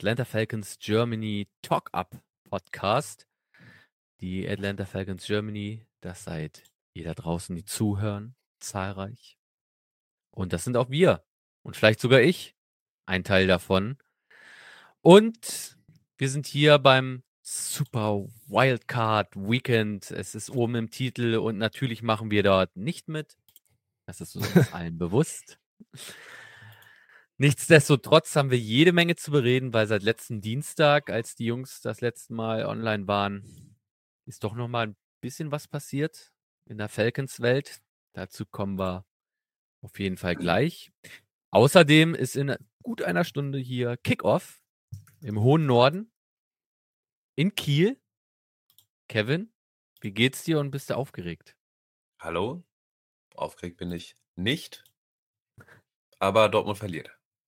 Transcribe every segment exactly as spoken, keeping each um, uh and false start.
Atlanta Falcons Germany Talk-Up Podcast. Die Atlanta Falcons Germany, das seid ihr da draußen, die zuhören, zahlreich. Und das sind auch wir. Und vielleicht sogar ich, ein Teil davon. Und wir sind hier beim Super Wildcard Weekend. Es ist oben im Titel und natürlich machen wir dort nicht mit. Das ist uns allen bewusst. Nichtsdestotrotz haben wir jede Menge zu bereden, weil seit letzten Dienstag, als die Jungs das letzte Mal online waren, ist doch noch mal ein bisschen was passiert in der Falcons-Welt. Dazu kommen wir auf jeden Fall gleich. Außerdem ist in gut einer Stunde hier Kickoff im hohen Norden in Kiel. Kevin, wie geht's dir und bist du aufgeregt? Hallo, aufgeregt bin ich nicht, aber Dortmund verliert.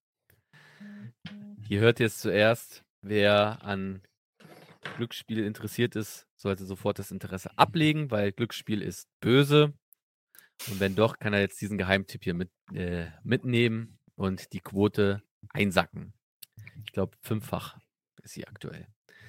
Hier hört ihr es zuerst. Wer an Glücksspiel interessiert ist, sollte sofort das Interesse ablegen, weil Glücksspiel ist böse. Und wenn doch, kann er jetzt diesen Geheimtipp hier mit, äh, mitnehmen und die Quote einsacken. Ich glaube, fünffach ist sie aktuell.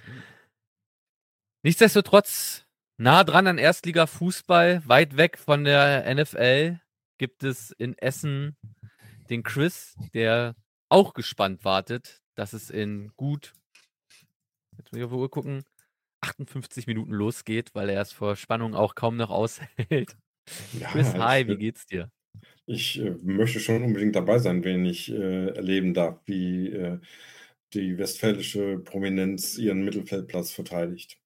Nichtsdestotrotz, nah dran an Erstliga-Fußball, weit weg von der N F L, gibt es in Essen den Chris, der auch gespannt wartet, dass es in gut, jetzt muss ich auf die Uhr gucken, achtundfünfzig Minuten losgeht, weil er es vor Spannung auch kaum noch aushält. Ja, Chris, hi, ich, wie geht's dir? Ich äh, möchte schon unbedingt dabei sein, wenn ich äh, erleben darf, wie äh, die westfälische Prominenz ihren Mittelfeldplatz verteidigt.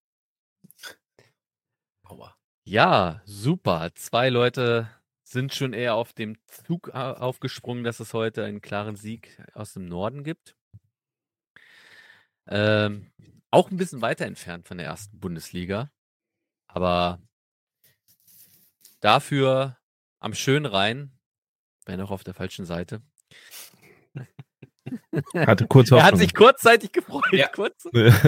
Aua. Ja, super. Zwei Leute sind schon eher auf dem Zug au- aufgesprungen, dass es heute einen klaren Sieg aus dem Norden gibt. Ähm, auch ein bisschen weiter entfernt von der ersten Bundesliga. Aber dafür am schönen Rhein, wenn auch auf der falschen Seite. Hatte kurz Er hat Hoffnung. sich kurzzeitig gefreut. Ja. Kurz.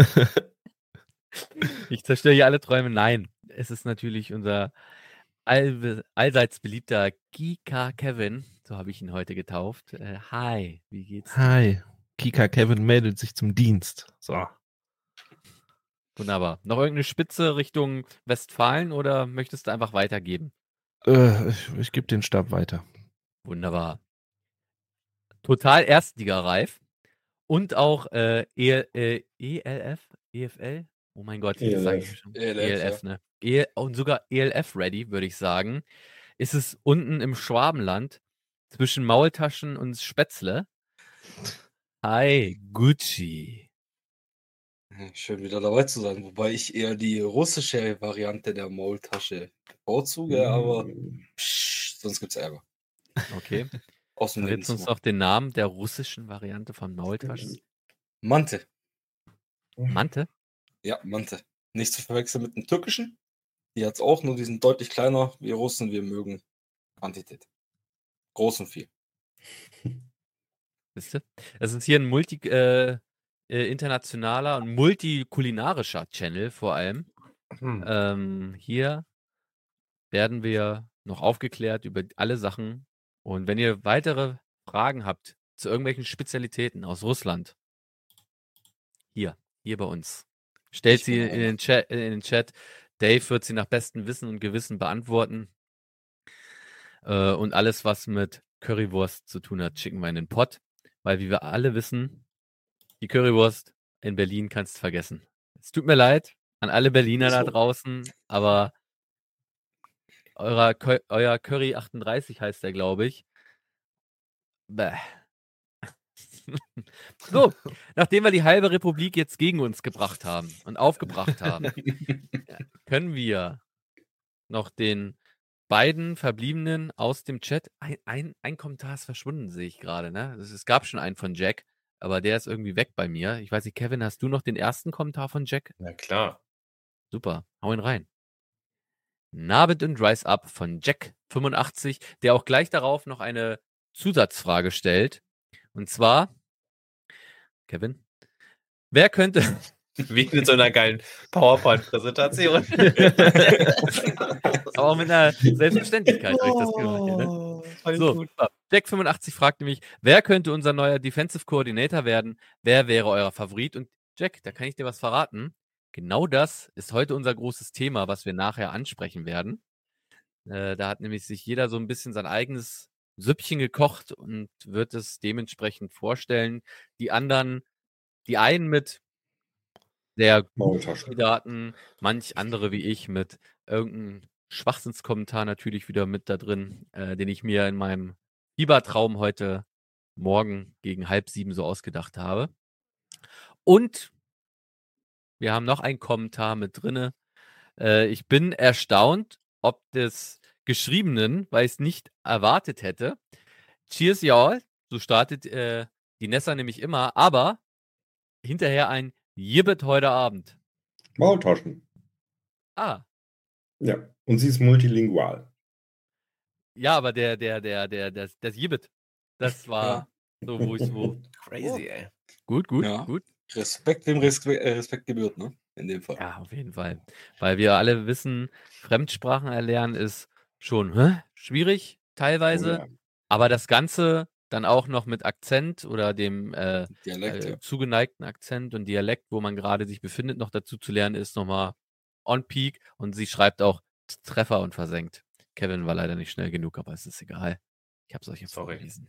Ich zerstöre hier alle Träume. Nein, es ist natürlich unser all, allseits beliebter Gika Kevin. So habe ich ihn heute getauft. Äh, hi, wie geht's dir? Hi, Kika Kevin meldet sich zum Dienst. So. Wunderbar. Noch irgendeine Spitze Richtung Westfalen oder möchtest du einfach weitergeben? Äh, ich ich gebe den Stab weiter. Wunderbar. Total erstligareif. Und auch äh, E L, äh, E L F, E F L? Oh mein Gott, wie sage ich schon? E L F, E L F, ne? E und sogar E L F-ready, würde ich sagen. Ist es unten im Schwabenland zwischen Maultaschen und Spätzle. Hi, Gucci. Schön wieder dabei zu sein, wobei ich eher die russische Variante der Maultasche bevorzuge, aber psch, sonst gibt's Ärger. Okay. Aus dem Verrätst uns Nebenzimmer. doch den Namen der russischen Variante von Maultaschen. Mante. Mante? Ja, Mante. Nicht zu verwechseln mit dem türkischen. Die hat's auch, nur die sind deutlich kleiner. Wir Russen, wir mögen Quantität. Groß und viel. Wisst ihr? Das ist hier ein multi, äh, äh, internationaler und multikulinarischer Channel vor allem. Hm. Ähm, hier werden wir noch aufgeklärt über alle Sachen. Und wenn ihr weitere Fragen habt zu irgendwelchen Spezialitäten aus Russland, hier, hier bei uns, stellt Ich sie bin in den, Chat, in den Chat. Dave wird sie nach bestem Wissen und Gewissen beantworten. Äh, und alles, was mit Currywurst zu tun hat, schicken wir in den Pott. Weil, wie wir alle wissen, die Currywurst in Berlin kannst du vergessen. Es tut mir leid an alle Berliner da So. draußen, aber eurer, Cur- euer Curry achtunddreißig heißt der, glaube ich. Bäh. So, nachdem wir die halbe Republik jetzt gegen uns gebracht haben und aufgebracht haben, können wir noch den beiden Verbliebenen aus dem Chat, ein, ein, ein Kommentar ist verschwunden, sehe ich gerade, ne? Es, es gab schon einen von Jack, aber der ist irgendwie weg bei mir. Ich weiß nicht, Kevin, hast du noch den ersten Kommentar von Jack? Na klar. Super, hau ihn rein. Nabend und Rise Up von Jack fünfundachtzig, der auch gleich darauf noch eine Zusatzfrage stellt. Und zwar, Kevin, wer könnte... Wie in so einer geilen PowerPoint-Präsentation. Aber auch mit einer Selbstverständlichkeit habe ich das gemacht hier, ne? Voll So, gut. Jack fünfundachtzig fragt nämlich, wer könnte unser neuer Defensive Coordinator werden? Wer wäre euer Favorit? Und Jack, da kann ich dir was verraten. Genau das ist heute unser großes Thema, was wir nachher ansprechen werden. Äh, da hat nämlich sich jeder so ein bisschen sein eigenes Süppchen gekocht und wird es dementsprechend vorstellen. Die anderen, die einen mit sehr guten Maultasche. Kandidaten, manch andere wie ich mit irgendeinem Schwachsinnskommentar natürlich wieder mit da drin, äh, den ich mir in meinem Fiebertraum heute Morgen gegen halb sieben so ausgedacht habe. Und wir haben noch einen Kommentar mit drinne. Äh, ich bin erstaunt, ob des Geschriebenen, weil ich es nicht erwartet hätte. Cheers, y'all. So startet äh, die Nessa nämlich immer, aber hinterher ein Jibbet heute Abend. Maultaschen. Ah, Ja. Und sie ist multilingual. ja, aber der, der, der, der, das, das Jibbet, das war Ja. so, wo ich so. Crazy, ey. Gut, gut, Ja. gut. Respekt, dem Respekt, äh, Respekt gebührt, ne? In dem Fall. Ja, auf jeden Fall. Weil wir alle wissen, Fremdsprachen erlernen ist schon hä, schwierig teilweise, Oh ja. aber das Ganze dann auch noch mit Akzent oder dem äh, Dialekt, äh, ja. zugeneigten Akzent und Dialekt, wo man gerade sich befindet, noch dazu zu lernen, ist nochmal on peak. Und sie schreibt auch Treffer und versenkt. Kevin war leider nicht schnell genug, aber es ist egal. Ich habe es euch jetzt Sorry. vorgelesen.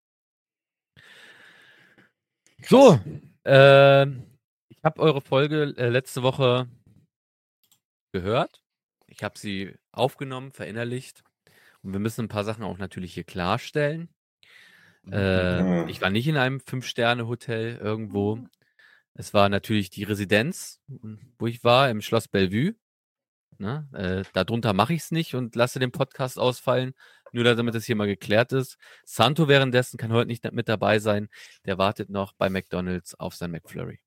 So, äh, ich habe eure Folge äh, letzte Woche gehört. Ich habe sie aufgenommen, verinnerlicht. Und wir müssen ein paar Sachen auch natürlich hier klarstellen. Äh, Ja. Ich war nicht in einem Fünf-Sterne-Hotel irgendwo. Es war natürlich die Residenz, wo ich war, im Schloss Bellevue. Ne? Äh, darunter mache ich es nicht und lasse den Podcast ausfallen, nur damit es hier mal geklärt ist. Santo währenddessen kann heute nicht mit dabei sein. Der wartet noch bei McDonald's auf sein McFlurry.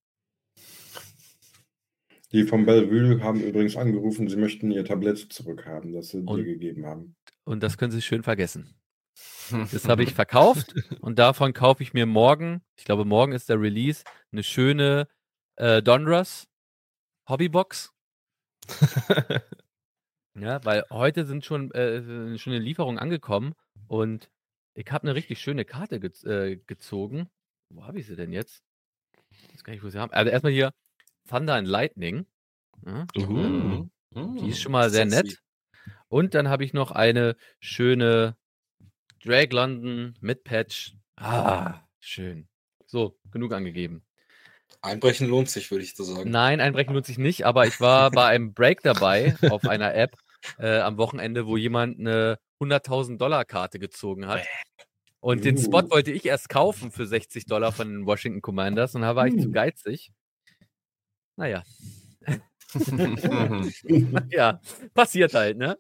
Die vom Bellevue haben übrigens angerufen, sie möchten ihr Tablett zurückhaben, das sie dir Und- gegeben haben. Und das können Sie schön vergessen. Das habe ich verkauft und davon kaufe ich mir morgen, ich glaube morgen ist der Release, eine schöne äh, Donruss Hobbybox. Ja, weil heute sind schon, äh, schon eine Lieferung angekommen und ich habe eine richtig schöne Karte ge äh, gezogen. Wo habe ich sie denn jetzt? Das kann ich, wo sie haben. Also erstmal hier Thunder and Lightning. Ja, Uh. ähm, die ist schon mal sehr Sexy. nett. Und dann habe ich noch eine schöne Drag London mit Patch. Ah, schön. So, genug angegeben. Einbrechen lohnt sich, würde ich so sagen. Nein, einbrechen lohnt sich nicht, aber ich war bei einem Break dabei auf einer App äh, am Wochenende, wo jemand eine hunderttausend Dollar Karte gezogen hat. Und den Uh. Spot wollte ich erst kaufen für sechzig Dollar von den Washington Commanders und da war ich zu Uh. geizig. Naja. Ja, passiert halt, ne?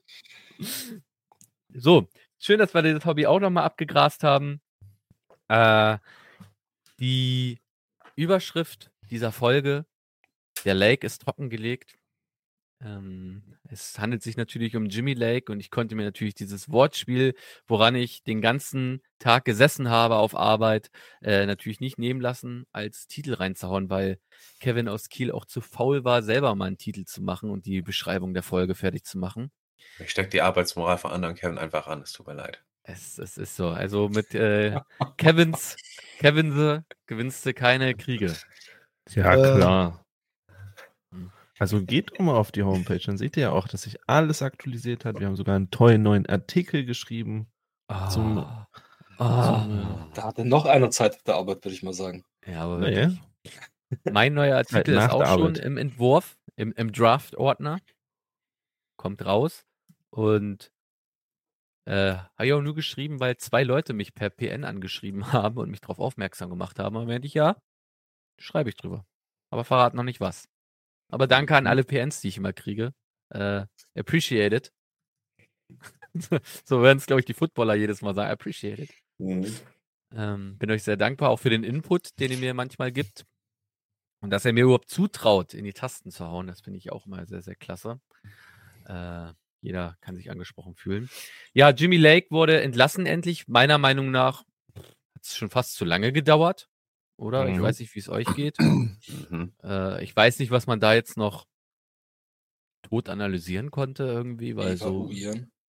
So, schön, dass wir dieses Hobby auch nochmal abgegrast haben. Äh, die Überschrift dieser Folge, der Lake ist trockengelegt. Ähm, es handelt sich natürlich um Jimmy Lake und ich konnte mir natürlich dieses Wortspiel, woran ich den ganzen Tag gesessen habe auf Arbeit, äh, natürlich nicht nehmen lassen, als Titel reinzuhauen, weil Kevin aus Kiel auch zu faul war, selber mal einen Titel zu machen und die Beschreibung der Folge fertig zu machen. Ich stecke die Arbeitsmoral von anderen Kevin einfach an, es tut mir leid. Es, es ist so. Also mit äh, Kevins, Kevinse gewinnst du keine Kriege. Ja, Äh. klar. Hm. Also geht doch mal auf die Homepage, dann seht ihr ja auch, dass sich alles aktualisiert hat. Wir haben sogar einen tollen neuen Artikel geschrieben. Zum- Ah. Ah. Da hatte noch einer Zeit auf der Arbeit, würde ich mal sagen. Ja, aber Naja. wirklich. Mein neuer Artikel nach ist auch der schon Arbeit. im Entwurf, im, im Draft-Ordner. Kommt raus. Und äh, habe ich auch nur geschrieben, weil zwei Leute mich per P N angeschrieben haben und mich darauf aufmerksam gemacht haben. Und meinte ich, ja, schreibe ich drüber. Aber verrate noch nicht was. Aber danke an alle P Ns, die ich immer kriege. Äh, appreciate it. So werden es, glaube ich, die Footballer jedes Mal sagen. Appreciate it. Mhm. Ähm, bin euch sehr dankbar, auch für den Input, den ihr mir manchmal gibt. Und dass er mir überhaupt zutraut, in die Tasten zu hauen, das finde ich auch immer sehr, sehr klasse. Äh, jeder kann sich angesprochen fühlen. Ja, Jimmy Lake wurde entlassen endlich. Meiner Meinung nach hat es schon fast zu lange gedauert. Oder? Ich Mhm. weiß nicht, wie es euch geht. Mhm. Äh, ich weiß nicht, was man da jetzt noch tot analysieren konnte irgendwie, weil so... Evaluieren.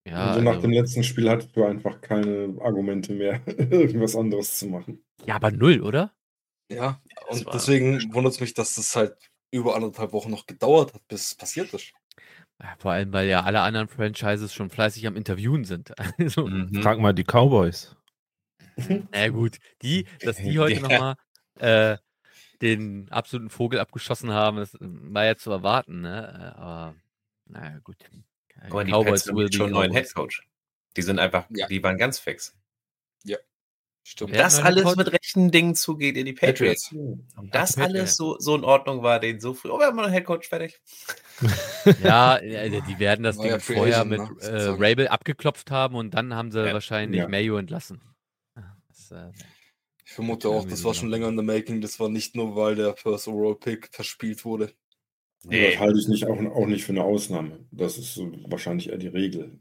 Ja, Also nach also, dem letzten Spiel hattest du einfach keine Argumente mehr, irgendwas anderes zu machen. ja, aber null, oder? Ja, Das und war- deswegen wundert es mich, dass das halt über anderthalb Wochen noch gedauert hat, bis es passiert ist. Ja, vor allem, weil ja alle anderen Franchises schon fleißig am Interviewen sind. Also, Mhm. Frag mal die Cowboys. na gut, die, dass die heute Ja. nochmal äh, den absoluten Vogel abgeschossen haben, das war ja zu erwarten, ne? Äh, Aber, naja, gut. Guck mal, die Pets haben will jetzt be schon einen neuen Cowboys. Headcoach. Die sind einfach, Ja. die waren ganz fix. Stimmt. Wer hat Das einen neuen alles Headcoach? mit rechten Dingen zugeht in die Patriots. Patriots. Und Ach, das die Patriots. alles so, so in Ordnung war, den so früh. Oh, wir haben einen Headcoach fertig. Ja, äh, die werden das War Ding ja Free vorher Agent, mit ne, äh, sozusagen. Rabel abgeklopft haben und dann haben sie Ja. wahrscheinlich Ja. Mayo entlassen. Das, äh, Ich vermute Wird auch, irgendwie das so war schon laufen. länger in the making. Das war nicht nur, weil der First Overall Pick verspielt wurde. Das halte ich nicht, auch, auch nicht für eine Ausnahme. Das ist so wahrscheinlich eher die Regel.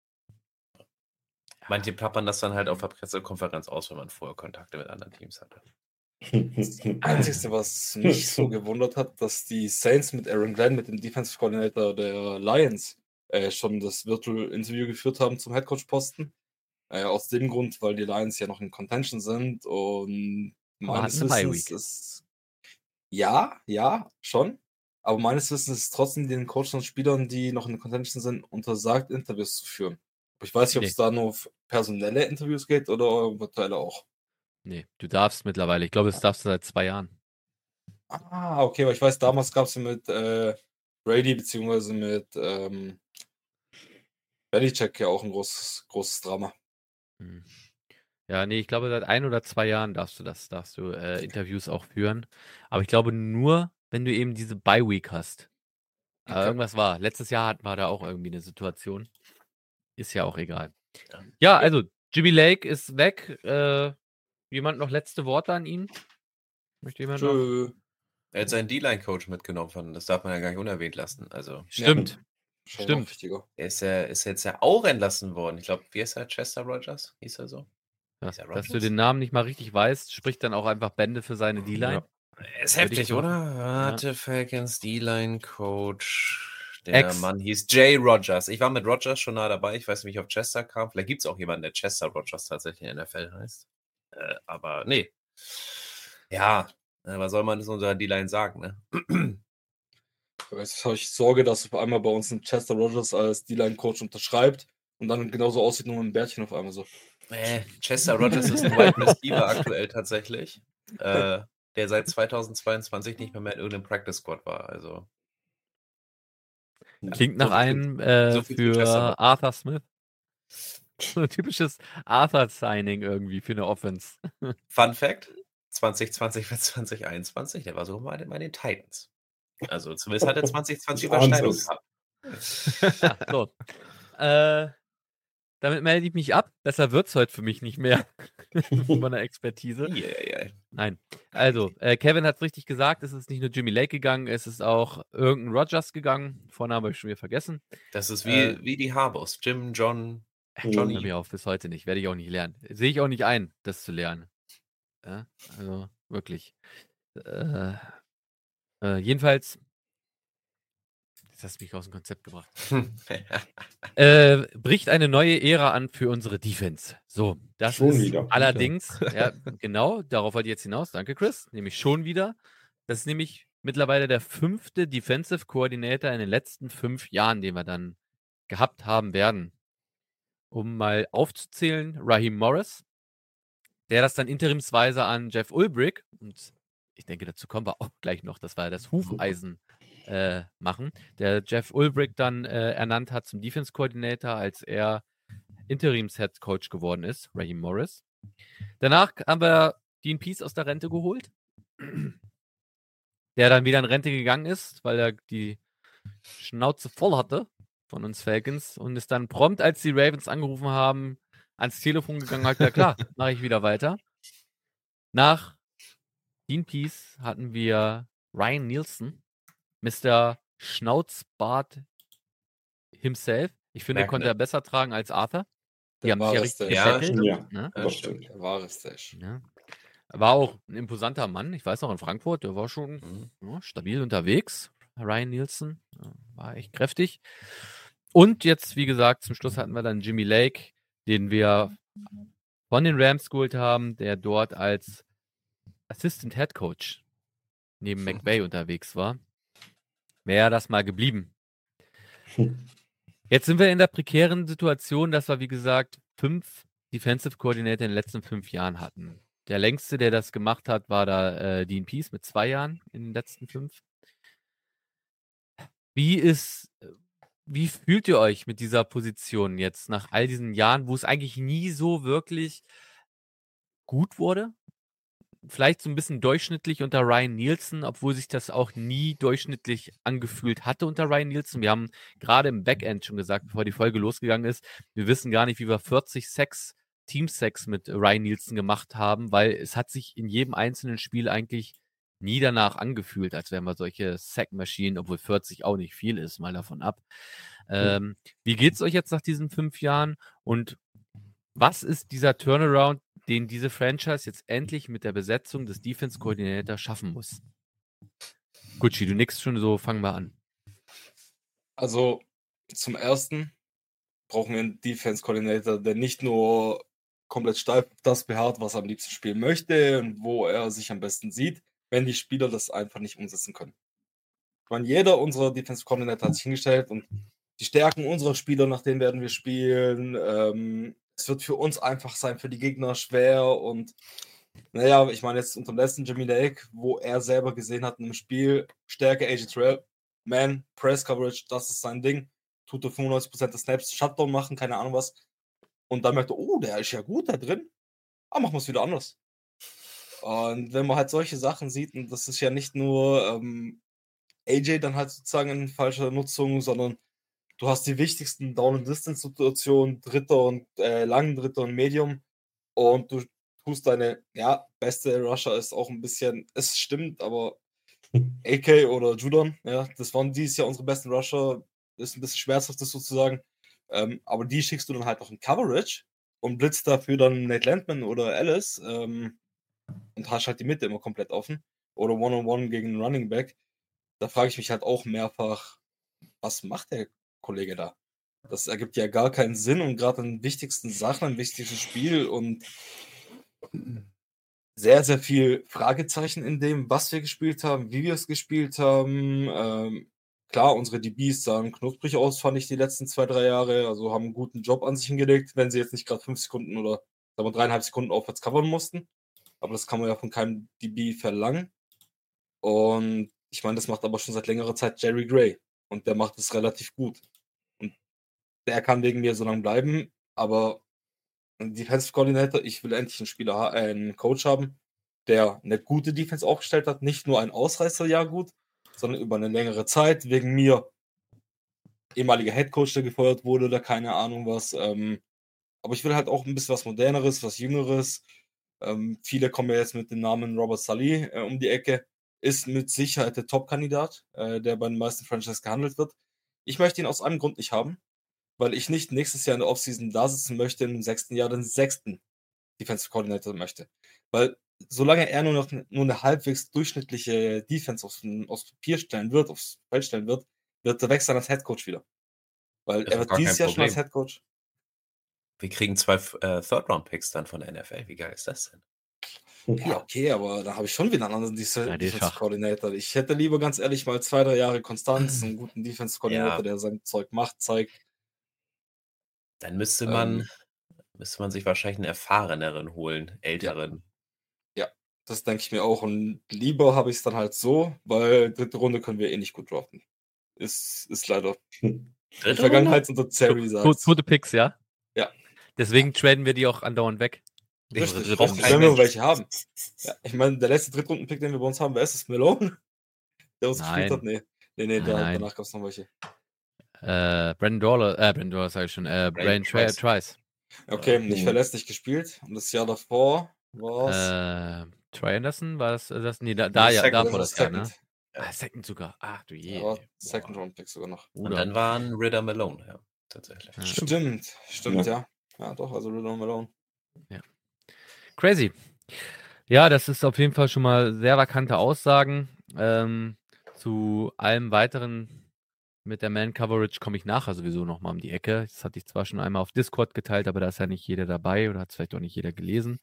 Manche plappern das dann halt auf der Pressekonferenz aus, wenn man vorher Kontakte mit anderen Teams hatte. Das Einzige, was mich so gewundert hat, dass die Saints mit Aaron Glenn, mit dem Defensive Coordinator der Lions, äh, schon das Virtual Interview geführt haben zum Headcoach-Posten. Äh, aus dem Grund, weil die Lions ja noch in Contention sind und Aber meines hatten eine Bye Wissens Week. ist. Ja, ja, schon. Aber meines Wissens ist trotzdem den Coaches und Spielern, die noch in Contention sind, untersagt, Interviews zu führen. Aber ich weiß nicht, ob Nee. es da nur auf personelle Interviews geht oder virtuelle auch. Nee, du darfst mittlerweile. Ich glaube, das darfst du seit zwei Jahren. Ah, okay, weil ich weiß, damals gab es ja mit äh, Brady beziehungsweise mit ähm, Belichick ja auch ein großes, großes Drama. Hm. Ja, nee, ich glaube, seit ein oder zwei Jahren darfst du das, darfst du äh, Interviews auch führen. Aber ich glaube nur, wenn du eben diese Bye-Week hast. Aber Okay. irgendwas war. Letztes Jahr hatten wir da auch irgendwie eine Situation. Ist ja auch egal. Ja. Ja, also Jimmy Lake ist weg. Äh, jemand noch letzte Worte an ihn? Möchte jemand noch? Tschö. Er hat seinen D-Line-Coach mitgenommen, von, das darf man ja gar nicht unerwähnt lassen. Also, Stimmt. Schon Stimmt. noch wichtiger. er ist ja, ist jetzt ja auch entlassen worden. Ich glaube, wie heißt er? Chester Rogers? Hieß er so? Ja, Ist er dass du Rodgers? den Namen nicht mal richtig weißt, spricht dann auch einfach Bände für seine D-Line. Ist Würde ich heftig, so- oder? Warte, Falcons D-Line-Coach. Der Ex. Mann hieß Jay Rogers. Ich war mit Rogers schon nah dabei. Ich weiß nicht, wie ich auf Chester kam. Vielleicht gibt es auch jemanden, der Chester Rogers tatsächlich in der N F L heißt. Äh, aber nee. Ja, äh, was soll man das unserer D-Line sagen, ne? Jetzt habe ich Sorge, dass auf einmal bei uns ein Chester Rogers als D-Line-Coach unterschreibt und dann genauso aussieht, nur mit einem Bärtchen auf einmal so. Äh, Chester Rogers ist ein Wide Receiver aktuell tatsächlich, äh, der seit zweitausendzweiundzwanzig nicht mehr, mehr in irgendeinem Practice Squad war. Also Klingt nach so viel- einem äh, so viel zu Chester für Rogers. Arthur Smith. So ein typisches Arthur-Signing irgendwie für eine Offense. Fun Fact: zwanzig zwanzig bis zwanzig einundzwanzig, der war so mal bei den Titans. Also zumindest hat er zwanzig zwanzig Ich ahn's Überschneidung es. gehabt. Ja, so. Äh, damit melde ich mich ab. Besser wird's heute für mich nicht mehr. Von der Expertise. Yeah, yeah. Nein. Also, äh, Kevin hat es richtig gesagt. Es ist nicht nur Jimmy Lake gegangen, es ist auch irgendein Rogers gegangen. Vornamen habe ich schon wieder vergessen. Das ist wie, Äh, wie die Harbors. Jim, John, Mhm. Johnny. Hör mir auf, bis heute nicht. Werde ich auch nicht lernen. Sehe ich auch nicht ein, das zu lernen. Ja, also, wirklich. Äh, äh, jedenfalls. Jetzt hast du mich aus dem Konzept gebracht. Äh, bricht eine neue Ära an für unsere Defense. So, das Schon ist wieder. allerdings, ja, genau, darauf wollte ich jetzt hinaus. Danke, Chris. Nämlich schon wieder. Das ist nämlich mittlerweile der fünfte Defensive Coordinator in den letzten fünf Jahren, den wir dann gehabt haben werden. Um mal aufzuzählen, Raheem Morris, der das dann interimsweise an Jeff Ulbrich, und ich denke, dazu kommen wir auch gleich noch, dass wir das Hufeisen äh, machen, der Jeff Ulbrich dann äh, ernannt hat zum Defense Coordinator, als er Interims-Head Coach geworden ist, Raheem Morris. Danach haben wir Dean Pease aus der Rente geholt, der dann wieder in Rente gegangen ist, weil er die Schnauze voll hatte von uns Falcons und ist dann prompt, als die Ravens angerufen haben, ans Telefon gegangen, hat gesagt, klar, mache ich wieder weiter. Nach Dean Pease hatten wir Ryan Nielsen, Mister Schnauzbart himself. Ich finde, Merk, konnte ne? er besser tragen als Arthur. Die Der haben sich ja wahre richtig Stash. Ja, gebettelt. Ja, Ne? Ja, das stimmt. stimmt. Der wahre Stash. Ja. War auch ein imposanter Mann. Ich weiß noch, in Frankfurt, der war schon Mhm. ja, stabil unterwegs. Ryan Nielsen ja, war echt kräftig. und jetzt, wie gesagt, zum Schluss hatten wir dann Jimmy Lake, den wir von den Rams geholt haben, der dort als Assistant Head Coach neben McVay unterwegs war. Wäre das mal geblieben. Jetzt sind wir in der prekären Situation, dass wir, wie gesagt, fünf Defensive Coordinator in den letzten fünf Jahren hatten. Der längste, der das gemacht hat, war da äh, Dean Pease mit zwei Jahren in den letzten fünf. Wie ist, wie fühlt ihr euch mit dieser Position jetzt nach all diesen Jahren, wo es eigentlich nie so wirklich gut wurde? Vielleicht so ein bisschen durchschnittlich unter Ryan Nielsen, obwohl sich das auch nie durchschnittlich angefühlt hatte unter Ryan Nielsen. Wir haben gerade im Backend schon gesagt, bevor die Folge losgegangen ist, wir wissen gar nicht, wie wir vierzig Sacks, Team-Sacks mit Ryan Nielsen gemacht haben, weil es hat sich in jedem einzelnen Spiel eigentlich nie danach angefühlt, als wären wir solche Sack-Maschinen, obwohl vierzig auch nicht viel ist, mal davon ab. Ähm, wie geht's euch jetzt nach diesen fünf Jahren und was ist dieser Turnaround, den diese Franchise jetzt endlich mit der Besetzung des Defense-Coordinator schaffen muss? Gucci, du nix schon so, fangen wir an. Also zum Ersten brauchen wir einen Defense-Coordinator, der nicht nur komplett steif das beharrt, was er am liebsten spielen möchte und wo er sich am besten sieht, wenn die Spieler das einfach nicht umsetzen können. Ich meine, jeder unserer Defense-Coordinator hat sich hingestellt und die Stärken unserer Spieler, nach denen werden wir spielen. Ähm, es wird für uns einfach sein, für die Gegner schwer und naja, ich meine jetzt unter dem letzten Jimmy Lake, wo er selber gesehen hat in einem Spiel, Stärke A J Terrell, Man, Press Coverage, das ist sein Ding, tut er fünfundneunzig Prozent des Snaps, Shutdown machen, keine Ahnung was und dann merkt er, oh, der ist ja gut da drin, ah, machen wir es wieder anders. Und wenn man halt solche Sachen sieht, und das ist ja nicht nur ähm, A J dann halt sozusagen in falscher Nutzung, sondern du hast die wichtigsten Down-and-Distance-Situationen, Dritter und äh, Lang, Dritter und Medium. Und du tust deine, ja, beste Rusher ist auch ein bisschen, es stimmt, aber A K oder Judon, ja, das waren dieses Jahr unsere besten Rusher, ist ein bisschen schmerzhaft, das sozusagen. Ähm, aber die schickst du dann halt noch in Coverage und blitzt dafür dann Nate Landman oder Alice ähm, und hast halt die Mitte immer komplett offen. Oder One-on-One gegen einen Running Back. Da frage ich mich halt auch mehrfach, was macht der Kollege da? Das ergibt ja gar keinen Sinn und gerade in den wichtigsten Sachen, im wichtigsten Spiel und sehr, sehr viel Fragezeichen in dem, was wir gespielt haben, wie wir es gespielt haben. Ähm, klar, unsere D Bs sahen knusprig aus, fand ich die letzten zwei, drei Jahre. Also haben einen guten Job an sich hingelegt, wenn sie jetzt nicht gerade fünf Sekunden oder sagen wir, dreieinhalb Sekunden aufwärts covern mussten. Aber das kann man ja von keinem D B verlangen. Und ich meine, das macht aber schon seit längerer Zeit Jerry Gray. Und der macht es relativ gut. Und der kann wegen mir so lange bleiben, aber ein Defensive Coordinator, ich will endlich einen Spieler, ha- äh, einen Coach haben, der eine gute Defense aufgestellt hat, nicht nur ein Ausreißerjahr gut, sondern über eine längere Zeit, wegen mir ehemaliger Headcoach, der gefeuert wurde oder keine Ahnung was. Ähm, aber ich will halt auch ein bisschen was Moderneres, was Jüngeres. Ähm, viele kommen ja jetzt mit dem Namen Robert Saleh äh, um die Ecke. Ist mit Sicherheit der Top-Kandidat, äh, der bei den meisten Franchises gehandelt wird. Ich möchte ihn aus einem Grund nicht haben, weil ich nicht nächstes Jahr in der Offseason da sitzen möchte, im sechsten Jahr den sechsten Defensive Coordinator möchte. Weil solange er nur noch nur eine halbwegs durchschnittliche Defense aufs, aufs Papier stellen wird, aufs Feld stellen wird, wird er weg sein als Headcoach wieder. Weil Das er ist wird gar dieses kein Jahr schon als Problem. Headcoach. Wir kriegen zwei äh, Third-Round-Picks dann von der N F L. Wie geil ist das denn? Ja, okay, aber da habe ich schon wieder einen anderen Def- Ja, der Defensive Schach. Coordinator. Ich hätte lieber ganz ehrlich mal zwei, drei Jahre Konstanz, einen guten Defensive Coordinator, Ja. der sein Zeug macht, zeigt. Dann müsste Ähm, man, müsste man sich wahrscheinlich einen erfahreneren holen, älteren. Das denke ich mir auch. Und lieber habe ich es dann halt so, weil dritte Runde können wir eh nicht gut draften. Ist, ist leider. Die Dritte Vergangenheit unter Terry To- sagt. Tote Picks, ja? Ja. Deswegen traden wir die auch andauernd weg. Richtig, Unsere braucht richtig, kein wenn wir Mensch. welche haben. Ja, ich meine, der letzte Drittrunden-Pick, den wir bei uns haben, wer ist es? Malone? Der uns Nein. gespielt hat? Nee, nee, nee da, Nein. danach gab es noch welche. Äh, Brandon Dorler, äh, Brandon Dorler sag ich schon, äh, Brian Trice. Trice. Okay, Ja. nicht Mhm. verlässlich gespielt. Und das Jahr davor war es. Äh, Troy Anderson, war das, das nee, da, da Nee, ja, Second. davor das Jahr, ne? Second. Ah, Second sogar. Ach du je. Ja, war ey. Second Round Pick sogar noch. Und Bruder. dann waren Ridder Malone, ja, tatsächlich. Ja. Stimmt, stimmt, Ja. ja. Ja, doch, also Riddle Malone. Crazy. Ja, das ist auf jeden Fall schon mal sehr vakante Aussagen. Ähm, zu allem weiteren Mit der Man-Coverage komme ich nachher sowieso nochmal um die Ecke. Das hatte ich zwar schon einmal auf Discord geteilt, aber da ist ja nicht jeder dabei oder hat es vielleicht auch nicht jeder gelesen.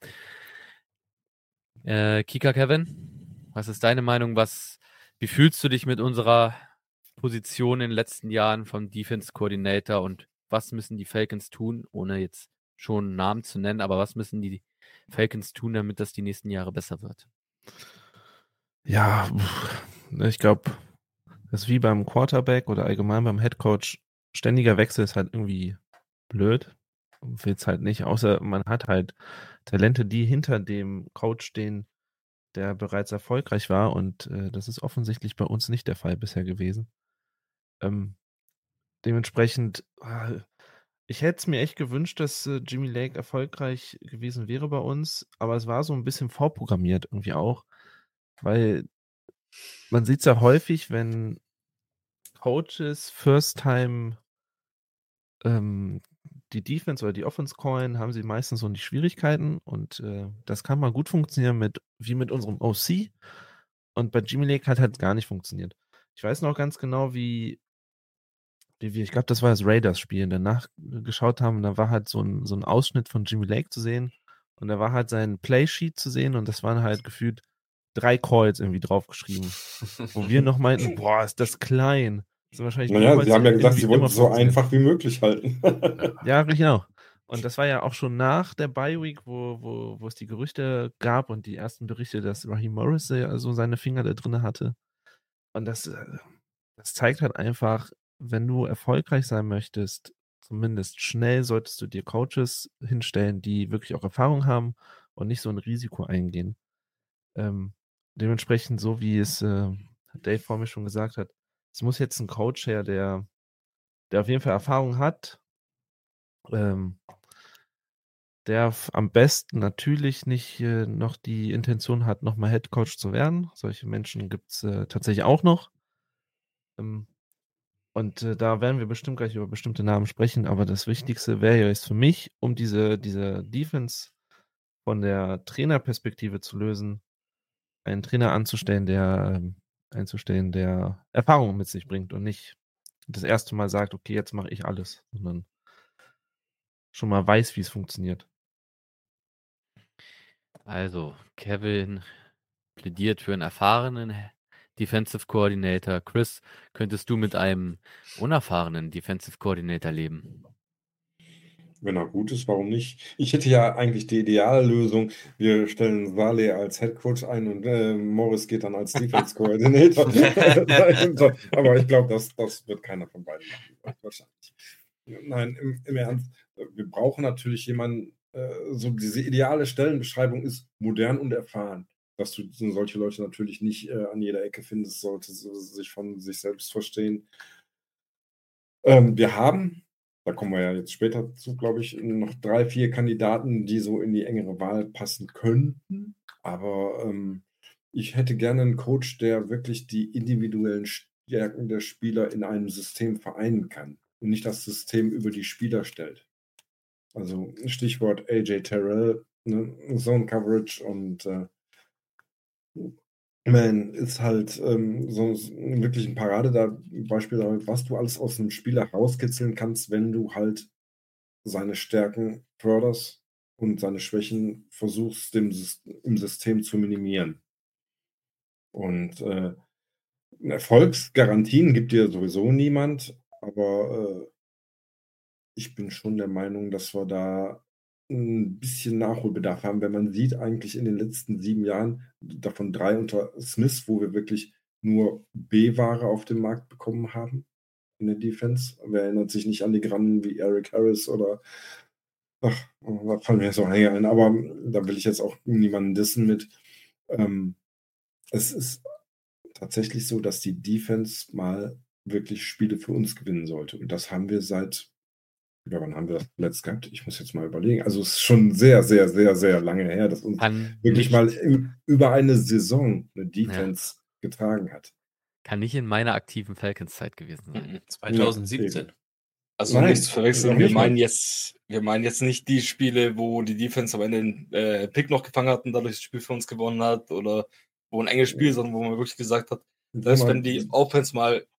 Äh, Kika Kevin, was ist deine Meinung? Was, wie fühlst du dich mit unserer Position in den letzten Jahren vom Defense Coordinator und was müssen die Falcons tun, ohne jetzt schon einen Namen zu nennen, aber was müssen die Falcons tun, damit das die nächsten Jahre besser wird? Ja, pff, ich glaube, das ist wie beim Quarterback oder allgemein beim Headcoach. Ständiger Wechsel ist halt irgendwie blöd. Will es halt nicht, außer man hat halt Talente, die hinter dem Coach stehen, der bereits erfolgreich war und äh, das ist offensichtlich bei uns nicht der Fall bisher gewesen. Ähm, dementsprechend, ah, ich hätte es mir echt gewünscht, dass äh, Jimmy Lake erfolgreich gewesen wäre bei uns, aber es war so ein bisschen vorprogrammiert irgendwie auch, weil man sieht es ja häufig, wenn Coaches First Time ähm, die Defense oder die Offense callen, haben sie meistens so die Schwierigkeiten und äh, das kann mal gut funktionieren mit, wie mit unserem O C und bei Jimmy Lake hat halt gar nicht funktioniert. Ich weiß noch ganz genau, wie, wie wir, ich glaube, das war das Raiders-Spiel, danach geschaut haben und da war halt so ein, so ein Ausschnitt von Jimmy Lake zu sehen und da war halt sein Playsheet zu sehen und das waren halt gefühlt drei Calls irgendwie draufgeschrieben, wo wir noch meinten, boah, ist das klein. Das ist wahrscheinlich die Naja, Calls, sie haben die ja gesagt, irgendwie sie wollten immer es so funktionieren. einfach wie möglich halten. Ja, genau. Und das war ja auch schon nach der Bye-Week, wo, wo, wo es die Gerüchte gab und die ersten Berichte, dass Raheem Morris ja so seine Finger da drin hatte. Und das, äh, das zeigt halt einfach, wenn du erfolgreich sein möchtest, zumindest schnell solltest du dir Coaches hinstellen, die wirklich auch Erfahrung haben und nicht so ein Risiko eingehen. Ähm, dementsprechend, so wie es äh, Dave vor mir schon gesagt hat, es muss jetzt ein Coach her, der, der auf jeden Fall Erfahrung hat, ähm, der f- am besten natürlich nicht äh, noch die Intention hat, nochmal Head Coach zu werden. Solche Menschen gibt es äh, tatsächlich auch noch. Ähm, und äh, da werden wir bestimmt gleich über bestimmte Namen sprechen, aber das Wichtigste wäre jetzt für mich, um diese, diese Defense von der Trainerperspektive zu lösen, einen Trainer anzustellen, der ähm, einzustellen, der Erfahrung mit sich bringt und nicht das erste Mal sagt, okay, jetzt mache ich alles, sondern schon mal weiß, wie es funktioniert. Also, Kevin plädiert für einen erfahrenen Defensive Coordinator. Chris, könntest du mit einem unerfahrenen Defensive Coordinator leben? Wenn er gut ist, warum nicht? Ich hätte ja eigentlich die ideale Lösung. Wir stellen Saleh als Head Coach ein und äh, Morris geht dann als Defense Coordinator. Aber ich glaube, das, das wird keiner von beiden machen. Wahrscheinlich. Nein, im, im Ernst. Wir brauchen natürlich jemanden, äh, so diese ideale Stellenbeschreibung ist modern und erfahren. Dass du solche Leute natürlich nicht äh, an jeder Ecke findest, sollte sie sich von sich selbst verstehen. Ähm, wir haben, da kommen wir ja jetzt später zu, glaube ich, noch drei, vier Kandidaten, die so in die engere Wahl passen könnten. Aber ähm, ich hätte gerne einen Coach, der wirklich die individuellen Stärken der Spieler in einem System vereinen kann und nicht das System über die Spieler stellt. Also Stichwort A J Terrell, ne, Zone Coverage und äh, Man ist halt ähm, so so wirklich ein Paradebeispiel damit, was du alles aus einem Spieler rauskitzeln kannst, wenn du halt seine Stärken förderst und seine Schwächen versuchst, dem Sys im System zu minimieren. Und äh, Erfolgsgarantien gibt dir sowieso niemand, aber äh, ich bin schon der Meinung, dass wir da ein bisschen Nachholbedarf haben, wenn man sieht, eigentlich in den letzten sieben Jahren, davon drei unter Smith, wo wir wirklich nur B-Ware auf dem Markt bekommen haben in der Defense. Wer erinnert sich nicht an die Grannen wie Eric Harris oder ach, da fallen mir jetzt auch Hänge ein, aber da will ich jetzt auch niemanden dissen mit. Ähm, es ist tatsächlich so, dass die Defense mal wirklich Spiele für uns gewinnen sollte. Und das haben wir seit Oder wann haben wir das letzt gehabt? Ich muss jetzt mal überlegen. Also es ist schon sehr, sehr, sehr, sehr lange her, dass uns Kann wirklich nicht, mal im, über eine Saison eine Defense ja. getragen hat. Kann nicht in meiner aktiven Falcons-Zeit gewesen sein. zwanzig siebzehn. Ja, Also Nein, nicht zu verwechseln, noch wir nicht mal. meinen jetzt, wir meinen jetzt nicht die Spiele, wo die Defense am Ende den äh, Pick noch gefangen hat und dadurch das Spiel für uns gewonnen hat oder wo ein enges Spiel, sondern wo man wirklich gesagt hat, selbst wenn die Offense mal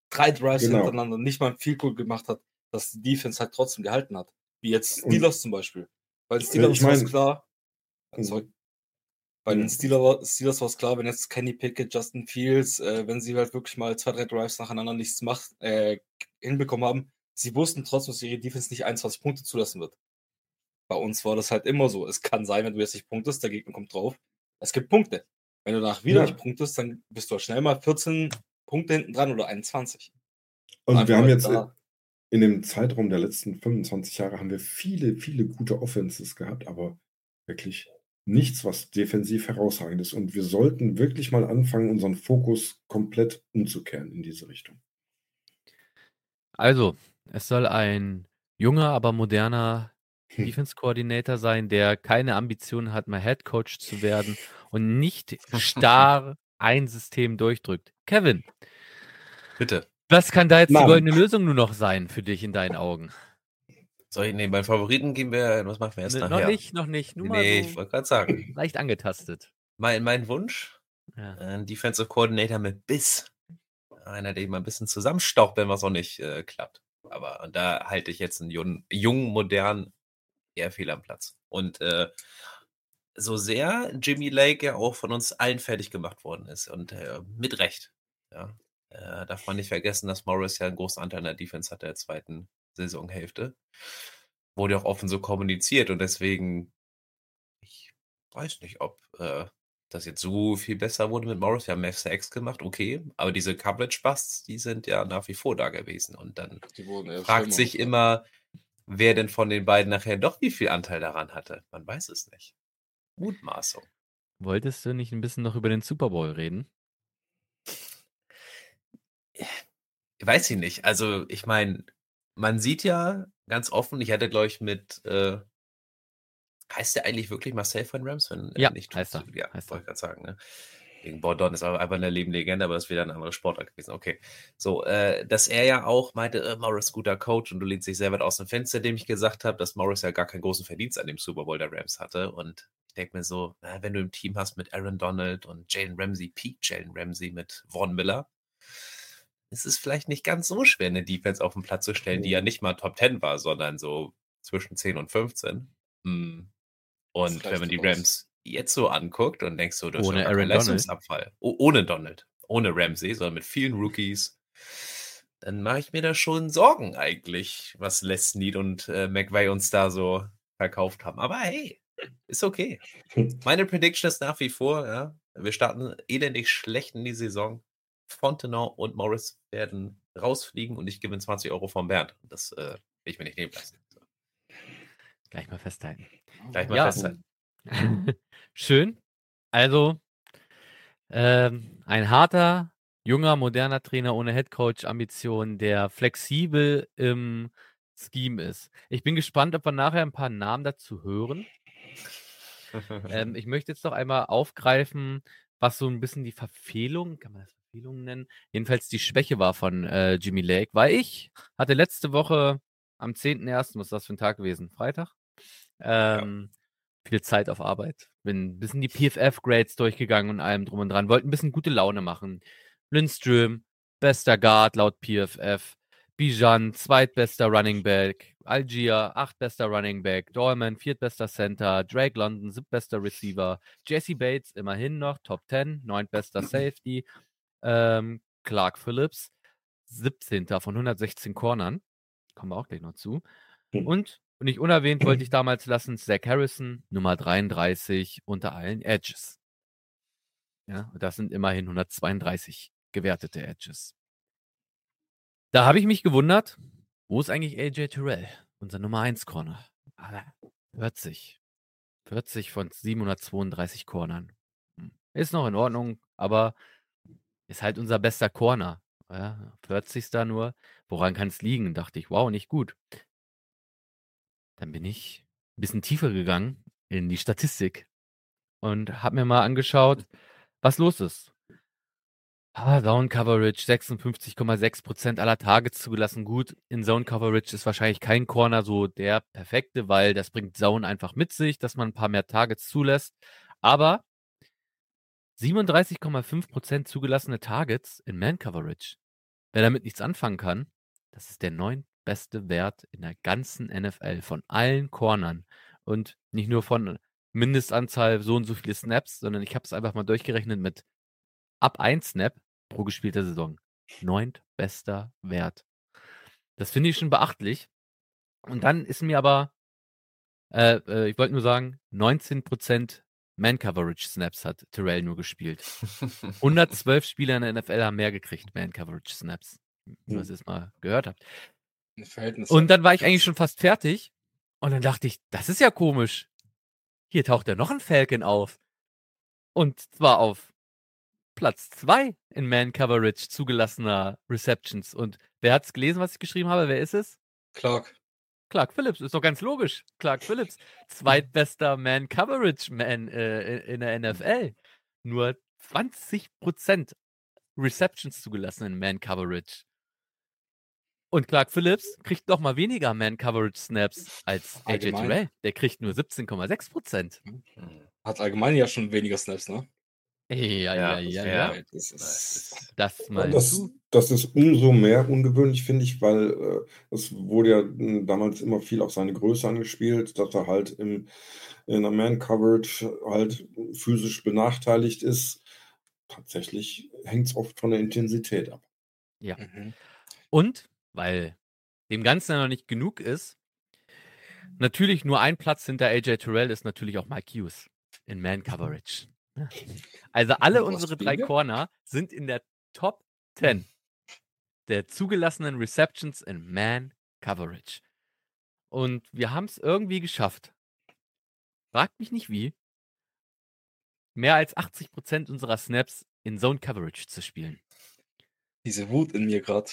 drei Drives Genau. hintereinander nicht mal ein Field Goal gemacht hat, dass die Defense halt trotzdem gehalten hat. Wie jetzt Und- Steelers zum Beispiel. Bei den Ja, Steelers ich war es mein- klar. Sorry. Bei Ja. den Steelers war, Steelers war es klar, wenn jetzt Kenny Pickett, Justin Fields, äh, wenn sie halt wirklich mal zwei, drei Drives nacheinander nichts macht, äh, hinbekommen haben, sie wussten trotzdem, dass ihre Defense nicht einundzwanzig Punkte zulassen wird. Bei uns war das halt immer so. Es kann sein, wenn du jetzt nicht punktest, der Gegner kommt drauf. Es gibt Punkte. Wenn du danach wieder Ja. nicht punktest, dann bist du halt schnell mal vierzehn Punkte hinten dran oder einundzwanzig. Und Einfach wir haben halt jetzt da- in dem Zeitraum der letzten fünfundzwanzig Jahre haben wir viele, viele gute Offenses gehabt, aber wirklich nichts, was defensiv herausragend ist. Und wir sollten wirklich mal anfangen, unseren Fokus komplett umzukehren in diese Richtung. Also, es soll ein junger, aber moderner Hm. Defense Coordinator sein, der keine Ambitionen hat, mal Head Coach zu werden und nicht starr ein System durchdrückt. Kevin, Bitte. was kann da jetzt die Namen. goldene Lösung nur noch sein für dich in deinen Augen? Soll ich, nee, meinen Favoriten gehen wir, was machen wir erst Ne, nachher? noch nicht, noch nicht. Nur mal Nee, ich so wollte gerade sagen. leicht angetastet. Mein, mein Wunsch, Ja. ein Defensive Coordinator mit Biss. Einer, der mal ein bisschen zusammenstaucht, wenn was auch nicht äh, klappt. Aber und da halte ich jetzt einen jungen, jungen modernen eher fehl am Platz. Und äh, so sehr Jimmy Lake ja auch von uns allen fertig gemacht worden ist und äh, mit Recht. Ja, äh, darf man nicht vergessen, dass Morris ja einen großen Anteil in der Defense hat der zweiten Saisonhälfte. Wurde auch offen so kommuniziert und deswegen, ich weiß nicht, ob äh, das jetzt so viel besser wurde mit Morris. Wir haben mehr Sacks gemacht, okay, aber diese Coverage-Busts, die sind ja nach wie vor da gewesen. Und dann Die wurden eher fragt schlimmer. sich immer, wer denn von den beiden nachher doch wie viel Anteil daran hatte. Man weiß es nicht. Mutmaßung. Wolltest du nicht ein bisschen noch über den Super Bowl reden? Weiß ich nicht. Also, ich meine, man sieht ja ganz offen, ich hatte, glaube ich, mit, äh, heißt der eigentlich wirklich Marcel von Rams? Wenn Ja, nicht, heißt er, Ja, heißt wollte ich gerade sagen. Ne? Gegen Bordon ist aber einfach eine lebende Legende, aber das ist wieder ein anderer Sportler gewesen. Okay. So, äh, dass er ja auch meinte, äh, Morris guter Coach und du lehnst dich sehr weit aus dem Fenster, indem ich gesagt habe, dass Morris ja gar keinen großen Verdienst an dem Super Bowl der Rams hatte. Und ich denke mir so, na, wenn du im Team hast mit Aaron Donald und Jalen Ramsey, Peak Jalen Ramsey mit Von Miller, ist es vielleicht nicht ganz so schwer, eine Defense auf den Platz zu stellen, die ja nicht mal Top zehn war, sondern so zwischen zehn und fünfzehn. Hm. Und Das wenn man die reicht aus. Rams jetzt so anguckt und denkst so, das Ohne ist doch gar kein Aaron Donald. Leistungsabfall. Oh, ohne Donald. Ohne Ramsey, sondern mit vielen Rookies. Dann mache ich mir da schon Sorgen eigentlich, was Les Snead und äh, McVay uns da so verkauft haben. Aber hey, ist okay. Meine Prediction ist nach wie vor, ja, wir starten elendig schlecht in die Saison. Fontenot und Morris werden rausfliegen und ich gewinne zwanzig Euro vom Bernd. Das äh, will ich mir nicht nehmen lassen. So, Gleich mal festhalten. gleich mal Ja. festhalten. Schön. Also, ähm, ein harter, junger, moderner Trainer ohne Headcoach-Ambitionen, der flexibel im Scheme ist. Ich bin gespannt, ob wir nachher ein paar Namen dazu hören. Ähm, ich möchte jetzt noch einmal aufgreifen, was so ein bisschen die Verfehlung, kann man das Verfehlung nennen? Jedenfalls die Schwäche war von äh, Jimmy Lake, weil ich hatte letzte Woche am zehnten ersten, was ist das für ein Tag gewesen? Freitag? Ähm, viel Zeit auf Arbeit. Bin ein bisschen die P F F-Grades durchgegangen und allem drum und dran. Wollte ein bisschen gute Laune machen. Lindström, bester Guard laut P F F. Bijan, zweitbester Running Back. Algier, achtbester Running Back. Dolman, viertbester Center. Drake London, siebtbester Receiver. Jesse Bates, immerhin noch Top zehn. Neuntbester Safety. Ähm, Clark Phillips, siebzehnter von hundertsechzehn Cornern. Kommen wir auch gleich noch zu. Und nicht unerwähnt wollte ich damals lassen, Zach Harrison, Nummer dreiunddreißig unter allen Edges. Ja, und das sind immerhin hundertzweiunddreißig gewertete Edges. Da habe ich mich gewundert, wo ist eigentlich A J Terrell, unser Nummer eins Corner? Aber vierzig. vierzig von siebenhundertzweiunddreißig Cornern. Ist noch in Ordnung, aber ist halt unser bester Corner. Ja, vierzig. nur. Woran kann es liegen? Dachte ich, wow, nicht gut. Dann bin ich ein bisschen tiefer gegangen in die Statistik und habe mir mal angeschaut, was los ist. Ah, Zone Coverage, sechsundfünfzig Komma sechs Prozent aller Targets zugelassen. Gut, in Zone Coverage ist wahrscheinlich kein Corner so der perfekte, weil das bringt Zone einfach mit sich, dass man ein paar mehr Targets zulässt. Aber siebenunddreißig Komma fünf Prozent zugelassene Targets in Man Coverage. wer damit nichts anfangen kann, das ist der neuntbeste Wert in der ganzen N F L von allen Cornern. Und nicht nur von Mindestanzahl so und so viele Snaps, sondern ich habe es einfach mal durchgerechnet mit ab ein Snap pro gespielter Saison. Neuntbester Wert. Das finde ich schon beachtlich. Und dann ist mir aber, äh, äh, ich wollte nur sagen, neunzehn Prozent Man-Coverage-Snaps hat Terrell nur gespielt. hundertzwölf Spieler in der N F L haben mehr gekriegt, Man-Coverage-Snaps. Nur, dass ihr es mal gehört habt. Ein Verhältnis. Und dann war ich eigentlich schon fast fertig. Und dann dachte ich, das ist ja komisch. Hier taucht ja noch ein Falcon auf. Und zwar auf Platz zwei in Man-Coverage zugelassener Receptions. Und wer hat's gelesen, was ich geschrieben habe? Wer ist es? Clark. Clark Phillips, ist doch ganz logisch. Clark Phillips, zweitbester Man-Coverage-Man äh, in der N F L. Nur zwanzig Prozent Receptions zugelassen in Man-Coverage. Und Clark Phillips kriegt noch mal weniger Man-Coverage-Snaps als A J Allgemein. Terrell. Der kriegt nur siebzehn Komma sechs Prozent. Hat allgemein ja schon weniger Snaps, ne? Ja, ja, Ja, ja, ja. ja. Das Das ist. ist- Das mal Das, zu. das ist umso mehr ungewöhnlich, finde ich, weil äh, es wurde ja mh, damals immer viel auf seine Größe angespielt, dass er halt im, in der Man-Coverage halt physisch benachteiligt ist. Tatsächlich hängt es oft von der Intensität ab. Mhm. Und, weil dem Ganzen ja noch nicht genug ist, natürlich nur ein Platz hinter A J Terrell ist natürlich auch Mike Hughes in Man-Coverage. Also alle Was unsere spielen drei wir? Corner sind in der Top zehn der zugelassenen Receptions in Man-Coverage. Und wir haben es irgendwie geschafft. Fragt mich nicht wie. Mehr als achtzig Prozent unserer Snaps in Zone-Coverage zu spielen. Diese Wut in mir gerade.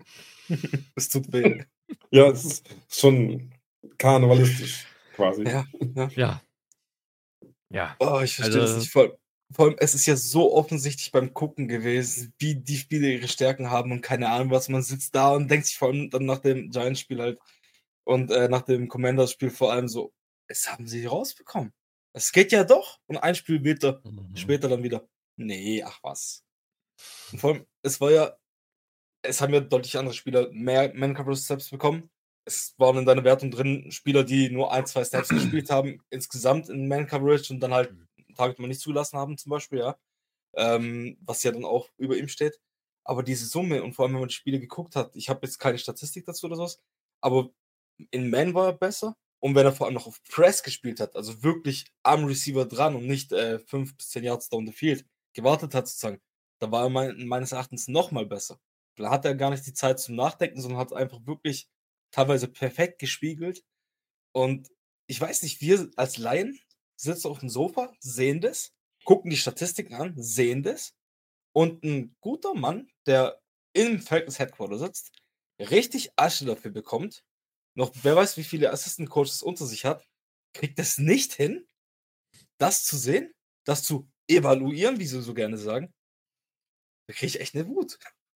Es tut weh. Ja, es ist schon karnevalistisch quasi. Ja, ja. Ja. Ja. Oh, ich verstehe Also- das nicht. Vor, allem- vor allem, es ist ja so offensichtlich beim Gucken gewesen, wie die Spiele ihre Stärken haben und keine Ahnung was. Man sitzt da und denkt sich vor allem dann nach dem Giants-Spiel halt und äh, nach dem Commanders-Spiel vor allem so, es haben sie rausbekommen. Es geht ja doch. Und ein Spiel später, Mhm. später dann wieder, nee, ach was. Und vor allem, es war ja, es haben ja deutlich andere Spieler mehr Man-Coverage-Snaps bekommen. Es waren in deiner Wertung drin Spieler, die nur ein, zwei Snaps gespielt haben, insgesamt in Man-Coverage und dann halt einen Target mal nicht zugelassen haben, zum Beispiel, ja. Ähm, was ja dann auch über ihm steht. Aber diese Summe und vor allem, wenn man die Spiele geguckt hat, ich habe jetzt keine Statistik dazu oder sowas, aber in Man war er besser. Und wenn er vor allem noch auf Press gespielt hat, also wirklich am Receiver dran und nicht äh, fünf bis zehn Yards down the field gewartet hat, sozusagen, da war er mein, meines Erachtens noch mal besser. Da hat er gar nicht die Zeit zum Nachdenken, sondern hat einfach wirklich teilweise perfekt gespiegelt. Und ich weiß nicht, wir als Laien sitzen auf dem Sofa, sehen das, gucken die Statistiken an, sehen das. Und ein guter Mann, der im Falcons Headquarter sitzt, richtig Asche dafür bekommt, noch wer weiß, wie viele Assistant Coaches unter sich hat, kriegt es nicht hin, das zu sehen, das zu evaluieren, wie sie so gerne sagen. Da kriege ich echt eine Wut.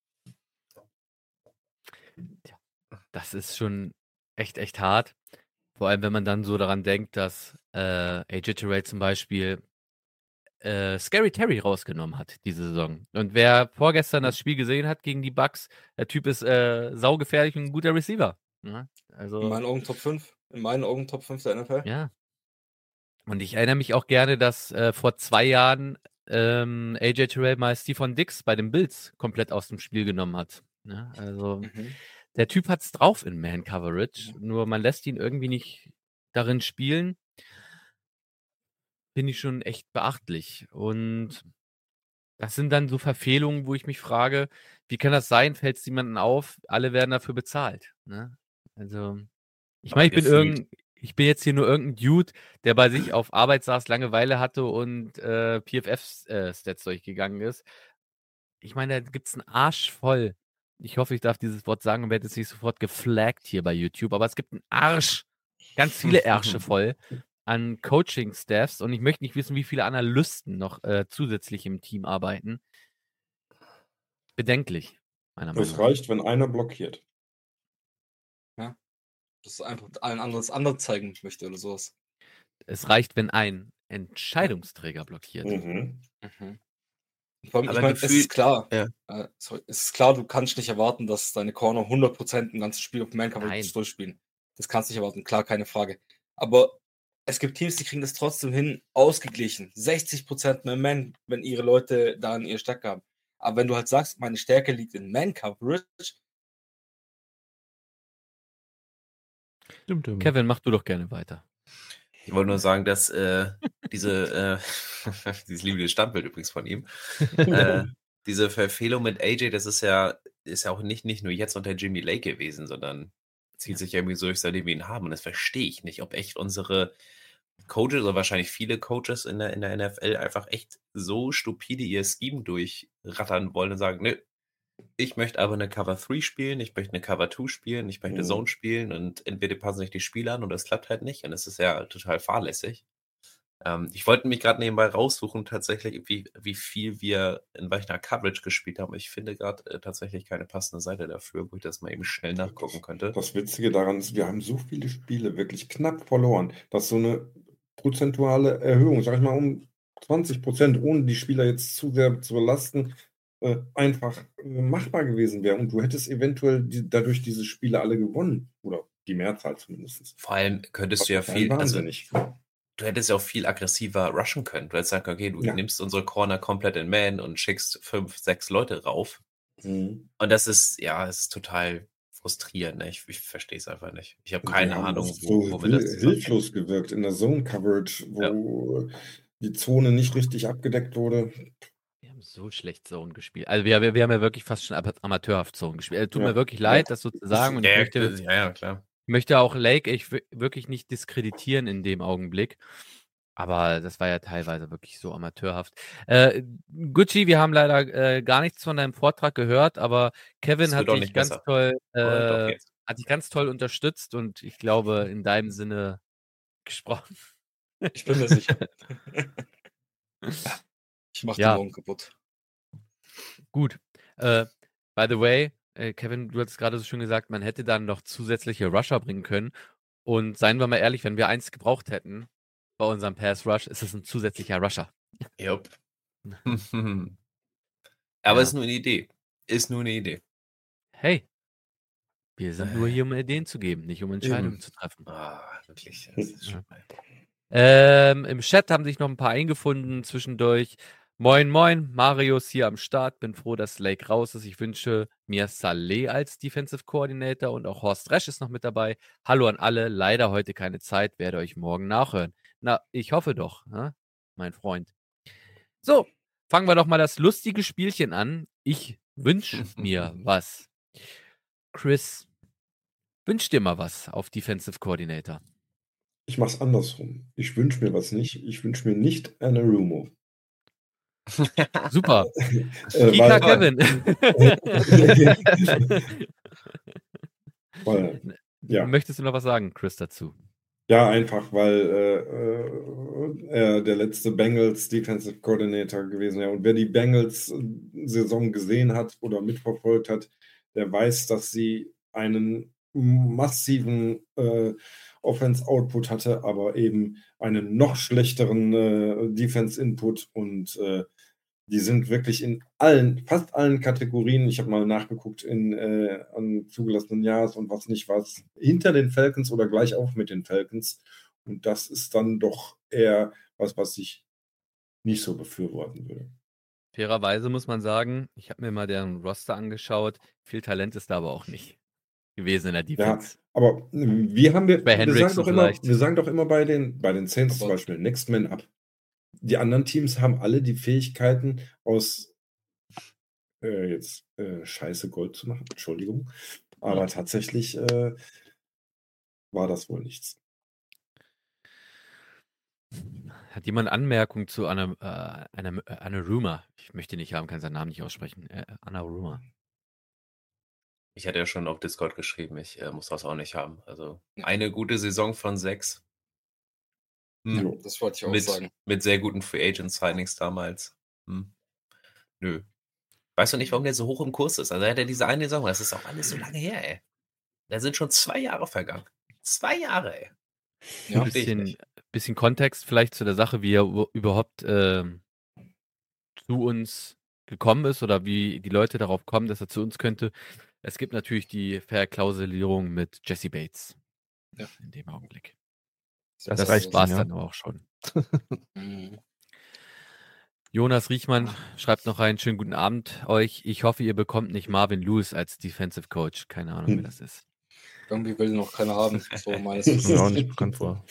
Das ist schon echt, echt hart. Vor allem, wenn man dann so daran denkt, dass äh, A J Terrell zum Beispiel äh, Scary Terry rausgenommen hat diese Saison. Und wer vorgestern das Spiel gesehen hat gegen die Bucks, der Typ ist äh, saugefährlich und ein guter Receiver. Ja, also, In meinen Augen Top fünf. In meinen Augen Top fünf der N F L. ja. Und ich erinnere mich auch gerne, dass äh, vor zwei Jahren ähm, A J Terrell mal Stephon Diggs bei den Bills komplett aus dem Spiel genommen hat. Ja, also Mhm. der Typ hat's drauf in Man-Coverage, nur man lässt ihn irgendwie nicht darin spielen. Finde ich schon echt beachtlich. Und das sind dann so Verfehlungen, wo ich mich frage, wie kann das sein? Fällt es jemandem auf? Alle werden dafür bezahlt. Ne? Also, ich Aber meine, ich bin gefühlt- irgend, ich bin jetzt hier nur irgendein Dude, der bei sich auf Arbeit saß, Langeweile hatte und äh, P F F-Stats durchgegangen ist. Ich meine, da gibt's einen Arsch voll. Ich hoffe, ich darf dieses Wort sagen und werde jetzt nicht sofort geflaggt hier bei YouTube, aber es gibt einen Arsch, ganz viele Ärsche voll an Coaching-Staffs und ich möchte nicht wissen, wie viele Analysten noch äh, zusätzlich im Team arbeiten. Bedenklich, meiner Meinung Es nach. reicht, wenn einer blockiert. Das ist einfach allen anderen das andere zeigen möchte oder sowas. Es reicht, wenn ein Entscheidungsträger blockiert. Mhm. Mhm. Vor allem, ich Aber meine, es ist gefühlt, klar, ja. äh, sorry, es ist klar, du kannst nicht erwarten, dass deine Corner hundert Prozent ein ganzes Spiel auf Nein. Man-Coverage durchspielen. Das kannst du nicht erwarten, klar, keine Frage. Aber es gibt Teams, die kriegen das trotzdem hin, ausgeglichen. sechzig Prozent mehr Man, wenn ihre Leute da ihre Stärke haben. Aber wenn du halt sagst, meine Stärke liegt in Man-Coverage, Stimmt immer. Kevin, mach du doch gerne weiter. Ich wollte nur sagen, dass äh, diese, äh, dieses liebe Standbild übrigens von ihm, äh, diese Verfehlung mit A J, das ist ja, ist ja auch nicht, nicht nur jetzt unter Jimmy Lake gewesen, sondern zieht Ja. sich irgendwie so durch, seitdem wir ihn haben. Und das verstehe ich nicht, ob echt unsere Coaches oder wahrscheinlich viele Coaches in der, in der N F L einfach echt so stupide ihr Scheme durchrattern wollen und sagen, nö, ich möchte aber eine Cover drei spielen, ich möchte eine Cover zwei spielen, ich möchte Mhm. Zone spielen und entweder passen sich die Spieler an oder es klappt halt nicht und das ist ja total fahrlässig. Ähm, ich wollte mich gerade nebenbei raussuchen, tatsächlich, wie, wie viel wir in welcher Coverage gespielt haben. Ich finde gerade äh, tatsächlich keine passende Seite dafür, wo ich das mal eben schnell nachgucken könnte. Das Witzige daran ist, wir haben so viele Spiele wirklich knapp verloren, dass so eine prozentuale Erhöhung, sag ich mal um zwanzig Prozent, ohne die Spieler jetzt zu sehr zu belasten, äh, einfach äh, machbar gewesen wäre. Und du hättest eventuell die, dadurch diese Spiele alle gewonnen. Oder die Mehrzahl zumindest. Vor allem könntest Das du ja ist viel, also wahnsinnig. du hättest ja auch viel aggressiver rushen können. Du hättest sagen, okay, du Ja. nimmst unsere Corner komplett in Man und schickst fünf, sechs Leute rauf. Mhm. Und das ist, ja, es ist total frustrierend. Ne? Ich, ich verstehe es einfach nicht. Ich habe keine Wir haben Ahnung, oft wo, so wo wir das hil- zusammen. hilflos gewirkt in der Zone-Coverage, wo die Zone nicht richtig abgedeckt wurde. Wir haben so schlecht Zone gespielt. Also wir, wir, wir haben ja wirklich fast schon ama- amateurhaft Zone gespielt. Also, tut Ja. mir wirklich Ja. leid, das so zu sagen. Und Ja, ich ja, möchte, ja, ja, klar. möchte auch Lake ich w- wirklich nicht diskreditieren in dem Augenblick. Aber das war ja teilweise wirklich so amateurhaft. Äh, Gucci, wir haben leider äh, gar nichts von deinem Vortrag gehört, aber Kevin Das hat wird auch dich nicht ganz besser. toll, Oder doch äh, jetzt? hat dich ganz toll unterstützt und ich glaube in deinem Sinne gesprochen. ich bin mir sicher. Ich mach Ja. die morgen kaputt. Gut. Äh, by the way, äh, Kevin, du hast gerade so schön gesagt, man hätte dann noch zusätzliche Rusher bringen können. Und seien wir mal ehrlich, wenn wir eins gebraucht hätten bei unserem Pass Rush, ist es ein zusätzlicher Rusher. Jupp. Aber Ja. ist nur eine Idee. Ist nur eine Idee. Hey, wir sind nur Äh. hier, um Ideen zu geben, nicht um Entscheidungen Eben. zu treffen. Ah, wirklich. Das ist Ja. schon Ähm, Im Chat haben sich noch ein paar eingefunden zwischendurch. Moin, moin, Marius hier am Start. Bin froh, dass Lake raus ist. Ich wünsche mir Saleh als Defensive Coordinator und auch Horst Resch ist noch mit dabei. Hallo an alle. Leider heute keine Zeit, werde euch morgen nachhören. Na, ich hoffe doch, ne? Mein Freund. So, fangen wir doch mal das lustige Spielchen an. Ich wünsche mir was. Chris, wünsch dir mal was auf Defensive Coordinator. Ich mach's andersrum. Ich wünsche mir was nicht. Ich wünsche mir nicht Anarumo. Super. Äh, Kika weil, Kevin. weil, ja. Möchtest du noch was sagen, Chris, dazu? Ja, einfach, weil äh, äh, er der letzte Bengals Defensive Coordinator gewesen wäre. Und wer die Bengals-Saison gesehen hat oder mitverfolgt hat, der weiß, dass sie einen massiven äh, Offense-Output hatte, aber eben einen noch schlechteren äh, Defense-Input. Und äh, die sind wirklich in allen, fast allen Kategorien, ich habe mal nachgeguckt, in äh, an zugelassenen Jahres und was nicht was, hinter den Falcons oder gleich auf mit den Falcons. Und das ist dann doch eher was, was ich nicht so befürworten würde. Fairerweise muss man sagen, ich habe mir mal deren Roster angeschaut. Viel Talent ist da aber auch nicht gewesen in der Defense. Ja, aber wir haben wir, Bei wir sagen doch immer, vielleicht. wir sagen doch immer bei den, bei den Saints zum Aber- Beispiel, Next Man Up. Die anderen Teams haben alle die Fähigkeiten, aus äh, jetzt äh, Scheiße Gold zu machen. Entschuldigung. Aber Ja. tatsächlich äh, war das wohl nichts. Hat jemand Anmerkung zu Anna, äh, Anna, äh, Anna Rumor? Ich möchte nicht haben, kann seinen Namen nicht aussprechen. Äh, Anna Rumor. Ich hatte ja schon auf Discord geschrieben, ich äh, muss das auch nicht haben. Also Ja. eine gute Saison von sechs. Hm. Jo. Das wollte ich auch Mit, sagen. mit sehr guten Free Agent Signings damals. Hm. Nö. Weißt du nicht, warum der so hoch im Kurs ist? Also er hat ja diese eine Saison, das ist auch alles so lange her, ey. Da sind schon zwei Jahre vergangen. Zwei Jahre, ey. Ja. Ein Verstehe ich bisschen, nicht. bisschen Kontext vielleicht zu der Sache, wie er u- überhaupt ähm, zu uns gekommen ist oder wie die Leute darauf kommen, dass er zu uns könnte. Es gibt natürlich die Verklausulierung mit Jesse Bates. Ja. In dem Augenblick. Das Das reicht war es ihm, ja. dann aber auch schon. Mhm. Jonas Riechmann schreibt noch rein, schönen guten Abend euch. Ich hoffe, ihr bekommt nicht Marvin Lewis als Defensive Coach. Keine Ahnung, wer das ist. Irgendwie will noch keiner haben. So meines Kommt Wissens. mir auch nicht bekannt vor.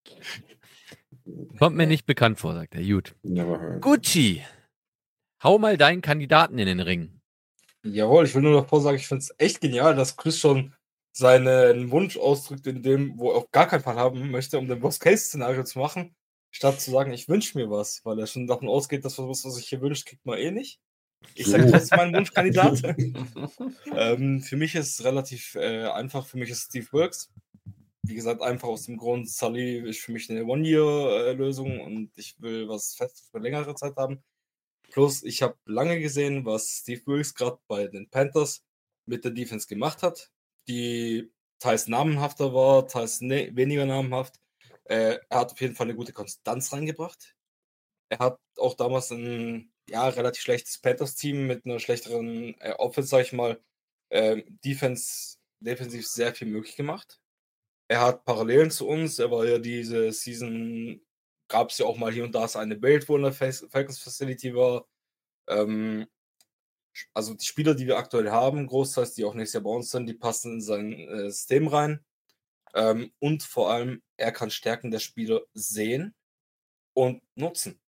Kommt mir nicht bekannt vor, sagt er. Gut. Never heard. Gucci, hau mal deinen Kandidaten in den Ring. Jawohl, ich will nur noch vorsagen, ich finde es echt genial, dass Chris schon seinen Wunsch ausdrückt, in dem, wo er auf gar keinen Fall haben möchte, um den Worst-Case-Szenario zu machen, statt zu sagen, ich wünsche mir was, weil er schon davon ausgeht, dass was, was sich hier wünscht, kriegt man eh nicht. Ich sage So. trotzdem meinen Wunschkandidat. ähm, für mich ist es relativ äh, einfach, für mich ist Steve Wilkes. Wie gesagt, einfach aus dem Grund, Sully ist für mich eine One-Year-Lösung und ich will was Festes für längere Zeit haben. Plus, ich habe lange gesehen, was Steve Wilkes gerade bei den Panthers mit der Defense gemacht hat, die teils namenhafter war, teils ne weniger namenhaft. Äh, er hat auf jeden Fall eine gute Konstanz reingebracht. Er hat auch damals ein ja, relativ schlechtes Panthers-Team mit einer schlechteren äh, Offense, sag ich mal, äh, Defense, defensiv sehr viel möglich gemacht. Er hat Parallelen zu uns. Er war ja diese Season, gab es ja auch mal hier und da so eine Welt, wo in der Falcons Facility war. Ähm, also die Spieler, die wir aktuell haben, großteils, die auch nächstes Jahr bei uns sind, die passen in sein äh, System rein. Ähm, und vor allem, er kann Stärken der Spieler sehen und nutzen.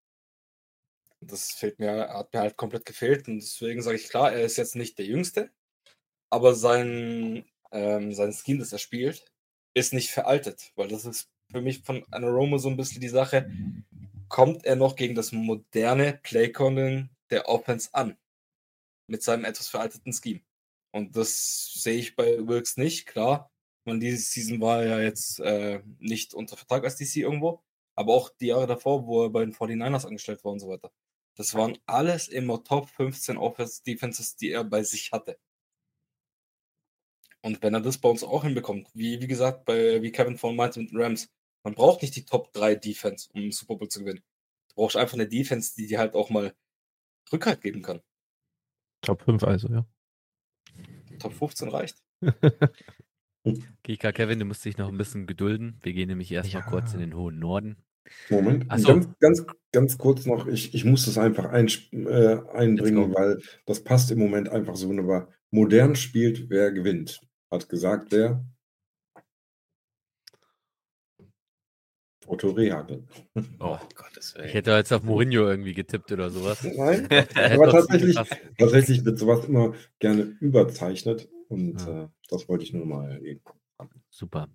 Das fehlt mir, hat mir halt komplett gefehlt. Und deswegen sage ich klar, er ist jetzt nicht der Jüngste, aber sein, ähm, sein Scheme, das er spielt, ist nicht veraltet, weil das ist für mich von Anaromo so ein bisschen die Sache, kommt er noch gegen das moderne Playcalling der Offense an, mit seinem etwas veralteten Scheme. Und das sehe ich bei Wilkes nicht, klar. Man, diese Season war er ja jetzt äh, nicht unter Vertrag als D C irgendwo, aber auch die Jahre davor, wo er bei den forty-niners angestellt war und so weiter. Das waren alles immer Top fünfzehn Offense-Defenses, die er bei sich hatte. Und wenn er das bei uns auch hinbekommt, wie, wie gesagt, bei, wie Kevin vorhin meinte mit den Rams, man braucht nicht die Top drei Defense, um einen Super Bowl zu gewinnen. Du brauchst einfach eine Defense, die dir halt auch mal Rückhalt geben kann. Top fünf also, ja. Top fünfzehn reicht. Kika, Kevin, du musst dich noch ein bisschen gedulden. Wir gehen nämlich erstmal Ja. kurz in den hohen Norden. Moment, Ach so. ganz, ganz, ganz kurz noch, ich, ich muss das einfach einsp- äh, einbringen, go. weil das passt im Moment einfach so wunderbar. Modern spielt, wer gewinnt, hat gesagt wer? Otto Rehagel. Oh, Gottes Ich Willen. hätte jetzt auf Mourinho irgendwie getippt oder sowas. Nein, Der hätte aber doch tatsächlich, gepasst. tatsächlich wird sowas immer gerne überzeichnet und Ja. äh, das wollte ich nur mal eben. Super.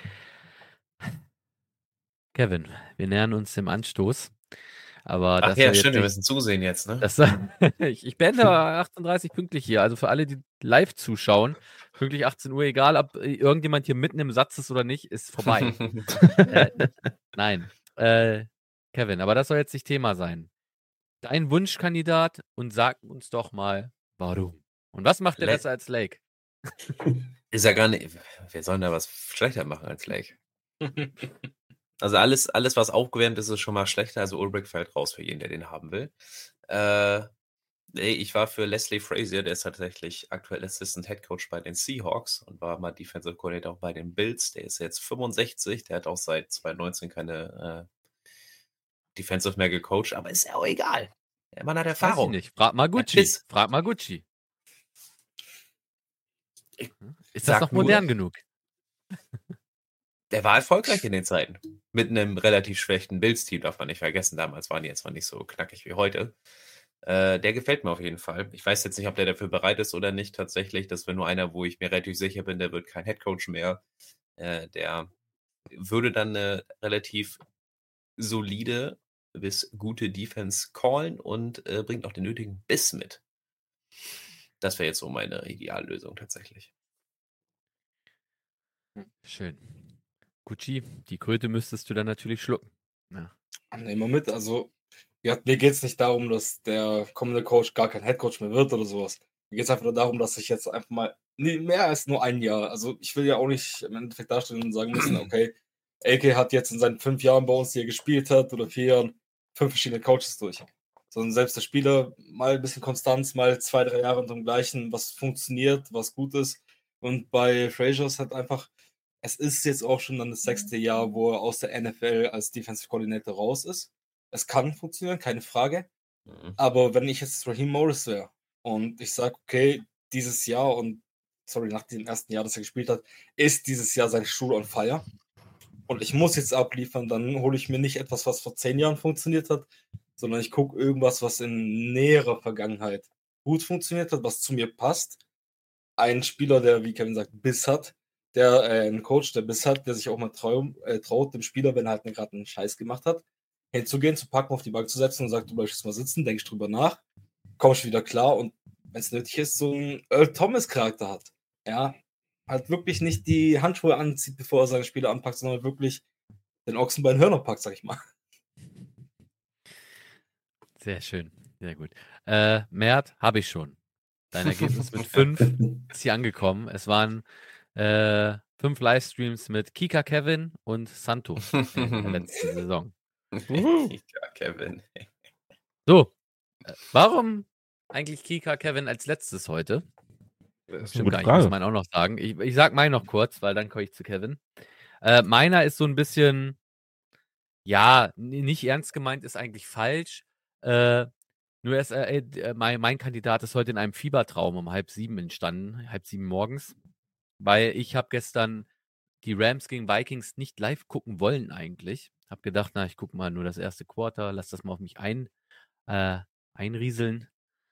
Kevin, wir nähern uns dem Anstoß. Aber Ach das ja, soll jetzt stimmt, wir nicht, müssen zusehen jetzt, ne? das soll, ich, ich beende achtunddreißig pünktlich hier. Also für alle, die live zuschauen, pünktlich achtzehn Uhr, egal ob irgendjemand hier mitten im Satz ist oder nicht, ist vorbei. äh, nein. Äh, Kevin, aber das soll jetzt nicht Thema sein. Dein Wunschkandidat und sag uns doch mal, warum. Und was macht der Le- besser als Lake? Ist ja gar nicht. Wir sollen da was schlechter machen als Lake. Also alles, alles, was aufgewärmt ist, ist schon mal schlechter. Also Ulbrich fällt raus für jeden, der den haben will. Äh, nee, ich war für Leslie Frazier, der ist tatsächlich aktuell Assistant Head Coach bei den Seahawks und war mal Defensive Coordinator auch bei den Bills. Der ist jetzt fünfundsechzig, der hat auch seit zwanzig neunzehn keine äh, Defensive mehr gecoacht, aber ist ja auch egal. Der Mann hat Weiß ich Erfahrung. nicht. Frag mal Gucci. Piss. Frag mal Gucci. Ich Ist das sag noch nur- modern genug? Der war erfolgreich in den Zeiten. Mit einem relativ schlechten Bills-Team, darf man nicht vergessen. Damals waren die jetzt mal nicht so knackig wie heute. Äh, der gefällt mir auf jeden Fall. Ich weiß jetzt nicht, ob der dafür bereit ist oder nicht. Tatsächlich, das wäre nur einer, wo ich mir relativ sicher bin, der wird kein Headcoach mehr. Äh, der würde dann eine relativ solide bis gute Defense callen und äh, bringt auch den nötigen Biss mit. Das wäre jetzt so meine Ideallösung tatsächlich. Schön. Gucci, die Kröte müsstest du dann natürlich schlucken. Ja. Nehmen wir mit. Also, ja, mir geht es nicht darum, dass der kommende Coach gar kein Headcoach mehr wird oder sowas. Mir geht es einfach nur darum, dass ich jetzt einfach mal nie, mehr als nur ein Jahr, also ich will ja auch nicht im Endeffekt darstellen und sagen müssen, okay, A K hat jetzt in seinen fünf Jahren bei uns, die er gespielt hat, oder vier Jahren, fünf verschiedene Coaches durch. sondern selbst der Spieler mal ein bisschen Konstanz, mal zwei, drei Jahre unter dem Gleichen, was funktioniert, was gut ist. Und bei Frazier ist halt einfach, es ist jetzt auch schon dann das sechste Jahr, wo er aus der N F L als Defensive Coordinator raus ist. Es kann funktionieren, keine Frage. Mhm. Aber wenn ich jetzt Raheem Morris wäre und ich sage, okay, dieses Jahr und sorry, nach dem ersten Jahr, das er gespielt hat, ist dieses Jahr sein Stuhl on fire. Und ich muss jetzt abliefern, dann hole ich mir nicht etwas, was vor zehn Jahren funktioniert hat, sondern ich gucke irgendwas, was in näherer Vergangenheit gut funktioniert hat, was zu mir passt. Ein Spieler, der, wie Kevin sagt, Biss hat, der äh, ein Coach, der Biss hat, der sich auch mal trau äh, traut, dem Spieler, wenn er halt gerade einen Scheiß gemacht hat, hinzugehen, zu packen, auf die Bank zu setzen und sagt, du bleibst jetzt mal sitzen, denkst drüber nach, kommst wieder klar und wenn es nötig ist, so einen Earl Thomas-Charakter hat. Ja, halt wirklich nicht die Handschuhe anzieht, bevor er seine Spieler anpackt, sondern wirklich den Ochsen bei den Hörner packt, sag ich mal. Sehr schön, sehr gut. Äh, Mert, habe ich schon. Dein Ergebnis mit fünf ist hier angekommen. Es waren äh, fünf Livestreams mit Kika Kevin und Santo in der letzten Saison. Kika Kevin. So, äh, warum eigentlich Kika Kevin als letztes heute? Das ist eine Stimmt gute gar nicht, muss Frage. man auch noch sagen. Ich, ich sag meinen noch kurz, weil dann komme ich zu Kevin. Äh, meiner ist so ein bisschen, ja, n- nicht ernst gemeint, ist eigentlich falsch. Äh, nur ist, äh, äh, mein, mein Kandidat ist heute in einem Fiebertraum um halb sieben entstanden, halb sieben morgens, weil ich habe gestern die Rams gegen Vikings nicht live gucken wollen eigentlich. Hab gedacht, na, ich gucke mal nur das erste Quarter, lass das mal auf mich ein, äh, einrieseln.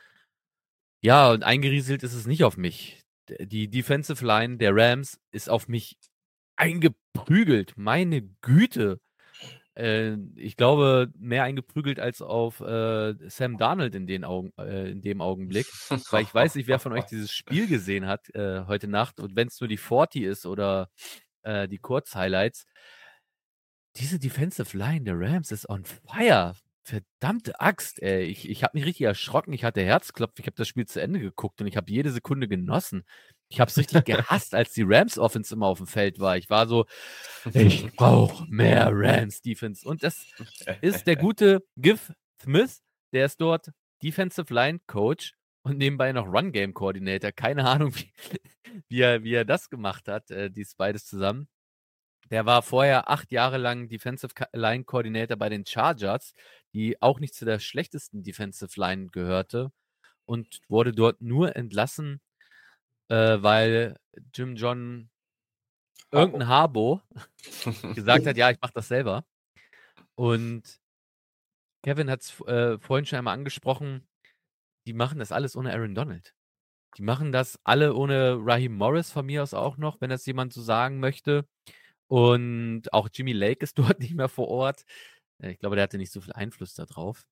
Ja, und eingerieselt ist es nicht auf mich. D- Die Defensive Line der Rams ist auf mich eingeprügelt. Meine Güte. Äh, ich glaube, mehr eingeprügelt als auf äh, Sam Darnold in, den Augen, äh, in dem Augenblick. Weil ich weiß nicht, wer von euch dieses Spiel gesehen hat äh, heute Nacht. Und wenn es nur die vierzig ist oder äh, die Kurzhighlights. Diese Defensive Line der Rams ist on fire. Verdammte Axt, ey. Ich, ich habe mich richtig erschrocken. Ich hatte Herzklopfen. Ich habe das Spiel zu Ende geguckt und ich habe jede Sekunde genossen. Ich habe es richtig gehasst, als die Rams-Offense immer auf dem Feld war. Ich war so, ich brauche mehr Rams-Defense. Und das ist der gute Giff Smith, der ist dort Defensive Line Coach und nebenbei noch Run Game Coordinator. Keine Ahnung, wie, wie, er, wie er das gemacht hat, äh, dies beides zusammen. Der war vorher acht Jahre lang Defensive Line Coordinator bei den Chargers, die auch nicht zu der schlechtesten Defensive Line gehörte und wurde dort nur entlassen, äh, weil Jim John irgendein Harbo gesagt hat, ja, ich mache das selber. Und Kevin hat es äh, vorhin schon einmal angesprochen, die machen das alles ohne Aaron Donald. Die machen das alle ohne Raheem Morris von mir aus auch noch, wenn das jemand so sagen möchte. Und auch Jimmy Lake ist dort nicht mehr vor Ort. Ich glaube, der hatte nicht so viel Einfluss darauf.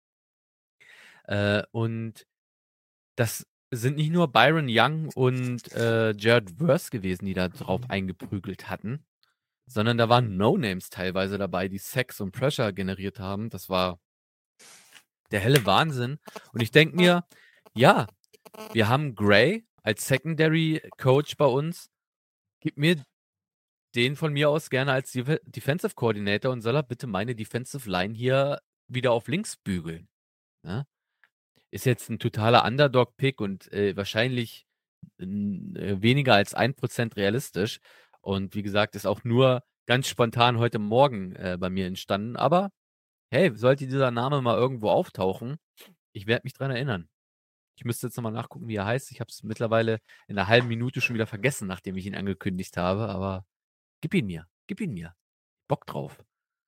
Äh, und das sind nicht nur Byron Young und äh, Jared Verse gewesen, die da drauf eingeprügelt hatten, sondern da waren No-Names teilweise dabei, die Sex und Pressure generiert haben. Das war der helle Wahnsinn. Und ich denke mir, ja, wir haben Gray als Secondary Coach bei uns. Gib mir den von mir aus gerne als Def Defensive Coordinator und soll er bitte meine Defensive Line hier wieder auf links bügeln. Ja? Ist jetzt ein totaler Underdog-Pick und äh, wahrscheinlich äh, weniger als ein Prozent realistisch. Und wie gesagt, ist auch nur ganz spontan heute Morgen äh, bei mir entstanden. Aber hey, sollte dieser Name mal irgendwo auftauchen, ich werde mich dran erinnern. Ich müsste jetzt nochmal nachgucken, wie er heißt. Ich habe es mittlerweile in einer halben Minute schon wieder vergessen, nachdem ich ihn angekündigt habe. Aber gib ihn mir. Gib ihn mir. Bock drauf.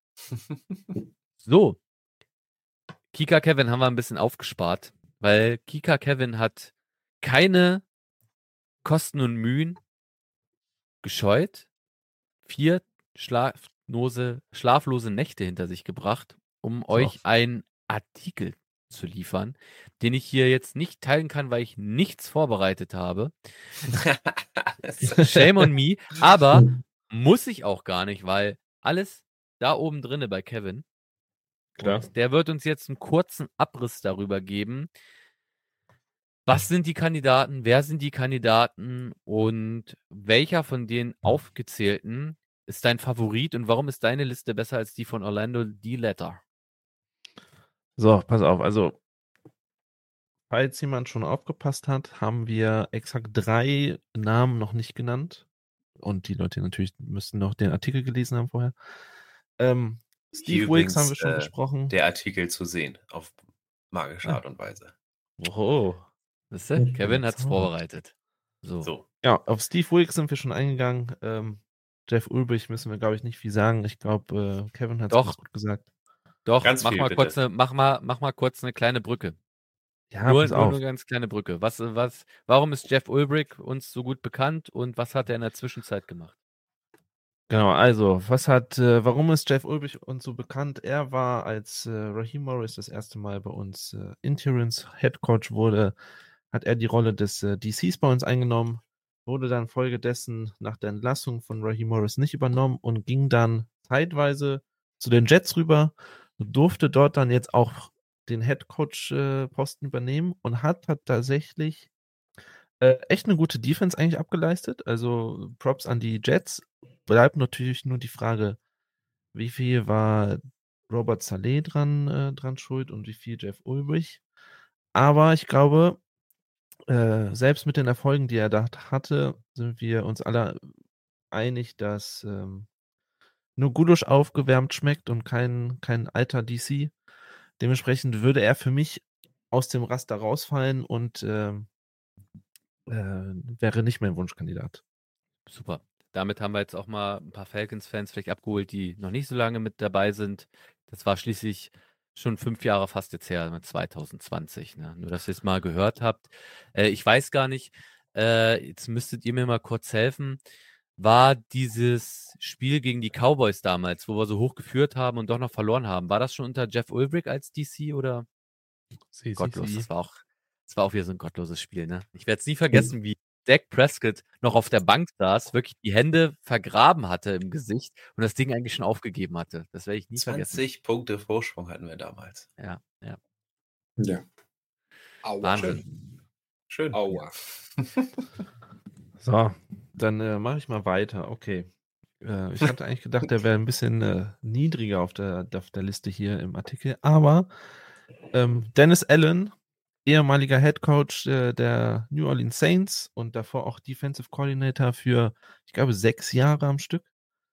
So. Kika Kevin haben wir ein bisschen aufgespart, weil Kika Kevin hat keine Kosten und Mühen gescheut, vier schlaflose, schlaflose Nächte hinter sich gebracht, um So. euch einen Artikel zu liefern, den ich hier jetzt nicht teilen kann, weil ich nichts vorbereitet habe. Shame on me, aber muss ich auch gar nicht, weil alles da oben drinne bei Kevin. Klar. Und der wird uns jetzt einen kurzen Abriss darüber geben. Was sind die Kandidaten? Wer sind die Kandidaten? Und welcher von den aufgezählten ist dein Favorit? Und warum ist deine Liste besser als die von Orlando D. Letter? So, pass auf. Also, falls jemand schon aufgepasst hat, haben wir exakt drei Namen noch nicht genannt. Und die Leute natürlich müssten noch den Artikel gelesen haben vorher. Ähm, Steve Hier Wilkes haben wir übrigens, schon äh, besprochen. der Artikel zu sehen auf magische Ah. Art und Weise. Oh. Wisst ihr? Kevin hat's So. vorbereitet. So. So. Ja, auf Steve Wilkes sind wir schon eingegangen. Ähm, Jeff Ulbrich müssen wir, glaube ich, nicht viel sagen. Ich glaube, äh, Kevin hat es Doch. ganz gut gesagt. Doch, Ganz mach viel, mal bitte. kurz eine, mach mal, mach mal kurz eine kleine Brücke. Ja, nur, pass nur auf. eine ganz kleine Brücke. Was, was, warum ist Jeff Ulbrich uns so gut bekannt und was hat er in der Zwischenzeit gemacht? Genau, also, was hat, äh, warum ist Jeff Ulbrich uns so bekannt? Er war, als äh, Raheem Morris das erste Mal bei uns äh, Interims Head Coach wurde, hat er die Rolle des äh, D Cs bei uns eingenommen, wurde dann folgedessen nach der Entlassung von Raheem Morris nicht übernommen und ging dann zeitweise zu den Jets rüber, durfte dort dann jetzt auch den Head Coach äh, Posten übernehmen und hat, hat tatsächlich äh, echt eine gute Defense eigentlich abgeleistet. Also Props an die Jets. Bleibt natürlich nur die Frage, wie viel war Robert Saleh dran, äh, dran schuld und wie viel Jeff Ulbrich. Aber ich glaube, äh, selbst mit den Erfolgen, die er da hatte, sind wir uns alle einig, dass ähm, nur Gulasch aufgewärmt schmeckt und kein, kein alter D C. Dementsprechend würde er für mich aus dem Raster rausfallen und ähm, äh, wäre nicht mein Wunschkandidat. Super. Damit haben wir jetzt auch mal ein paar Falcons-Fans vielleicht abgeholt, die noch nicht so lange mit dabei sind. Das war schließlich schon fünf Jahre fast jetzt her, mit zwanzig zwanzig. Ne? Nur, dass ihr es mal gehört habt. Äh, ich weiß gar nicht, äh, jetzt müsstet ihr mir mal kurz helfen. War dieses Spiel gegen die Cowboys damals, wo wir so hoch geführt haben und doch noch verloren haben, war das schon unter Jeff Ulbrich als D C oder? Sie, Gottlos, sie, das war auch, das war auch wieder so ein gottloses Spiel, ne? Ich werde es nie vergessen, wie Dak Prescott noch auf der Bank saß, wirklich die Hände vergraben hatte im Gesicht und das Ding eigentlich schon aufgegeben hatte. Das werde ich nie vergessen. zwanzig Punkte Vorsprung hatten wir damals. Ja, ja. Ja. Aua. Wahnsinn. Schön. Aua. So, dann äh, mache ich mal weiter. Okay. Äh, ich hatte eigentlich gedacht, der wäre ein bisschen äh, niedriger auf der, auf der Liste hier im Artikel, aber ähm, Dennis Allen, ehemaliger Head Coach äh, der New Orleans Saints und davor auch Defensive Coordinator für, ich glaube, sechs Jahre am Stück,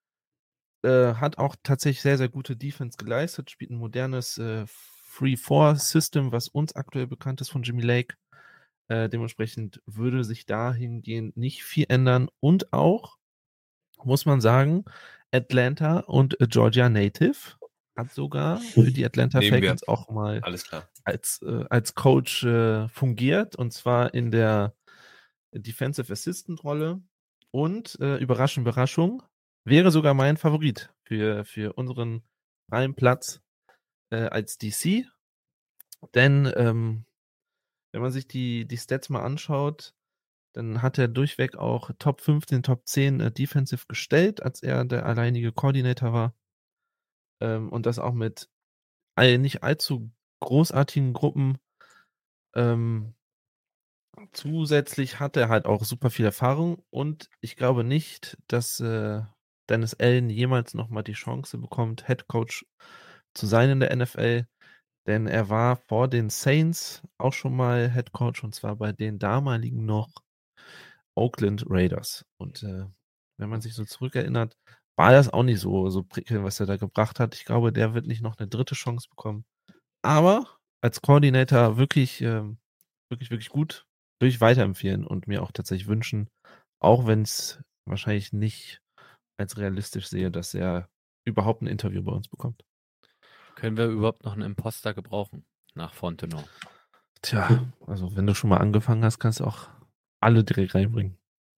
äh, hat auch tatsächlich sehr, sehr gute Defense geleistet, spielt ein modernes äh, three four System, was uns aktuell bekannt ist von Jimmy Lake. Äh, dementsprechend würde sich dahingehend nicht viel ändern. Und auch, muss man sagen, Atlanta und äh, Georgia Native hat sogar für die Atlanta Nehmen wir. Falcons auch mal Alles klar. als, äh, als Coach äh, fungiert. Und zwar in der Defensive Assistant Rolle. Und äh, Überraschung, Überraschung, wäre sogar mein Favorit für, für unseren freien Platz äh, als D C. Denn ähm, wenn man sich die, die Stats mal anschaut, dann hat er durchweg auch Top fünfzehn, Top zehn äh, Defensive gestellt, als er der alleinige Koordinator war. Ähm, und das auch mit all, nicht allzu großartigen Gruppen. Ähm, zusätzlich hat er halt auch super viel Erfahrung und ich glaube nicht, dass äh, Dennis Allen jemals nochmal die Chance bekommt, Head Coach zu sein in der N F L. Denn er war vor den Saints auch schon mal Head Coach und zwar bei den damaligen noch Oakland Raiders. Und äh, wenn man sich so zurückerinnert, war das auch nicht so, so prickelnd, was er da gebracht hat. Ich glaube, der wird nicht noch eine dritte Chance bekommen. Aber als Koordinator wirklich, ähm, wirklich, wirklich gut, würde ich weiterempfehlen und mir auch tatsächlich wünschen, auch wenn es wahrscheinlich nicht als realistisch sehe, dass er überhaupt ein Interview bei uns bekommt. Können wir überhaupt noch einen Imposter gebrauchen nach Fontenot? Tja, also wenn du schon mal angefangen hast, kannst du auch alle direkt reinbringen.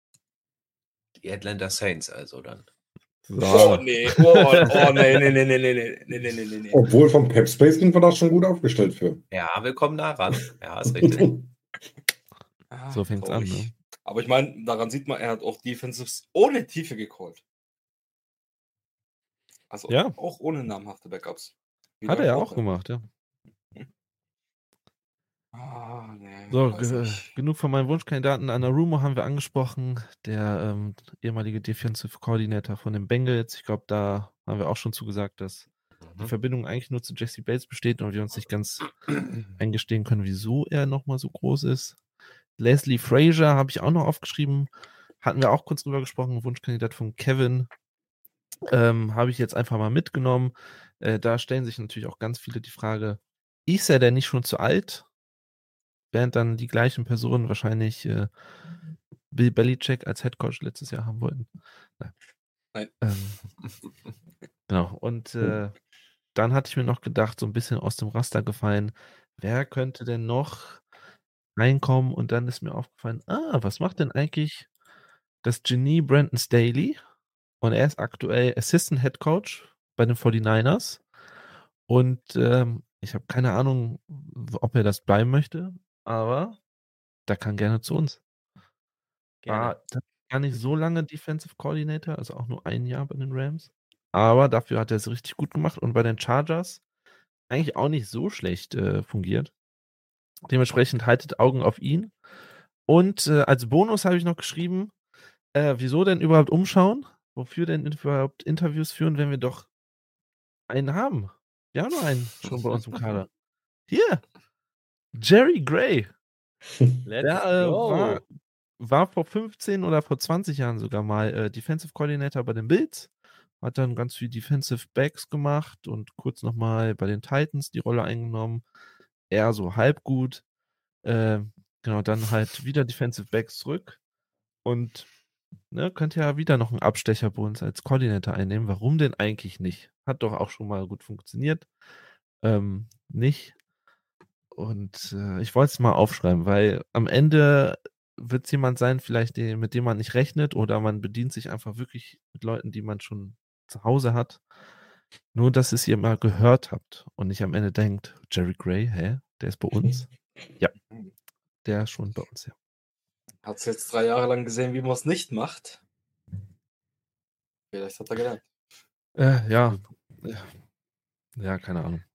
Die Atlanta Saints also dann. Oh nee, oh, oh nee, nee, nee, nee, nee, nee, nee, nee, nee, nee. Obwohl vom Cap Space sind wir da schon gut aufgestellt für. Ja, wir kommen nah ran. Ja, ist richtig. Ah, So fängt's an, traurig. ne? Aber ich meine, daran sieht man, er hat auch Defensives ohne Tiefe gecallt. Also Ja. auch ohne namhafte Backups. Wie Hat der er auch Quarterback. gemacht, ja. Ah, nee, So, weiß ge nicht. genug von meinen Wunschkandidaten. Anarumo haben wir angesprochen, der ähm, ehemalige Defensive Coordinator von den Bengals. Ich glaube, da haben wir auch schon zugesagt, dass die Mhm. Verbindung eigentlich nur zu Jessie Bates besteht und wir uns nicht ganz eingestehen können, wieso er nochmal so groß ist. Leslie Frazier habe ich auch noch aufgeschrieben. Hatten wir auch kurz drüber gesprochen, Wunschkandidat von Kevin. Ähm, habe ich jetzt einfach mal mitgenommen. Äh, da stellen sich natürlich auch ganz viele die Frage, ist er denn nicht schon zu alt? Während dann die gleichen Personen wahrscheinlich äh, Bill Belichick als Headcoach letztes Jahr haben wollten. Nein. Nein. Ähm, genau. Und äh, dann hatte ich mir noch gedacht, so ein bisschen aus dem Raster gefallen, wer könnte denn noch reinkommen? Und dann ist mir aufgefallen, ah, was macht denn eigentlich das Genie Brandon Staley? Und er ist aktuell Assistant Head Coach bei den forty-niners. Und ähm, ich habe keine Ahnung, ob er das bleiben möchte, aber der kann gerne zu uns. Gerne. War das gar nicht so lange Defensive Coordinator, also auch nur ein Jahr bei den Rams. Aber dafür hat er es richtig gut gemacht und bei den Chargers eigentlich auch nicht so schlecht äh, fungiert. Dementsprechend haltet Augen auf ihn. Und äh, als Bonus habe ich noch geschrieben, äh, wieso denn überhaupt umschauen? Wofür denn überhaupt Interviews führen, wenn wir doch einen haben? Wir haben nur einen schon bei uns im Kader. Hier, Jerry Gray. Let's Der äh, go. war, war vor fünfzehn oder vor zwanzig Jahren sogar mal äh, Defensive Coordinator bei den Bills. Hat dann ganz viel Defensive Backs gemacht und kurz nochmal bei den Titans die Rolle eingenommen. Eher so halb gut. Äh, genau, dann halt wieder Defensive Backs zurück. Und ne, könnte ja wieder noch einen Abstecher bei uns als Coordinator einnehmen. Warum denn eigentlich nicht? Hat doch auch schon mal gut funktioniert. Ähm, nicht. Und äh, ich wollte es mal aufschreiben, weil am Ende wird es jemand sein, vielleicht den, mit dem man nicht rechnet, oder man bedient sich einfach wirklich mit Leuten, die man schon zu Hause hat. Nur, dass ihr es ihr mal gehört habt und nicht am Ende denkt, Jerry Gray, hä? Der ist bei uns? Ja, der ist schon bei uns, ja. Hat es jetzt drei Jahre lang gesehen, wie man es nicht macht. Vielleicht hat er gelernt. Äh, ja. ja. Ja, keine Ahnung.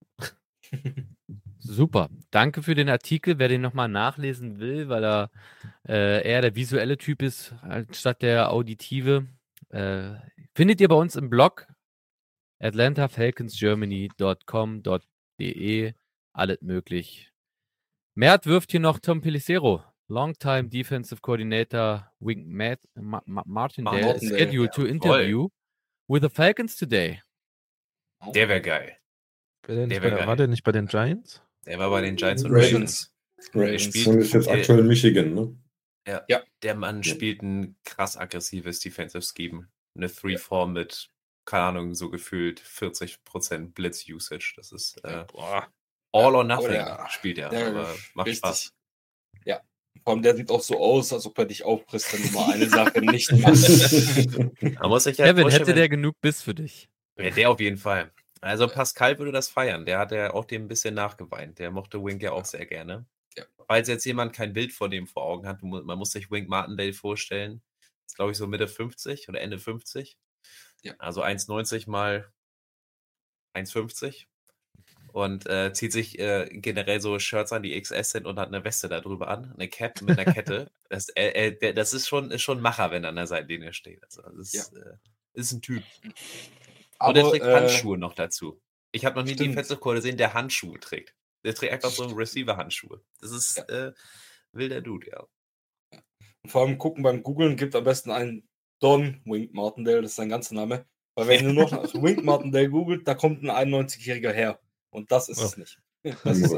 Super. Danke für den Artikel. Wer den nochmal nachlesen will, weil er äh, eher der visuelle Typ ist, anstatt der auditive, äh, findet ihr bei uns im Blog atlanta falcons germany dot com dot de. Alles möglich. Mert wirft hier noch Tom Pelissero, Longtime Defensive Coordinator, Wink Matt, Ma Ma Martindale, Martindale, scheduled to jawohl. interview with the Falcons today. Der wäre geil. War der, nicht Der wär bei, geil. war der nicht bei den Giants? Der war bei den Giants und Ravens. Ravens. Der Ravens. spielt, Und ist jetzt der, aktuell in Michigan, ne? ja, Ja. der Mann Ja. spielt ein krass aggressives Defensive Scheme. Eine drei vier mit, keine Ahnung, so gefühlt vierzig Prozent Blitz-Usage. Das ist äh, Boah. all or Aber nothing, der- spielt er. der- aber macht richtig. Spaß. Ja. Vor allem, der sieht auch so aus, als ob er dich aufpresst, wenn du mal eine Sache nicht machst. Man muss sich halt Kevin, vorstellen, hätte der genug Biss für dich? Ja, der auf jeden Fall. Also Pascal würde das feiern. Der hat ja auch dem ein bisschen nachgeweint. Der mochte Wink ja auch sehr gerne. Ja. Falls jetzt jemand kein Bild von dem vor Augen hat, man muss sich Wink Martindale vorstellen. Ist, glaube ich, so Mitte fünfzig oder Ende fünfzig. Ja. Also eins neunzig mal eins fünfzig. Und äh, zieht sich äh, generell so Shirts an, die X S sind, und hat eine Weste darüber an. Eine Cap mit einer Kette. Das, äh, äh, der, das ist schon ist schon ein Macher, wenn er an der Seitenlinie steht. Also, das ist, äh, ist ein Typ. Und er Aber, trägt äh, Handschuhe noch dazu. Ich habe noch nie einen stimmt. Defensive Core gesehen, der Handschuhe trägt. Der trägt einfach so Receiver-Handschuhe. Das ist Ja. äh, wilder Dude, ja. Vor allem gucken beim Googlen, gibt am besten einen Don Wink Martindale, das ist sein ganzer Name. Weil wenn du noch nach Wink Martindale googelt, da kommt ein einundneunzigjähriger her. Und das ist Oh. es nicht. Das ist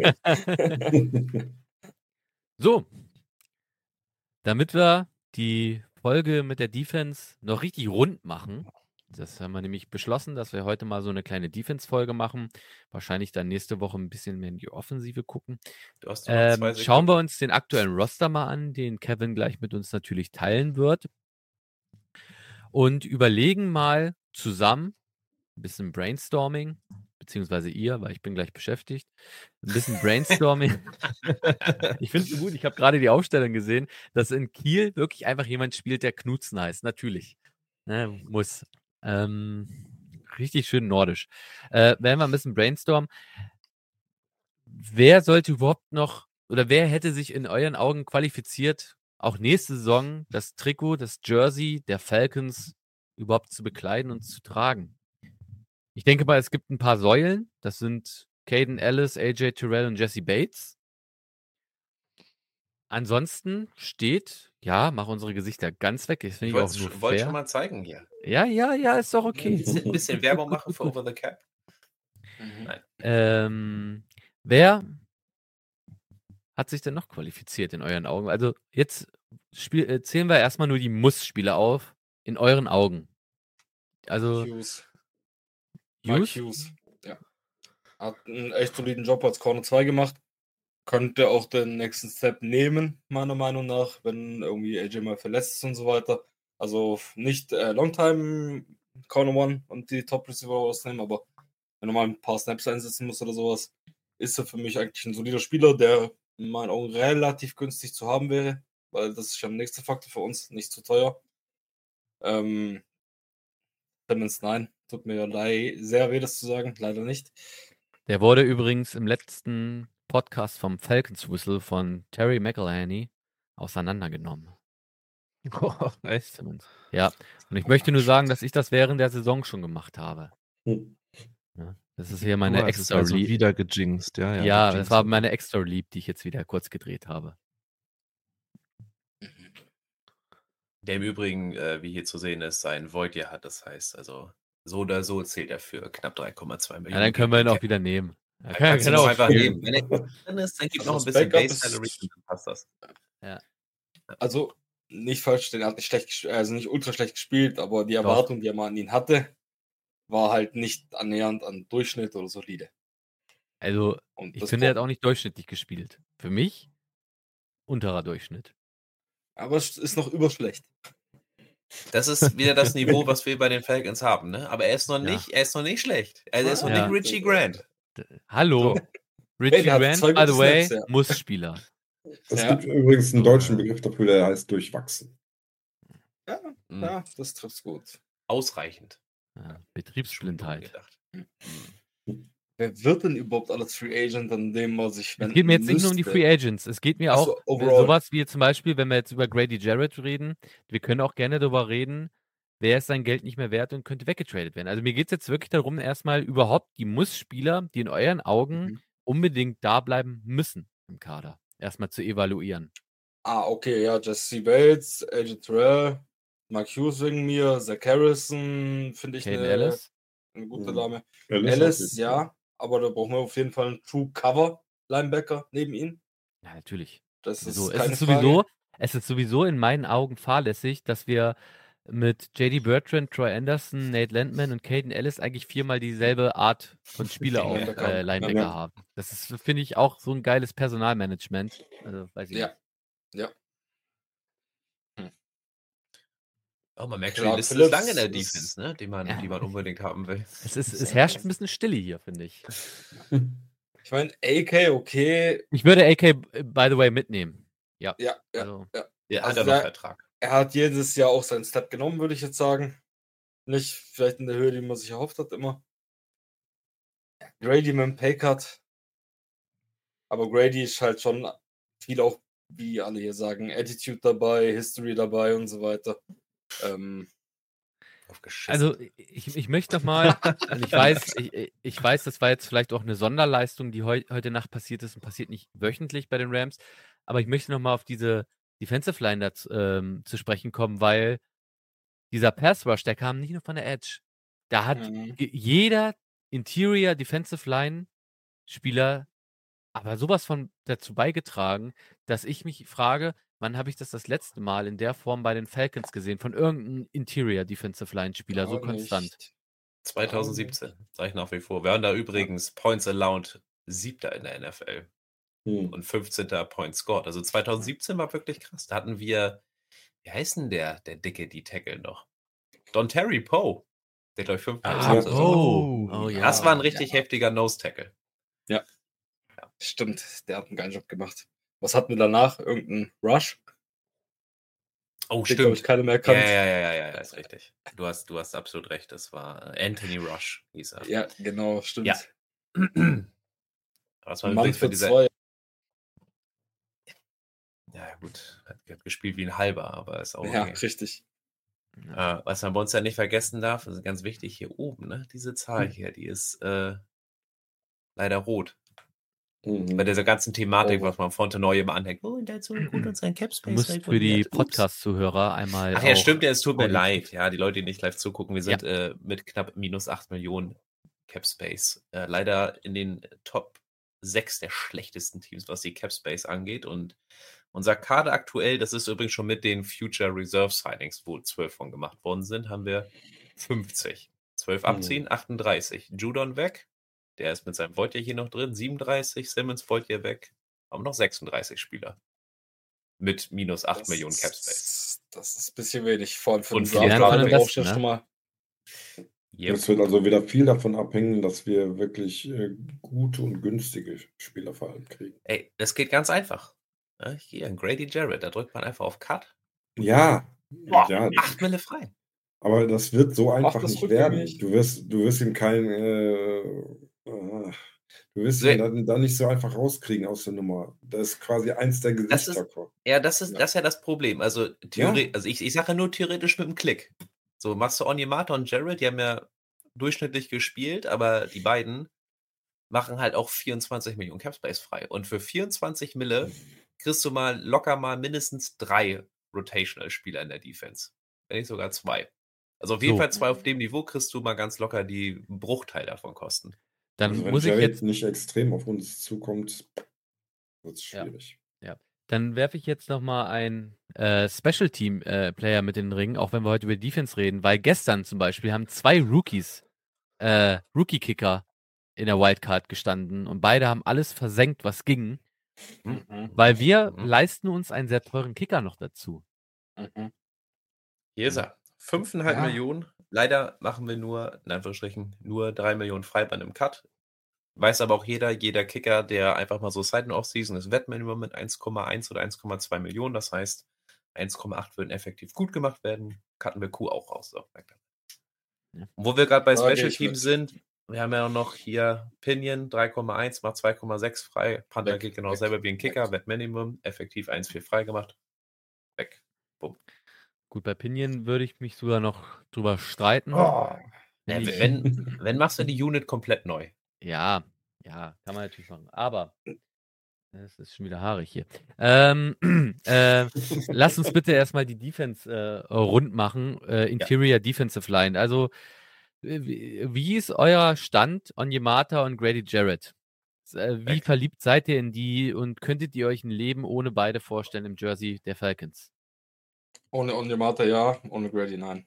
So, damit wir die Folge mit der Defense noch richtig rund machen, das haben wir nämlich beschlossen, dass wir heute mal so eine kleine Defense-Folge machen. Wahrscheinlich dann nächste Woche ein bisschen mehr in die Offensive gucken. Du hast nur noch zwei Ähm, schauen wir Sekunden. uns den aktuellen Roster mal an, den Kevin gleich mit uns natürlich teilen wird. Und überlegen mal zusammen, ein bisschen Brainstorming, beziehungsweise ihr, weil ich bin gleich beschäftigt, ein bisschen Brainstorming. Ich finde es so gut, ich habe gerade die Aufstellung gesehen, dass in Kiel wirklich einfach jemand spielt, der Knutzen heißt. Natürlich. Ne, muss. Ähm, richtig schön nordisch. Äh, werden wir ein bisschen brainstormen. Wer sollte überhaupt noch, oder wer hätte sich in euren Augen qualifiziert, auch nächste Saison das Trikot, das Jersey der Falcons überhaupt zu bekleiden und zu tragen? Ich denke mal, es gibt ein paar Säulen. Das sind Caden Ellis, A J Terrell und Jesse Bates. Ansonsten steht, ja, mach unsere Gesichter ganz weg. Das Ich finde ich auch wollte nur es wollt schon fair. mal zeigen hier. Ja, ja, ja, ist doch Ein okay. bisschen, bisschen Werbung machen für Over the Cap. Mhm. Nein. Ähm, wer hat sich denn noch qualifiziert in euren Augen? Also jetzt spiel, äh, zählen wir erstmal nur die Muss-Spieler auf, in euren Augen. Also Hughes. Mike Hughes, Hughes. Ja. Hat einen echt soliden Job als Corner zwei gemacht. Könnte auch den nächsten Step nehmen, meiner Meinung nach, wenn irgendwie A J mal verletzt ist und so weiter. Also nicht äh, Longtime Corner One und die Top Receiver ausnehmen, aber wenn du mal ein paar Snaps einsetzen musst oder sowas, ist er für mich eigentlich ein solider Spieler, der in meinen Augen relativ günstig zu haben wäre, weil das ist ja der nächste Faktor für uns, nicht zu teuer. Ähm, Simmons, nein, tut mir leid, sehr weh, das zu sagen, leider nicht. der wurde übrigens im letzten Podcast vom Falcons Whistle von Terry McElhaney auseinandergenommen. Oh, echt? Simmons. Ja, und ich möchte nur sagen, dass ich das während der Saison schon gemacht habe. Hm. Ja, das ist hier meine Guck mal, es ist extra also Relief. wieder gejinxt. Ja, ja, Ja, du das jinxst war es. meine extra Relief, die ich jetzt wieder kurz gedreht habe. Der im Übrigen, äh, wie hier zu sehen ist, sein Void-Jahr hat. Das heißt, also so oder so zählt er für knapp drei Komma zwei Ja, Millionen. dann können wir ihn gegen auch den wieder nehmen. Cap. Ja, Da kann, kannst du kann noch auch einfach spielen. nehmen. Wenn er drin ist, dann gibt Also noch ein das bisschen Backup Base ist- Salary und dann passt das. Also nicht falsch stellen, er hat nicht schlecht, ges- also nicht ultra schlecht gespielt, aber die Doch. Erwartung, die man an ihn hatte, war halt nicht annähernd an Durchschnitt oder solide. Also, Und ich das finde, er hat braucht- auch nicht durchschnittlich gespielt. Für mich unterer Durchschnitt. Aber es ist noch überschlecht. Das ist wieder das Niveau, was wir bei den Falcons haben, ne? Aber er ist noch Ja. nicht, er ist noch nicht schlecht. Er ist noch Ja. nicht Richie Grant. D- Hallo, So. Richie Hey, der hat Grant, zwei by gute the way, Snaps, ja. Muss-Spieler. Es Ja. gibt übrigens einen So, deutschen ja. Begriff dafür, der heißt durchwachsen. Ja, Mhm. ja, das trifft's gut. Ausreichend. Ja, Betriebsblindheit. Gedacht. Wer wird denn überhaupt als Free Agent, an dem man sich Es wenden geht mir jetzt nicht nur um die müsste? Free Agents. Es geht mir Ach auch so, overall. sowas wie zum Beispiel, wenn wir jetzt über Grady Jarrett reden, wir können auch gerne darüber reden, wer ist sein Geld nicht mehr wert und könnte weggetradet werden. Also mir geht es jetzt wirklich darum, erstmal überhaupt die Muss-Spieler, die in euren Augen Mhm. unbedingt da bleiben müssen im Kader, erstmal zu evaluieren. Ah, okay, ja, Jesse Bates, A J Terrell, Mark Hughes wegen mir, Zach Harrison, finde ich Caden eine, Ellis. eine gute Mhm. Dame. Alice Ellis, auf jeden Fall. ja, aber da brauchen wir auf jeden Fall einen True Cover Linebacker neben ihm. Ja, natürlich. Das ist So, es keine ist sowieso, Frage. es ist sowieso in meinen Augen fahrlässig, dass wir mit J D Bertrand, Troy Anderson, Nate Landman und Caden Ellis eigentlich viermal dieselbe Art von Spieler auf Linebacker. äh, Linebacker Ja. haben. Das ist, finde ich, auch so ein geiles Personalmanagement. Also, weiß ich Ja. nicht. Ja. Oh, man merkt schon, Clark die Liste Phillips ist lang in der ist- Defense, ne? Die man, Ja. die man unbedingt haben will. Es, ist, es herrscht ein bisschen Stille hier, finde ich. Ich meine, A K, okay, Ich würde A K, by the way, mitnehmen. Ja. ja, ja. Also, Der Also hat ja noch der- Vertrag. Er hat jedes Jahr auch seinen Step genommen, würde ich jetzt sagen. Nicht vielleicht in der Höhe, die man sich erhofft hat, immer. Grady mit dem Paycut. Aber Grady ist halt schon viel auch, wie alle hier sagen, Attitude dabei, History dabei und so weiter. Ähm, Aufgeschissen. Also ich, ich möchte noch mal, und ich weiß, ich, ich weiß, das war jetzt vielleicht auch eine Sonderleistung, die heu, heute Nacht passiert ist und passiert nicht wöchentlich bei den Rams, aber ich möchte noch mal auf diese Defensive Line dazu, ähm, zu sprechen kommen, weil dieser Pass Rush, der kam nicht nur von der Edge. Da hat Mhm. ge- jeder Interior Defensive Line Spieler aber sowas von dazu beigetragen, dass ich mich frage, wann habe ich das das letzte Mal in der Form bei den Falcons gesehen, von irgendeinem Interior Defensive Line Spieler, so gar konstant. nicht. zwanzig siebzehn, sage ich nach wie vor. Wir waren da übrigens Points Allowed siebter in der N F L Hm. und fünfzehnter Points Scored. Also zwanzig siebzehn war wirklich krass. Da hatten wir, wie heißt denn der, der dicke, die Tackle noch? Don Terry Poe. Der, glaube ich, fünf Ah, Points hatte. oh, Oh, oh ja. Das war ein richtig ja. heftiger Nose-Tackle. Stimmt, der hat einen geilen Job gemacht. Was hatten wir danach? Irgendein Rush? Oh, Den, glaube ich, stimmt. keiner mehr Ja, erkannt. ja, ja, ja, ja, ja, ist richtig. Du hast, du hast absolut recht. Das war äh, Anthony Rush, hieß er. Ja, genau, stimmt. Ja. Was war Ein Mann übrigens für für diese. zwei. Ja, gut. Hat, hat gespielt wie ein halber, aber ist auch Ja, okay. richtig. Ja. Äh, was man bei uns ja nicht vergessen darf, das ist ganz wichtig hier oben, ne? Diese Zahl Hm. hier, die ist äh, leider rot. Bei Mhm. dieser ganzen Thematik, Oh. was man Fonte neu immer anhängt. Oh, der hat so gut und sein Du Capspace musst für die reguliert. Ups. Podcast-Zuhörer einmal Ach ja, auch stimmt, ja, es tut mir korrigieren. leid. Ja, die Leute, die nicht live zugucken, wir Ja. sind äh, mit knapp minus acht Millionen Capspace. Äh, leider in den Top sechs der schlechtesten Teams, was die Capspace angeht. Und unser Kader aktuell, das ist übrigens schon mit den Future Reserve Signings, wo zwölf von gemacht worden sind, haben wir fünfzig. zwölf Mhm. abziehen, achtunddreißig. Judon weg. Der ist mit seinem Void ja hier noch drin. siebenunddreißig. Simmons Void hier weg. Haben noch sechsunddreißig Spieler. Mit minus acht Das Millionen Capspace. ist, das ist ein bisschen wenig. Vor allem für Und den viel Draft. Lernen von Da den brauchst du Besten, ja schon ne? mal. Yep. Es wird also wieder viel davon abhängen, dass wir wirklich äh, gute und günstige Spieler vor allem kriegen. Ey, das geht ganz einfach. Ja, hier, ein Grady Jarrett, da drückt man einfach auf Cut. Ja, Boah, ja, acht Mille frei. aber das wird so Mach einfach das nicht werden. rückgängig. Du wirst, du wirst ihm kein, äh, äh, du wirst So, ihn dann, dann nicht so einfach rauskriegen aus der Nummer. Das ist quasi eins der Das Gesichter. ist, ja, das ist, Ja. das ist ja das Problem. Also, Ja. Theorie, also ich, ich sage ja nur theoretisch mit dem Klick. So, machst du Onyemata und Jarrett, die haben ja durchschnittlich gespielt, aber die beiden machen halt auch vierundzwanzig Millionen Capspace frei. Und für vierundzwanzig Mille kriegst du mal locker mal mindestens drei Rotational-Spieler in der Defense. Wenn nicht sogar zwei. Also auf jeden So, Fall zwei auf dem Niveau kriegst du mal ganz locker die einen Bruchteil davon kosten. dann Also wenn muss ich Jared jetzt, nicht extrem auf uns zukommt, wird es ja, schwierig. ja. Dann werfe ich jetzt nochmal einen äh, Special-Team-Player mit in den Ring, auch wenn wir heute über Defense reden, weil gestern zum Beispiel haben zwei Rookies, äh, Rookie-Kicker in der Wildcard gestanden und beide haben alles versenkt, was ging, Mhm. weil wir Mhm. leisten uns einen sehr teuren Kicker noch dazu. Mhm. Hier ist er. fünfeinhalb Ja. Millionen. Leider machen wir nur, in Anführungsstrichen, nur drei Millionen frei bei einem Cut. Weiß aber auch jeder, jeder Kicker, der einfach mal so Side- und Off-Season ist, Wettminimum mit eins Komma eins oder eins Komma zwei Millionen. Das heißt, eins Komma acht würden effektiv gut gemacht werden. Cutten wir Q auch raus. So. Ja. Und wo wir gerade bei Da gehe Special ich Teams mit. sind, wir haben ja auch noch hier Pinion drei Komma eins, macht zwei Komma sechs frei. Panther Weg, geht genau weg, selber wie ein Kicker, weg. Wettminimum, effektiv eins Komma vier frei gemacht. Weg. Bumm. Gut, bei Pinion würde ich mich sogar noch drüber streiten. Oh. Wenn Äh, ich, wenn, wenn machst du die Unit komplett neu. ja, ja, kann man natürlich machen. Aber es ist schon wieder haarig hier. Ähm, äh, lass uns bitte erstmal die Defense äh, rund machen. Äh, Interior Defensive Line. Also, äh, wie wie ist euer Stand Onyemata und Grady Jarrett? Äh, wie Weg. verliebt seid ihr in die und könntet ihr euch ein Leben ohne beide vorstellen im Jersey der Falcons? Ohne Onyemata ja, ohne Grady nein.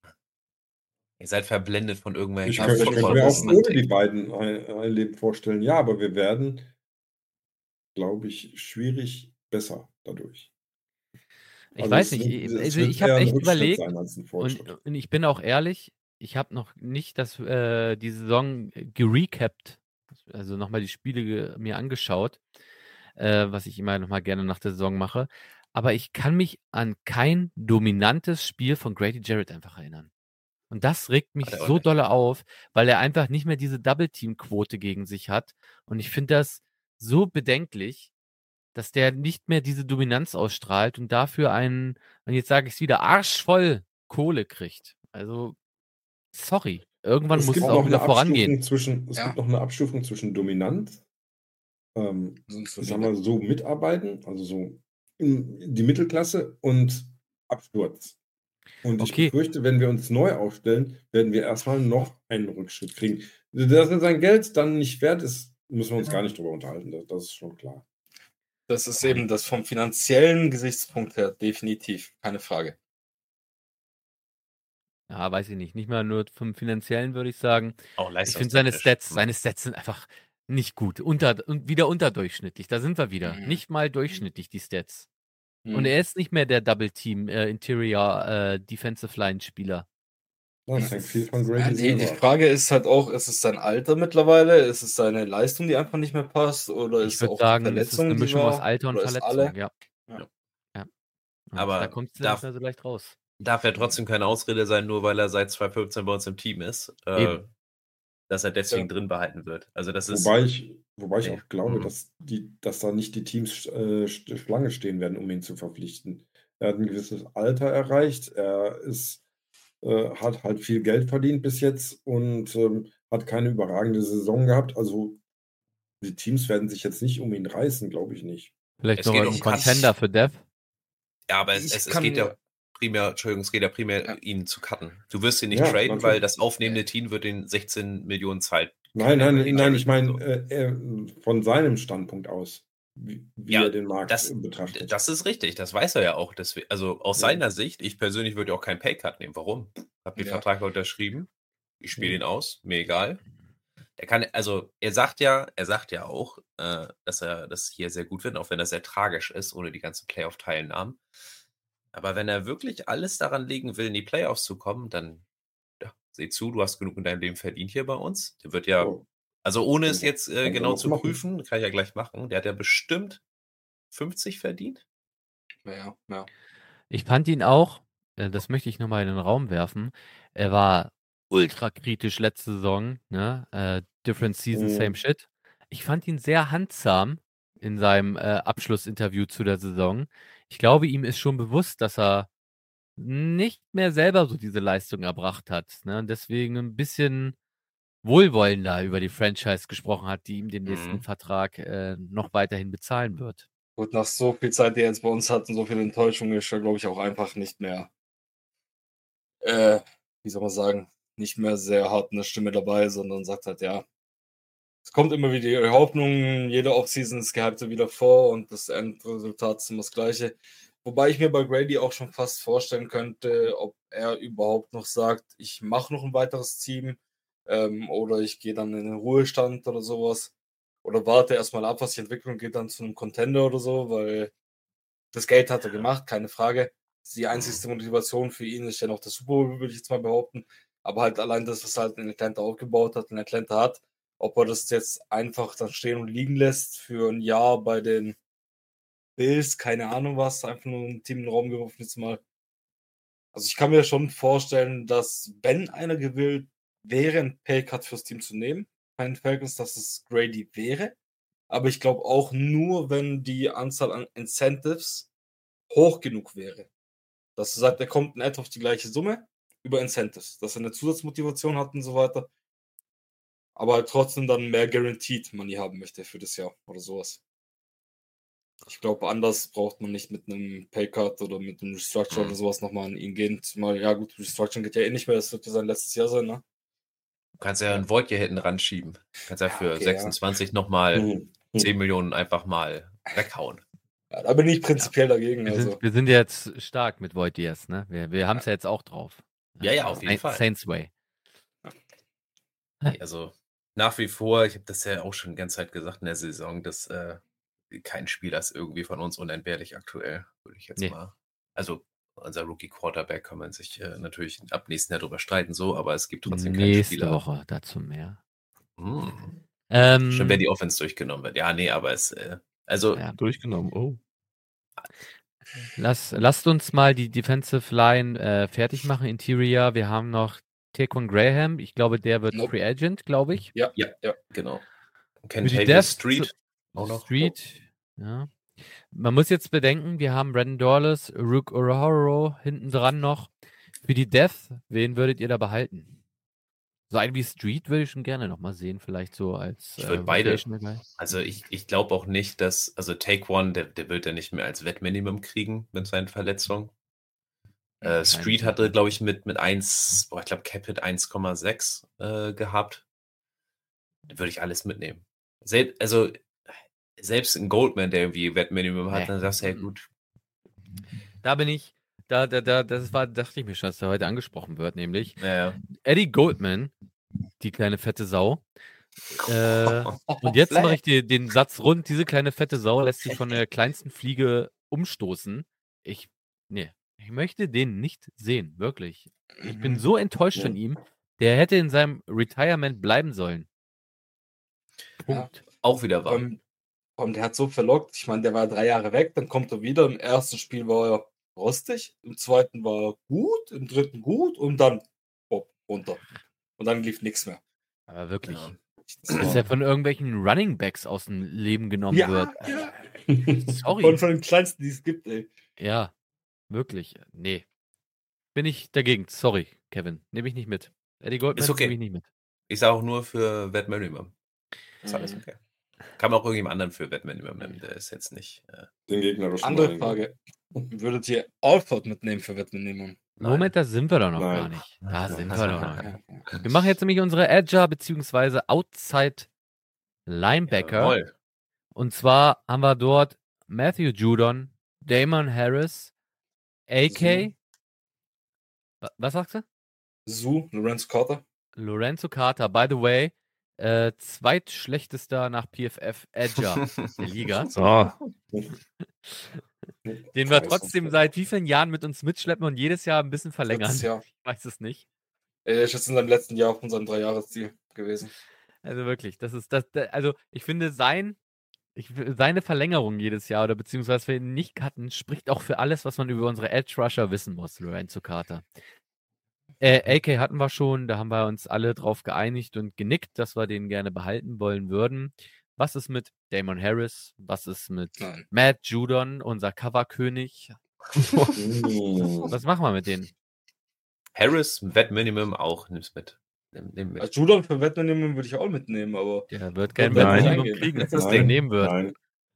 Ihr seid verblendet von irgendwelchen Ich Ja, könnte, ich voll- könnte mir auch ohne Football-Romantik. die beiden ein, ein Leben vorstellen. Ja, aber wir werden, glaube ich, schwierig besser dadurch. Ich Also weiß es nicht. wird, ich- es Also wird ich habe eher ein echt Rückschritt überlegt sein als ein und, Fortschritt. und ich bin auch ehrlich, ich habe noch nicht das, äh, die Saison gerecapt, also nochmal die Spiele ge mir angeschaut, äh, was ich immer nochmal gerne nach der Saison mache. Aber ich kann mich an kein dominantes Spiel von Grady Jarrett einfach erinnern. Und das regt mich Hat er auch so nicht. dolle auf, weil er einfach nicht mehr diese Double-Team-Quote gegen sich hat. Und ich finde das so bedenklich, dass der nicht mehr diese Dominanz ausstrahlt und dafür einen, und jetzt sage ich es wieder, arschvoll Kohle kriegt. Also, sorry. Irgendwann Es muss gibt es noch auch wieder eine vorangehen. Abstufung zwischen, es Ja. gibt noch eine Abstufung zwischen Dominanz, ähm, Sind zu ich sag viele. mal so mitarbeiten, also so in die Mittelklasse und Absturz. Und ich Okay. befürchte, wenn wir uns neu aufstellen, werden wir erstmal noch einen Rückschritt kriegen. Dass er sein Geld dann nicht wert ist, müssen wir uns gar nicht drüber unterhalten. Das, das ist schon klar. Das ist eben das vom finanziellen Gesichtspunkt her definitiv, keine Frage. Ja, weiß ich nicht. Nicht mal nur vom Finanziellen würde ich sagen. Auch Ich finde seine leistungstechnisch. Stats, seine Stats sind einfach nicht gut. Unter, und wieder unterdurchschnittlich. Da sind wir wieder. Mhm. Nicht mal durchschnittlich, die Stats. Mhm. Und er ist nicht mehr der Double Team äh, Interior äh, Defensive Line Spieler. Das hängt viel von Ja, Grady die, die selber. Frage ist halt auch, ist es sein Alter mittlerweile? Ist es seine Leistung, die einfach nicht mehr passt? Oder Ich ist würde auch sagen, die es ist Verletzung, eine die Mischung war? aus Alter und Oder ist Verletzung. alle? Ja. Ja. Ja. Und Aber da kommt es ja darf- nicht mehr so leicht raus. Darf ja trotzdem keine Ausrede sein, nur weil er seit zwanzig fünfzehn bei uns im Team ist, äh, Eben. dass er deswegen Ja. drin behalten wird. Also das ist. Wobei ich, wobei ich Nee. auch glaube, Mhm. dass, die, dass da nicht die Teams äh, Schlange stehen werden, um ihn zu verpflichten. Er hat ein gewisses Alter erreicht. Er ist äh, hat halt viel Geld verdient bis jetzt und ähm, hat keine überragende Saison gehabt. Also die Teams werden sich jetzt nicht um ihn reißen, glaube ich nicht. Vielleicht Es noch geht ein um Contender für Dev. Ja, aber es, Ich es, es kann geht ja mir- primär, Entschuldigung, es geht ja primär, Ja. ihn zu cutten. Du wirst ihn nicht Ja, traden, natürlich. weil das aufnehmende Team wird den sechzehn Millionen zahlt. Nein, keiner nein, über die nein, Jared, ich meine so. äh, äh, von seinem Standpunkt aus, wie, wie Ja, er den Markt das- äh, betrachtet. Das ist richtig, das weiß er ja auch. Deswegen, also aus Ja. seiner Sicht, ich persönlich würde auch keinen Paycut nehmen. Warum? Hab den Ja. Vertrag unterschrieben. Ich spiele Ja. ihn aus, mir egal. Er kann, also er sagt ja, er sagt ja auch, äh, dass er das hier sehr gut findet, auch wenn das sehr tragisch ist, ohne die ganzen Playoff-Teilnahmen. Aber wenn er wirklich alles daran legen will, in die Playoffs zu kommen, dann ja, seh zu, du hast genug in deinem Leben verdient hier bei uns. Der wird ja, So. also ohne Kann es man- jetzt äh, kann man genau das zu machen. prüfen, kann ich ja gleich machen, der hat ja bestimmt fünfzig verdient. Ja, ja. Ich fand ihn auch, äh, das möchte ich nochmal in den Raum werfen, er war ultra kritisch letzte Saison, ne? Äh, different season, Mhm. same shit. Ich fand ihn sehr handsam in seinem äh, Abschlussinterview zu der Saison. Ich glaube, ihm ist schon bewusst, dass er nicht mehr selber so diese Leistung erbracht hat, ne? Und deswegen ein bisschen wohlwollender über die Franchise gesprochen hat, die ihm den nächsten Mhm. Vertrag äh, noch weiterhin bezahlen wird. Gut, nach so viel Zeit, die er jetzt bei uns hat und so viel Enttäuschung, ist er, glaube ich, auch einfach nicht mehr, äh, wie soll man sagen, nicht mehr sehr hart in der Stimme dabei, sondern sagt halt, ja, es kommt immer wieder die Hoffnung, jede Offseason ist gehypter wieder vor und das Endresultat ist immer das gleiche. Wobei ich mir bei Grady auch schon fast vorstellen könnte, ob er überhaupt noch sagt, ich mache noch ein weiteres Team ähm, oder ich gehe dann in den Ruhestand oder sowas. Oder warte erstmal ab, was sich entwickelt und geht dann zu einem Contender oder so, weil das Geld hat er gemacht, keine Frage. Die einzigste Motivation für ihn ist ja noch der Super Bowl, würde ich jetzt mal behaupten. Aber halt allein das, was er halt in Atlanta aufgebaut hat, in Atlanta hat, ob er das jetzt einfach dann stehen und liegen lässt für ein Jahr bei den Bills, keine Ahnung was, einfach nur ein Team in den Raum geworfen jetzt mal. Also ich kann mir schon vorstellen, dass wenn einer gewillt wäre, einen Paycut fürs Team zu nehmen, bei den Falcons, dass es Grady wäre. Aber ich glaube auch nur, wenn die Anzahl an Incentives hoch genug wäre. Dass er sagt, er kommt in etwa auf die gleiche Summe über Incentives, dass er eine Zusatzmotivation hat und so weiter. Aber halt trotzdem dann mehr Guaranteed Money haben möchte für das Jahr oder sowas. Ich glaube, anders braucht man nicht mit einem Paycut oder mit einem Restructure Mhm. oder sowas nochmal an ihn gehen. Mal, ja gut, Restructuring geht ja eh nicht mehr, das wird ja sein letztes Jahr sein, ne? Du kannst ja einen Void hier hinten ran schieben. Du kannst ja Ja, für okay, sechsundzwanzig nochmal Mhm. zehn Millionen einfach mal weghauen. Ja, da bin ich prinzipiell dagegen. Wir Also. sind, wir sind jetzt stark mit Void Diaz, ne? Wir, wir haben es ja jetzt auch drauf. Ja, ja, auf jeden Saint- Fall. Saints Way. Nee, also nach wie vor, ich habe das ja auch schon die ganze Zeit gesagt in der Saison, dass äh, kein Spieler ist irgendwie von uns unentbehrlich aktuell, würde ich jetzt Nee. mal. Also unser Rookie Quarterback kann man sich äh, natürlich ab nächsten Jahr drüber streiten, so, aber es gibt trotzdem keinen Nächste Spieler. Woche dazu mehr. Hm. Ähm, Schon wenn die Offense durchgenommen wird. Ja, nee, aber es, äh, also ja. Durchgenommen, oh. Lass, lasst uns mal die Defensive Line äh, fertig machen, Interior. Wir haben noch Taquan Graham. Ich glaube, der wird Nope. Free Agent, glaube ich. Ja, Ja. ja. genau. Für die Kentavious Devs Street auch noch. Street, ja. Man muss jetzt bedenken, wir haben Brandon Dorles, Rook Orahoro hinten dran noch. Für die Death, wen würdet ihr da behalten? So einen wie Street würde ich schon gerne nochmal sehen, vielleicht so als Ich würde beide. Rotational Guy. Also ich, ich glaube auch nicht, dass, also Take One, der, der wird ja nicht mehr als Wettminimum kriegen mit seinen Verletzungen. Äh, Street Nein. hatte, glaube ich, mit, mit eins, boah, ich glaube Capit eins Komma sechs äh, gehabt. Da würde ich alles mitnehmen. Sel also selbst ein Goldman, der irgendwie Wettminimum hat, Nee. dann sagst du, ja gut. Da bin ich, da, da, da, das war, dachte ich mir schon, dass der heute angesprochen wird, nämlich Naja. Eddie Goldman, die kleine fette Sau. Äh, und jetzt mache ich dir den Satz rund, diese kleine fette Sau lässt sich von der kleinsten Fliege umstoßen. Ich, nee, ich möchte den nicht sehen, wirklich. Ich bin so enttäuscht von ihm. Der hätte in seinem Retirement bleiben sollen. Punkt. Auch wieder wahr. Ähm, und der hat so verlockt. Ich meine, der war drei Jahre weg, dann kommt er wieder. Im ersten Spiel war er rostig, im zweiten war er gut, im dritten gut und dann oh, runter. Und dann lief nichts mehr. Aber wirklich. Ja. Das Dass war- er von irgendwelchen Running Backs aus dem Leben genommen Ja, wird. ja. Sorry. Von, von den kleinsten, die es gibt, ey. Ja, wirklich. Nee. Bin ich dagegen. Sorry. Kevin. Nehme ich nicht mit. Eddie Goldman Ist okay. nehme ich nicht mit. Ich sage auch nur für Vet Minimum. Ist alles Mhm. okay. Kann man auch irgendjemand anderen für Vet Minimum nehmen. Der ist jetzt nicht. Äh, Den Gegner schon Andere mal Frage. Würdet ihr Alford mitnehmen für Wettminimum? nein. Moment, da sind wir doch noch Nein. gar nicht. Da sind wir doch noch nicht. Ja. Wir machen jetzt nämlich unsere Edger bzw. Outside Linebacker. Jawohl. Und zwar haben wir dort Matthew Judon, Damon Harris, A K. Wa- Was sagst du? Sue, Lorenzo Carter. Lorenzo Carter, by the way, äh, zweitschlechtester nach P F F Edger der Liga, So, den wir trotzdem seit wie vielen Jahren mit uns mitschleppen und jedes Jahr ein bisschen verlängern. Letztes Jahr. Ich weiß es nicht. Er ist jetzt in seinem letzten Jahr auf unserem Dreijahresziel gewesen. Also wirklich, das ist das, da- also ich finde sein, ich, seine Verlängerung jedes Jahr oder beziehungsweise wir ihn nicht cutten, spricht auch für alles, was man über unsere Edge Rusher wissen muss, Lorenzo Carter. Äh, A K hatten wir schon, da haben wir uns alle drauf geeinigt und genickt, dass wir den gerne behalten wollen würden. Was ist mit Damon Harris? Was ist mit Nein. Matt Judon, unser Coverkönig? Mhm. Was machen wir mit denen? Harris, Vet Minimum auch. Nimm's mit. Nimm, nimm mit. Als Judon für Wettminimum würde ich auch mitnehmen, aber Der wird kein Nein. Wettminimum Nein. kriegen, dass das Nein. Ding nehmen wird. Nein,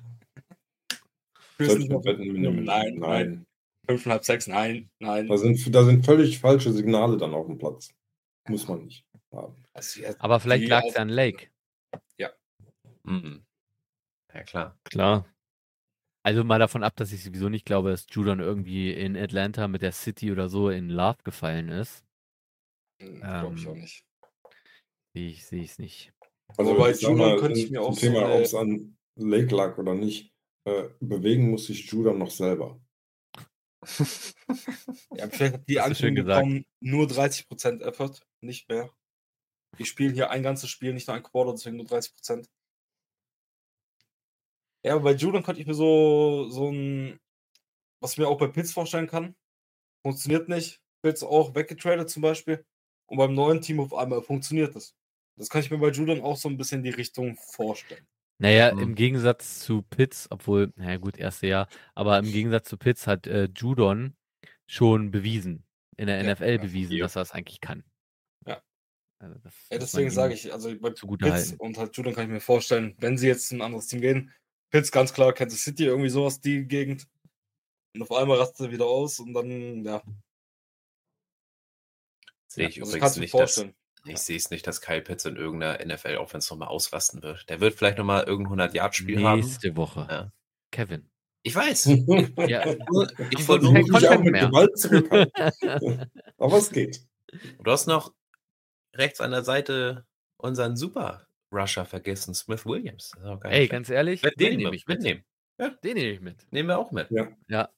Fürs selbst nicht mit auf Wettminimum. Nein, nein. Nein. fünfeinhalb, sechs, nein, nein. Da sind, da sind völlig falsche Signale dann auf dem Platz. Muss man nicht haben. Also, ja, Aber vielleicht die lag es auf- ja an Lake. Mhm. Ja, klar. klar. Also mal davon ab, dass ich sowieso nicht glaube, dass Judon irgendwie in Atlanta mit der City oder so in Love gefallen ist. Glaube ich Ähm, auch nicht. Sehe ich es nicht. Also Wobei ich sag Judon mal, könnte ich in- mir zum auch so Thema, eine- ob es an Lake lag oder nicht, äh, bewegen muss sich Judon noch selber. Ja, vielleicht hat die Hast du schön Ankündigung gesagt. bekommen, nur dreißig Prozent Effort, nicht mehr. Die spielen hier ein ganzes Spiel, nicht nur ein Quarter, deswegen nur dreißig Prozent. Ja, aber bei Judon könnte ich mir so, so ein, was ich mir auch bei Pitts vorstellen kann, funktioniert nicht. Pitts auch weggetradet zum Beispiel. Und beim neuen Team auf einmal funktioniert das. Das kann ich mir bei Judon auch so ein bisschen in die Richtung vorstellen. Naja, Mhm. im Gegensatz zu Pitts, obwohl, naja gut, erste Jahr, aber im Gegensatz zu Pitts hat äh, Judon schon bewiesen, in der Ja, N F L ja. bewiesen, Ja. dass er es eigentlich kann. Ja. Also das Ja, muss deswegen man sage ihm ich, also bei zugute Pitts halten. und halt Judon kann ich mir vorstellen, wenn sie jetzt in ein anderes Team gehen, Pitts ganz klar, Kansas City, irgendwie sowas, die Gegend. Und auf einmal rastet er wieder aus und dann, ja, Sehe ich also ich übrigens kann es mir nicht, dass, vorstellen. ich sehe es nicht, dass Kyle Pitts in irgendeiner N F L-Offense nochmal ausrasten wird. Der wird vielleicht nochmal irgendein hundert-Yard-Spiel haben. Nächste Woche. Ja. Kevin. Ich weiß. Ja. Ich Sonst wollte kein nur, Mich auch Content mit mehr. Gewalt zurückhalten. Aber es geht. du hast noch rechts an der Seite unseren Super-Rusher vergessen, Smith Williams. Das ist auch gar Ey, nicht ganz ehrlich, schlecht. den Den nehme ich mit. mitnehmen. Den nehme ich mit. Nehmen wir auch mit. Ja. Ja,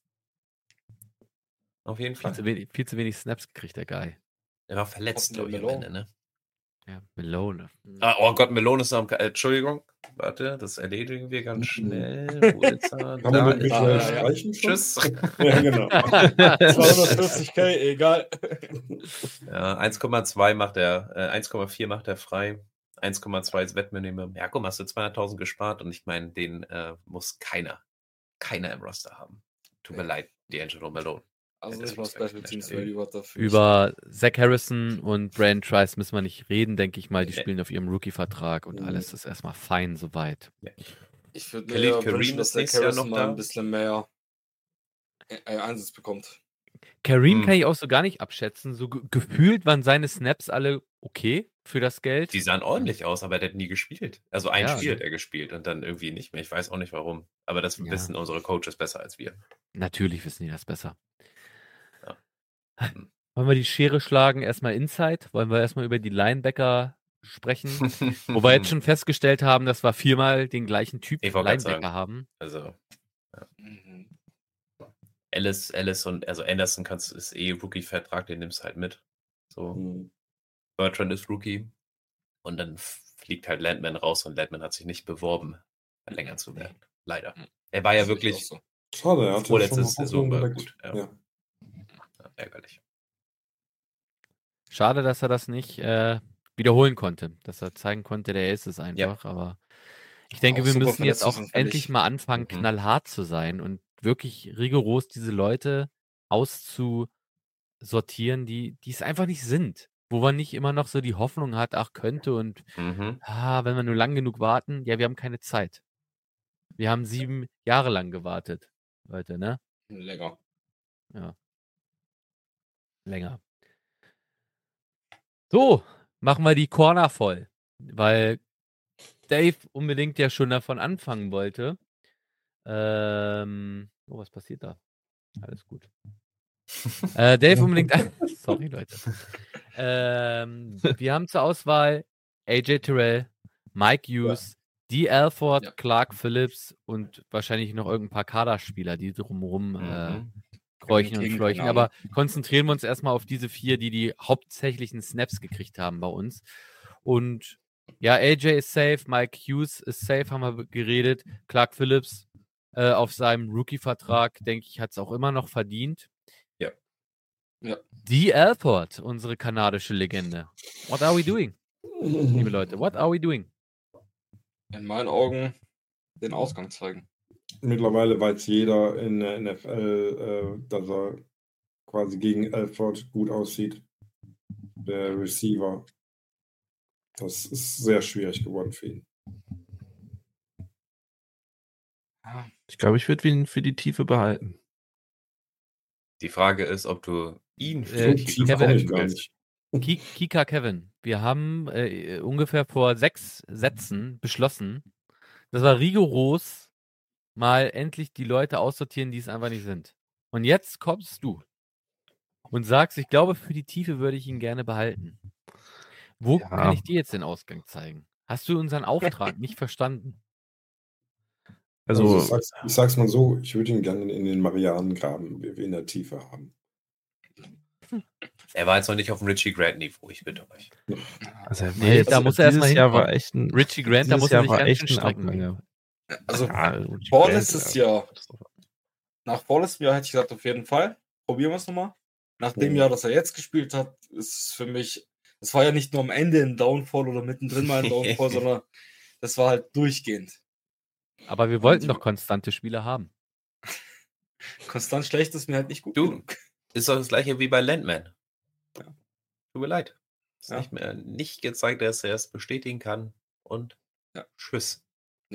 Auf jeden viel Fall. zu wenig, viel zu wenig Snaps gekriegt, der Guy. Er war verletzt, Hatten wir glaube ich, am Malone? Ende, ne? Ja, Melone. Ah, oh Gott, Melone ist noch am Ka- äh, Entschuldigung. Warte, das erledigen wir ganz schnell. Wo ist er? Kann man Da den ist virtuell ja, er. ja. streichen schon? Tschüss. Ja, genau. zweihundertvierzig K, egal. Ja, eins Komma zwei macht er, äh, eins Komma vier macht er frei. eins Komma zwei ist Wettminimum. Ja, guck mal, hast du zweihunderttausend gespart und ich meine, den äh, muss keiner, keiner im Roster haben. Tut mir leid, D'Angelo Malone. Also Das nicht mal ist Special wirklich Teams schnell. Value hat dafür. Über Zach Harrison und Brandon Trice müssen wir nicht reden, denke ich mal. Die Nee. spielen auf ihrem Rookie-Vertrag und Mhm. alles ist erstmal fein soweit. Ich würde mir Khalid eher Kareem wünschen, dass ist der nächstes Jahr Harrison noch mal da. ein bisschen mehr äh, Einsatz bekommt. Kareem Hm. kann ich auch so gar nicht abschätzen. So ge gefühlt waren seine Snaps alle okay für das Geld. Die sahen ordentlich aus, aber der hat nie gespielt. Also ein Ja. Spiel hat er gespielt und dann irgendwie nicht mehr. Ich weiß auch nicht warum. Aber das Ja. wissen unsere Coaches besser als wir. Natürlich wissen die das besser. Ja. Wollen wir die Schere schlagen? Erstmal Inside? Wollen wir erstmal über die Linebacker sprechen? Wo wir jetzt schon festgestellt haben, dass wir viermal den gleichen Typ Ich wollte grad Linebacker sagen. haben. Also Mhm. Alice, Alice und also Anderson kannst ist eh Rookie-Vertrag, den nimmst du halt mit. So. Mhm. Bertrand ist Rookie. Und dann fliegt halt Landman raus und Landman hat sich nicht beworben, länger zu werden. Leider. Er war ja Das sehe ich wirklich auch so. Schade, er hatte vorletzte schon Saison Hoffnung war geweckt. gut. Ja. Ja. Ja, ärgerlich. Schade, dass er das nicht äh, wiederholen konnte. Dass er zeigen konnte, der ist es einfach. Aber ich denke, Auch wir super müssen jetzt auch verletzungsanfällig. endlich mal anfangen, Mhm. knallhart zu sein und wirklich rigoros diese Leute auszu sortieren, die, die es einfach nicht sind. Wo man nicht immer noch so die Hoffnung hat, ach, könnte und Mhm. ah, wenn wir nur lang genug warten. Ja, wir haben keine Zeit. Wir haben sieben Jahre lang gewartet, Leute, ne? Länger. Ja. Länger. So, machen wir die Corner voll. Weil Dave unbedingt ja schon davon anfangen wollte. Ähm, oh, was passiert da? Alles gut. Äh, Dave unbedingt. Sorry, Leute. Ähm, wir haben zur Auswahl A J Terrell, Mike Hughes, D. Alford, Ja. Clark Phillips und wahrscheinlich noch irgendein paar Kaderspieler, die drumherum äh, Mhm. kräuchen und King, fleuchen. keine Ahnung. Aber konzentrieren wir uns erstmal auf diese vier, die die hauptsächlichen Snaps gekriegt haben bei uns. Und ja, A J ist safe, Mike Hughes ist safe, haben wir geredet. Clark Phillips äh, auf seinem Rookie-Vertrag, denke ich, hat es auch immer noch verdient. Ja. Ja. D. Alford, unsere kanadische Legende. What are we doing, liebe Leute? What are we doing? In meinen Augen den Ausgang zeigen. Mittlerweile weiß jeder in der N F L, äh, dass er quasi gegen Alford gut aussieht. Der Receiver. Das ist sehr schwierig geworden für ihn. Ja. Ich glaube, ich würde ihn für die Tiefe behalten. Die Frage ist, ob du ihn für Äh, die Tief Tiefe Kevin, komme ich behalten gar willst. nicht. Ki- Kika Kevin, wir haben äh, ungefähr vor sechs Sätzen beschlossen, dass wir rigoros mal endlich die Leute aussortieren, die es einfach nicht sind. Und jetzt kommst du und sagst, ich glaube, für die Tiefe würde ich ihn gerne behalten. Wo Ja. kann ich dir jetzt den Ausgang zeigen? Hast du unseren Auftrag nicht verstanden? Also, Also, ich, sag's, ich sag's mal so, ich würde ihn gerne in den Marianengraben in der Tiefe haben. Er war jetzt noch nicht auf dem Richie Grant-Niveau, ich bitte euch. also er war Nee, jetzt, da muss er erst dieses mal Jahr war hinkommen. echt ein, Richie Grant, da dieses muss er Jahr sich war ganz echt schön ein strecken. Abganger. Also Ja, Richie vorletztes Grant, Jahr, nach vorletztem Jahr hätte ich gesagt, auf jeden Fall. Probieren wir es nochmal. Nach dem Mhm. Jahr, das er jetzt gespielt hat, ist es für mich, es war ja nicht nur am Ende ein Downfall oder mittendrin mal ein Downfall, sondern das war halt durchgehend. Aber wir wollten doch konstante Spieler haben. Konstant schlecht ist mir halt nicht gut Du. genug. Ist doch das gleiche wie bei Landman. Ja. Tut mir leid. Ist Ja. nicht mehr nicht gezeigt, dass er es bestätigen kann. Und Ja. tschüss.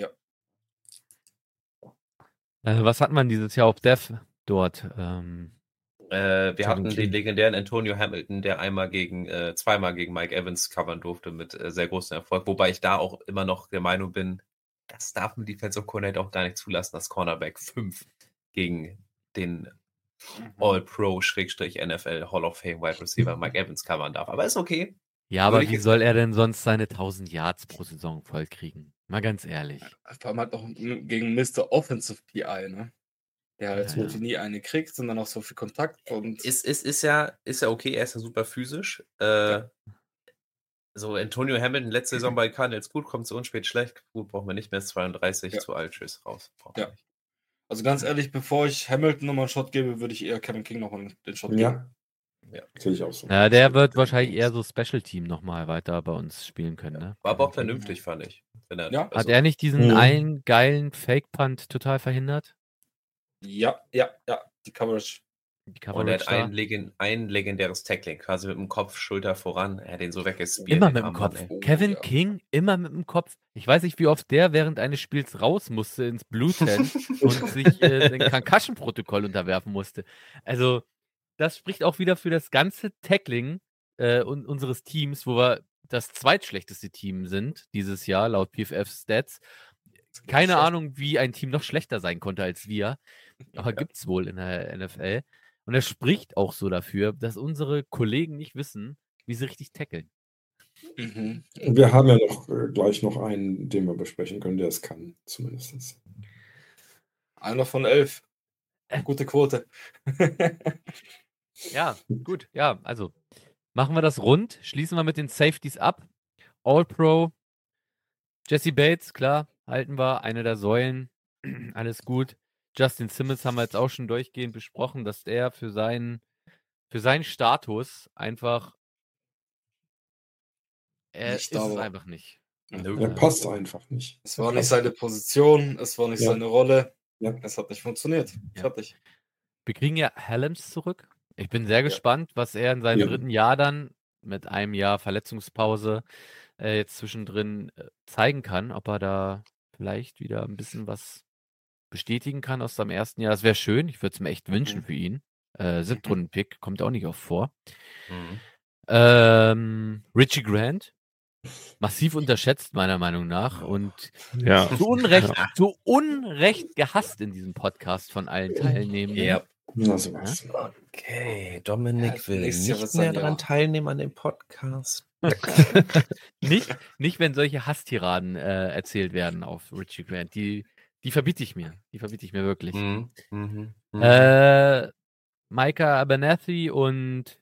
Äh, was hat man dieses Jahr auf Dev dort? Ähm, Äh, wir Kevin hatten King. den legendären Antonio Hamilton, der einmal gegen, äh, zweimal gegen Mike Evans covern durfte mit äh, sehr großem Erfolg. Wobei ich da auch immer noch der Meinung bin, das darf ein Defensive Coordinator auch gar nicht zulassen, dass Cornerback fünf gegen den All-Pro-N F L Hall of Fame Wide Receiver Mike Evans covern darf. Aber ist okay. ja, aber Würde ich wie jetzt soll nicht er machen. denn sonst seine tausend Yards pro Saison vollkriegen? Mal ganz ehrlich. Vor allem halt noch gegen Mister Offensive P I, ne? Der als Ja, ja. Routinier eine kriegt, sondern auch so viel Kontakt und Ist, ist, ist, ja, ist ja okay, er ist ja super physisch. Äh, Ja. So, Antonio Hamilton, letzte Saison bei Cardinals, gut, kommt zu uns, spät schlecht. Gut, brauchen wir nicht mehr, ist zweiunddreißig, Ja. zu alt, tschüss, raus. Brauchen Ja. wir nicht. also ganz ehrlich, bevor ich Hamilton nochmal einen Shot gebe, würde ich eher Kevin King nochmal den Shot geben. Ja. Ja. Sehe ich auch so. Ja, der wird wahrscheinlich eher so Special Team nochmal weiter bei uns spielen können, ne? War aber auch Kevin King. vernünftig, fand ich. Wenn er, Ja. Hat also, er nicht diesen Mhm. einen geilen Fake-Punt total verhindert? Ja, ja, ja, die Coverage. Die und er Coverage hat da? ein, Legen, ein legendäres Tackling, quasi mit dem Kopf, Schulter voran. Er hat den so weggespielt. Immer den mit dem armen Mann, Kopf. ey. Oh, Kevin ja. King immer mit dem Kopf. Ich weiß nicht, wie oft der während eines Spiels raus musste ins Blue Tent und sich äh, dem Concussion-Protokoll unterwerfen musste. Also, das spricht auch wieder für das ganze Tackling äh, un unseres Teams, wo wir das zweitschlechteste Team sind dieses Jahr, laut P F F-Stats. Keine Schlecht. Ahnung, wie ein Team noch schlechter sein konnte als wir. Aber Ja. gibt's wohl in der N F L. Und das spricht auch so dafür, dass unsere Kollegen nicht wissen, wie sie richtig tackeln. Mhm. Und wir haben ja noch äh, gleich noch einen, den wir besprechen können, der es kann, zumindest. Einer von elf. Gute Quote. Ja, gut. Ja, also machen wir das rund. Schließen wir mit den Safeties ab. All-Pro. Jesse Bates, klar, halten wir. Eine der Säulen. Alles gut. Justin Simmons haben wir jetzt auch schon durchgehend besprochen, dass der für seinen, für seinen Status einfach er Nicht ist da es war. einfach nicht. Nö. Er passt einfach nicht. Es Er war nicht passt seine Position, es war nicht Ja. seine Rolle. Ja. Es hat nicht funktioniert. Ja. Fertig. Wir kriegen ja Helms zurück. Ich bin sehr gespannt, was er in seinem Ja. dritten Jahr dann mit einem Jahr Verletzungspause äh, jetzt zwischendrin äh, zeigen kann, ob er da vielleicht wieder ein bisschen was bestätigen kann aus seinem ersten Jahr. Das wäre schön. Ich würde es mir echt wünschen Mhm. für ihn. Äh, Siebtrunden-Pick kommt auch nicht oft vor. Mhm. Ähm, Richie Grant, massiv unterschätzt meiner Meinung nach und Ja. zu Unrecht, Ja. zu Unrecht gehasst in diesem Podcast von allen Teilnehmenden. Ja. Na sowas. Okay, Dominik Ja, will nächstes Jahr nicht wird's mehr dann ja. daran teilnehmen an dem Podcast. Nicht, nicht, wenn solche Hasstiraden äh, erzählt werden auf Richie Grant. Die, die verbiete ich mir. Die verbiete ich mir wirklich. Mhm. Mhm. Mhm. Äh, Micah Abernathy und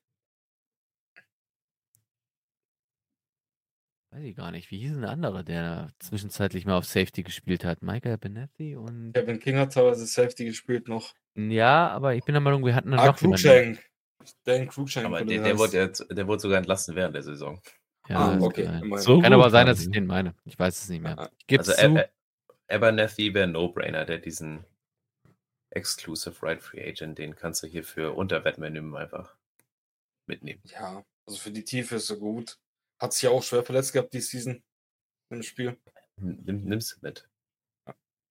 weiß ich gar nicht, wie hieß denn der andere, der zwischenzeitlich mal auf Safety gespielt hat? Micah Abernathy und Kevin King hat teilweise Safety gespielt noch. ja, aber ich bin der Meinung, wir hatten dann Ah, noch jemanden. Cruikshank. Dan Cruikshank. Aber oder der, wie der, heißt. wurde, jetzt- der wurde sogar entlassen während der Saison. Ja, Ah, das okay. kann, immerhin. So kann gut aber sein, waren dass ich die. den meine. Ich weiß es nicht mehr. Ah, Ich gebe es Also zu. Ab- Abernathy wäre ein No-Brainer, der diesen Exclusive Right Free Agent, den kannst du hier für Unterwettminimum einfach mitnehmen. Ja, also für die Tiefe ist er gut. Hat sich ja auch schwer verletzt gehabt die Season im Spiel. Nimm, nimmst du mit. Ja.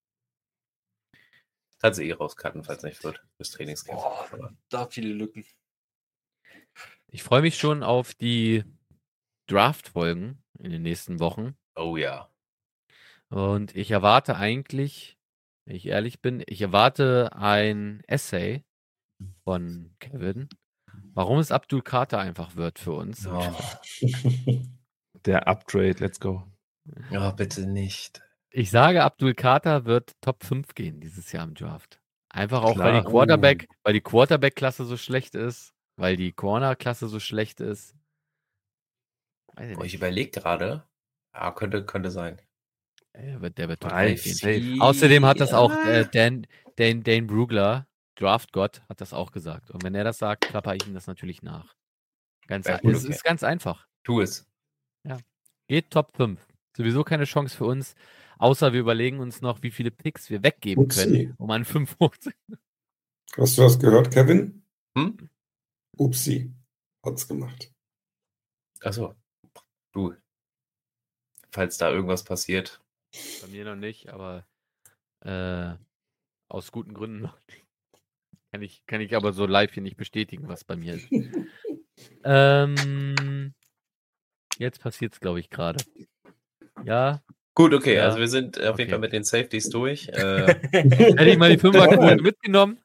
Kannst du eh rauscutten, falls nicht wird, fürs Trainingscamp. Boah, Aber da viele Lücken. Ich freue mich schon auf die Draft-Folgen in den nächsten Wochen. oh ja. Und ich erwarte eigentlich, wenn ich ehrlich bin, ich erwarte ein Essay von Kevin, warum es Abdul Carter einfach wird für uns. Oh, Der Upgrade, let's go. oh, bitte nicht. Ich sage, Abdul Carter wird Top fünf gehen dieses Jahr im Draft. Einfach auch, weil die Klar. Quarterback, weil die Quarterback-Klasse so schlecht ist, weil die Corner-Klasse so schlecht ist. Weiß ich Oh, ich nicht. überlege gerade. Ja, könnte, könnte sein. Der wird, der wird Top Nein, fünf gehen. safe. Außerdem hat das auch Ja. äh, Dan, Dan, Dane Brugler, Draftgott, hat das auch gesagt. Und wenn er das sagt, klapper ich ihm das natürlich nach. Ganz Ja, ein- gut, es okay. ist ganz einfach. Tu es. Geht Top fünf. Sowieso keine Chance für uns, außer wir überlegen uns noch, wie viele Picks wir weggeben Upsi. können, um an fünf hoch zu. Hast du das gehört, Kevin? Hm? Upsi. Hat's gemacht. Achso. Du. Falls da irgendwas passiert. Bei mir noch nicht, aber äh, aus guten Gründen noch nicht. Kann ich, kann ich aber so live hier nicht bestätigen, was bei mir ist. ähm, jetzt passiert es, glaube ich, gerade. Ja, Gut, okay, Ja. also wir sind auf Okay. jeden Fall mit den Safeties durch. äh, hätte ich mal die Fünferquote mitgenommen.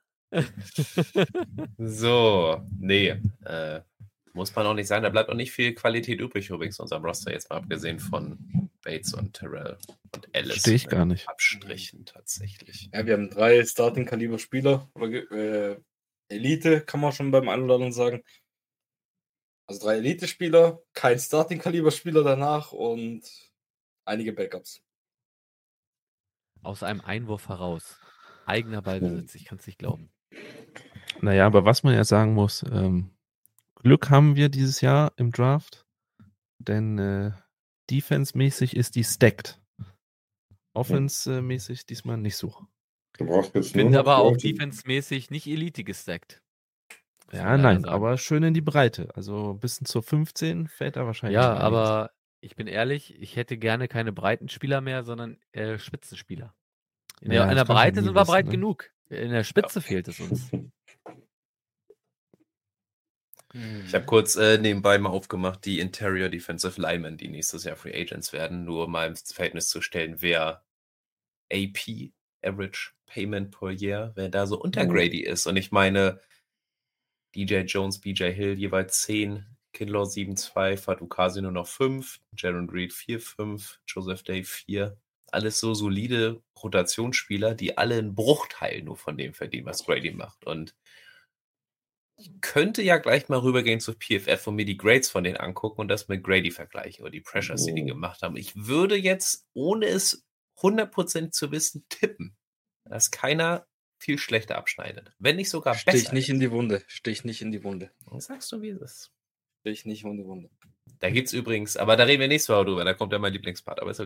so, nee. Äh, muss man auch nicht sagen, da bleibt auch nicht viel Qualität übrig übrigens in unserem Roster, jetzt mal abgesehen von Bates und Terrell und Ellis. Verstehe ich gar nicht. Abstrichen tatsächlich. Ja, wir haben drei Starting-Kaliber-Spieler oder äh, Elite, kann man schon beim einen oder anderen sagen. Also drei Elite-Spieler, kein Starting-Kaliber-Spieler danach und einige Backups. Aus einem Einwurf heraus. Eigener Ballbesitz, ich kann es nicht glauben. Naja, aber was man ja sagen muss, ähm, Glück haben wir dieses Jahr im Draft, denn äh, Defense-mäßig ist die stacked. Offense-mäßig diesmal nicht so. Du brauchst jetzt Ich nur finde noch aber auch Leute- defensemäßig nicht Elite gestackt. Ja, leider nein, sagen. aber schön in die Breite. Also bis zur fünfzehn fällt da wahrscheinlich. Ja, einiges. aber ich bin ehrlich, ich hätte gerne keine breiten Spieler mehr, sondern äh, Spitzenspieler. In Ja, der, in das der kann man Breite nie sind wir wissen, breit ne? genug. In der Spitze fehlt es uns. Ich habe kurz äh, nebenbei mal aufgemacht, die Interior Defensive Linemen, die nächstes Jahr Free Agents werden, nur mal im Verhältnis zu stellen, wer A P, Average Payment per Year, wer da so unter Oh. Grady ist. Und ich meine, D J Jones, B J Hill jeweils zehn, Kinlaw sieben Komma zwei, Fatukasi nur noch fünf, Jaron Reed vier Komma fünf, Joseph Day vier. Alles so solide Rotationsspieler, die alle einen Bruchteil nur von dem verdienen, was Grady macht. Und ich könnte ja gleich mal rübergehen zu P F F und mir die Grades von denen angucken und das mit Grady vergleichen oder die Pressures, die die Oh. gemacht haben. Ich würde jetzt, ohne es hundert Prozent zu wissen, tippen, dass keiner viel schlechter abschneidet. Wenn nicht sogar Stich besser. nicht in die Wunde. Stich nicht in die Wunde. Was sagst du, wie es ist? Stich nicht in die Wunde. Da gibt es übrigens, aber da reden wir nächstes Mal drüber, da kommt ja mein Lieblingspart, aber ist okay.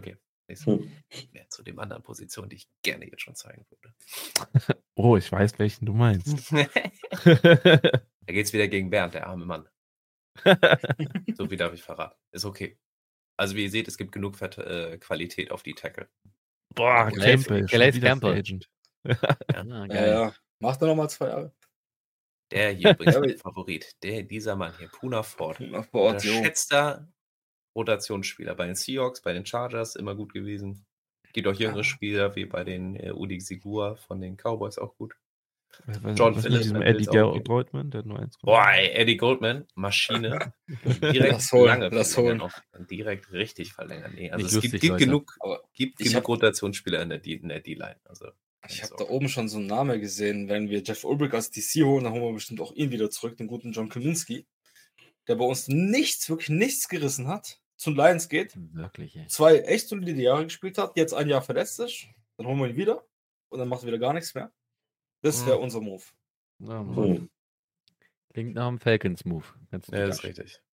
Nächstes Mal mehr zu den anderen Positionen, die ich gerne jetzt schon zeigen würde. Oh, ich weiß, welchen du meinst. Da geht es wieder gegen Bernd, der arme Mann. So viel darf ich verraten. Ist okay. Also wie ihr seht, es gibt genug Vert äh, Qualität auf die Tackle. Boah, Calais- Campbell, schon Calais wieder Campbell. Free Agent. Ja, Ja, geil. ja. Macht er nochmal zwei Jahre. Der hier übrigens Ja, mein aber- Favorit. Der, dieser Mann hier, Puna Ford. Nach vor Ort, jo. Unterschätzter Rotationsspieler. Bei den Seahawks, bei den Chargers immer gut gewesen. Gibt auch jüngere Spieler, wie bei den äh, Udi Sigua von den Cowboys auch gut. Was, John was Phillips mit diesem bei Eddie Bills auch gut. Goldman, der hat nur eins Boah, ey, Eddie Goldman, Maschine. Direkt Lass holen, lange lass verlängern. holen. Auch direkt richtig verlängern. Nee, also Nicht es lustig, gibt, gibt Leute. genug, Aber gibt ich genug hab- Rotationsspieler in der D- in der D-Line. Also, ich habe da oben schon so einen Namen gesehen. Wenn wir Jeff Ulbrich als D C holen, dann holen wir bestimmt auch ihn wieder zurück, den guten John Kaminski, der bei uns nichts, wirklich nichts gerissen hat, zum Lions geht, Wirklich, ey. zwei echt solide Jahre gespielt hat, jetzt ein Jahr verletzt ist, dann holen wir ihn wieder und dann macht er wieder gar nichts mehr. Das wäre Mhm. unser Move. Ja, Mann. Hm. Klingt nach einem Falcons-Move. Ganz Ja, das ist typisch. richtig.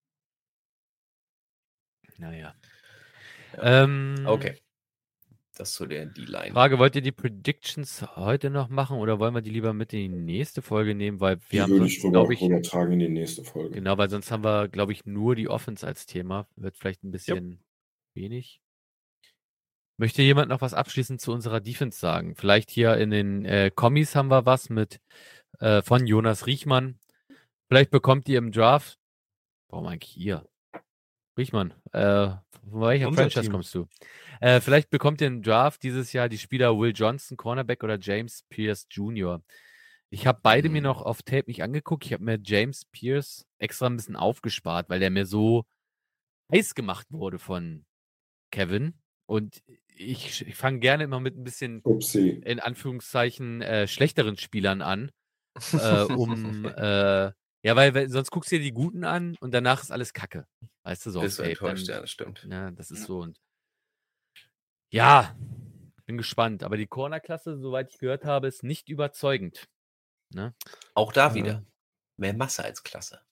Naja. Ja. Ähm, Okay. Das zu der D-Line. Frage, wollt ihr die Predictions heute noch machen oder wollen wir die lieber mit in die nächste Folge nehmen? Weil Die wir haben würde sonst, ich rüber, glaube ich, rübertragen in die nächste Folge. genau, weil sonst haben wir, glaube ich, nur die Offense als Thema. Wird vielleicht ein bisschen wenig. Möchte jemand noch was abschließend zu unserer Defense sagen? Vielleicht hier in den äh, Kommis haben wir was mit äh, von Jonas Riechmann. Vielleicht bekommt ihr im Draft. Warum eigentlich ihr? Riechmann, äh, von welcher Unser Franchise Team. kommst du? Äh, vielleicht bekommt ihr im Draft dieses Jahr die Spieler Will Johnson, Cornerback oder James Pierce Junior Ich habe beide mir Mhm. noch auf Tape nicht angeguckt. Ich habe mir James Pierce extra ein bisschen aufgespart, weil der mir so heiß gemacht wurde von Kevin. Und ich, ich fange gerne immer mit ein bisschen, Upsi. in Anführungszeichen, äh, schlechteren Spielern an, äh, um, äh, ja, weil, weil sonst guckst du dir die Guten an und danach ist alles Kacke. Weißt du, so auf Bist du Tape. enttäuscht, Dann- ja, das stimmt. Ja, das ist so. Und ja, bin gespannt. Aber die Corner-Klasse, soweit ich gehört habe, ist nicht überzeugend. Ne? Auch da Ja. wieder. Mehr Masse als Klasse.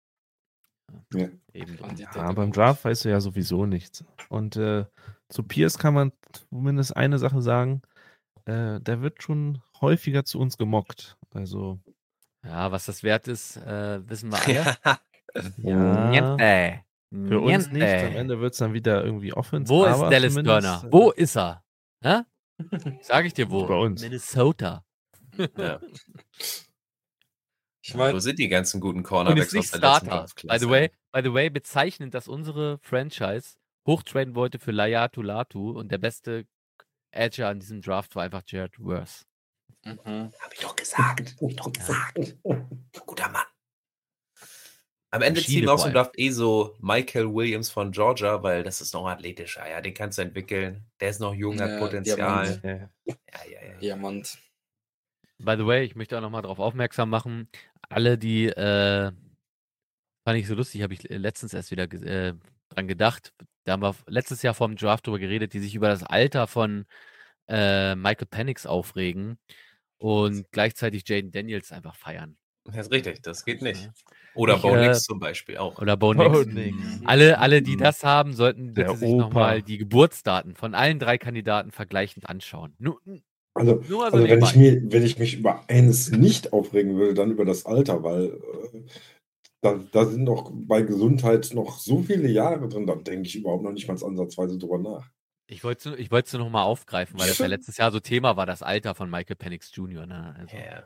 Eben drum. Und die Ja, Decke beim gut. Draft weißt du ja sowieso nichts. Und äh, zu Pierce kann man zumindest eine Sache sagen. Äh, der wird schon häufiger zu uns gemockt. Also, Ja, was das wert ist, äh, wissen wir alle. ja, Niente. für uns nicht. Am Niente. Ende wird es dann wieder irgendwie Offense. Wo ist aber Dallas zumindest, Turner? äh, Wo ist er? Hä? Sag ich dir wo. Bei uns. Minnesota. Ja. Ich Wo meine, sind die ganzen guten Und Cornerbacks ist nicht aus der letzten Starter. By Draftklasse? the way, by the way, bezeichnend, dass unsere Franchise hochtraden wollte für Layatu Latu und der beste Edger an diesem Draft war einfach Jared Worth. mhm. Hab ich doch gesagt. Hab ich doch gesagt. Guter Mann. Am Ende Maschine ziehen wir aus vor dem allem. Draft eh so Michael Williams von Georgia, weil das ist noch athletischer. Ja, den kannst du entwickeln. Der ist noch jung, hat Ja, Potenzial. Diamant. Ja, Ja, ja, ja. Diamant. By the way, ich möchte auch nochmal darauf aufmerksam machen, alle, die, äh, fand ich so lustig, habe ich letztens erst wieder ge- äh, dran gedacht. Da haben wir letztes Jahr vom Draft drüber geredet, die sich über das Alter von äh, Michael Penix aufregen und gleichzeitig Jaden Daniels einfach feiern. Das ist richtig, das geht nicht. Oder Ich, Bo äh, Nix zum Beispiel auch. Oder Bo Oh, Nix. nix. Alle, alle, die das haben, sollten Der bitte sich Opa. nochmal die Geburtsdaten von allen drei Kandidaten vergleichend anschauen. Nur, Also, nur mal so also wenn, ich nebenbei. mir, wenn ich mich über eines nicht aufregen würde, dann über das Alter, weil äh, da, da sind noch bei Gesundheit noch so viele Jahre drin, da denke ich überhaupt noch nicht mal ansatzweise drüber nach. Ich wollte es ich wollt's nur nochmal aufgreifen, weil das ja letztes Jahr so Thema war, das Alter von Michael Penix Junior Ne? Also, Ja.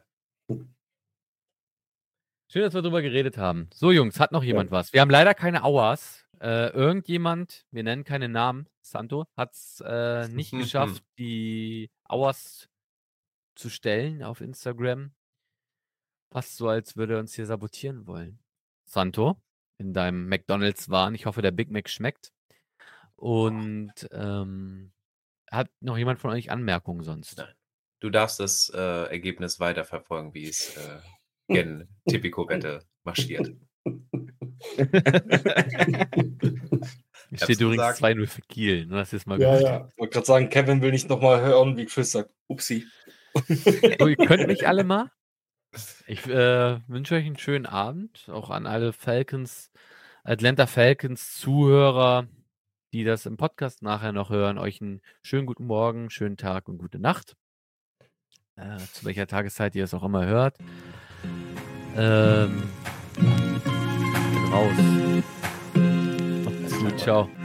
schön, dass wir drüber geredet haben. So, Jungs, hat noch jemand was? Wir haben leider keine Hours. Äh, irgendjemand, wir nennen keine Namen, Santo, hat es äh, nicht Mhm. geschafft, die Hours zu stellen auf Instagram. Fast so, als würde er uns hier sabotieren wollen. Santo, in deinem McDonalds-Wahn. Ich hoffe, der Big Mac schmeckt. Und ähm, hat noch jemand von euch Anmerkungen sonst? Nein. Du darfst das äh, Ergebnis weiterverfolgen, wie es äh, gen Tipico-Wette marschiert. Es hab's steht übrigens gesagt. zwei null für Kiel. Nur, dass ihr es mal Ja, gehört ja. Ich wollte gerade sagen, Kevin will nicht nochmal hören, wie Chris sagt. Upsi. habt. So, ihr könnt mich alle mal. Ich äh, wünsche euch einen schönen Abend. Auch an alle Falcons, Atlanta Falcons Zuhörer, die das im Podcast nachher noch hören, euch einen schönen guten Morgen, schönen Tag und gute Nacht. Äh, zu welcher Tageszeit ihr es auch immer hört. Ähm, bin raus. Macht's gut, ciao.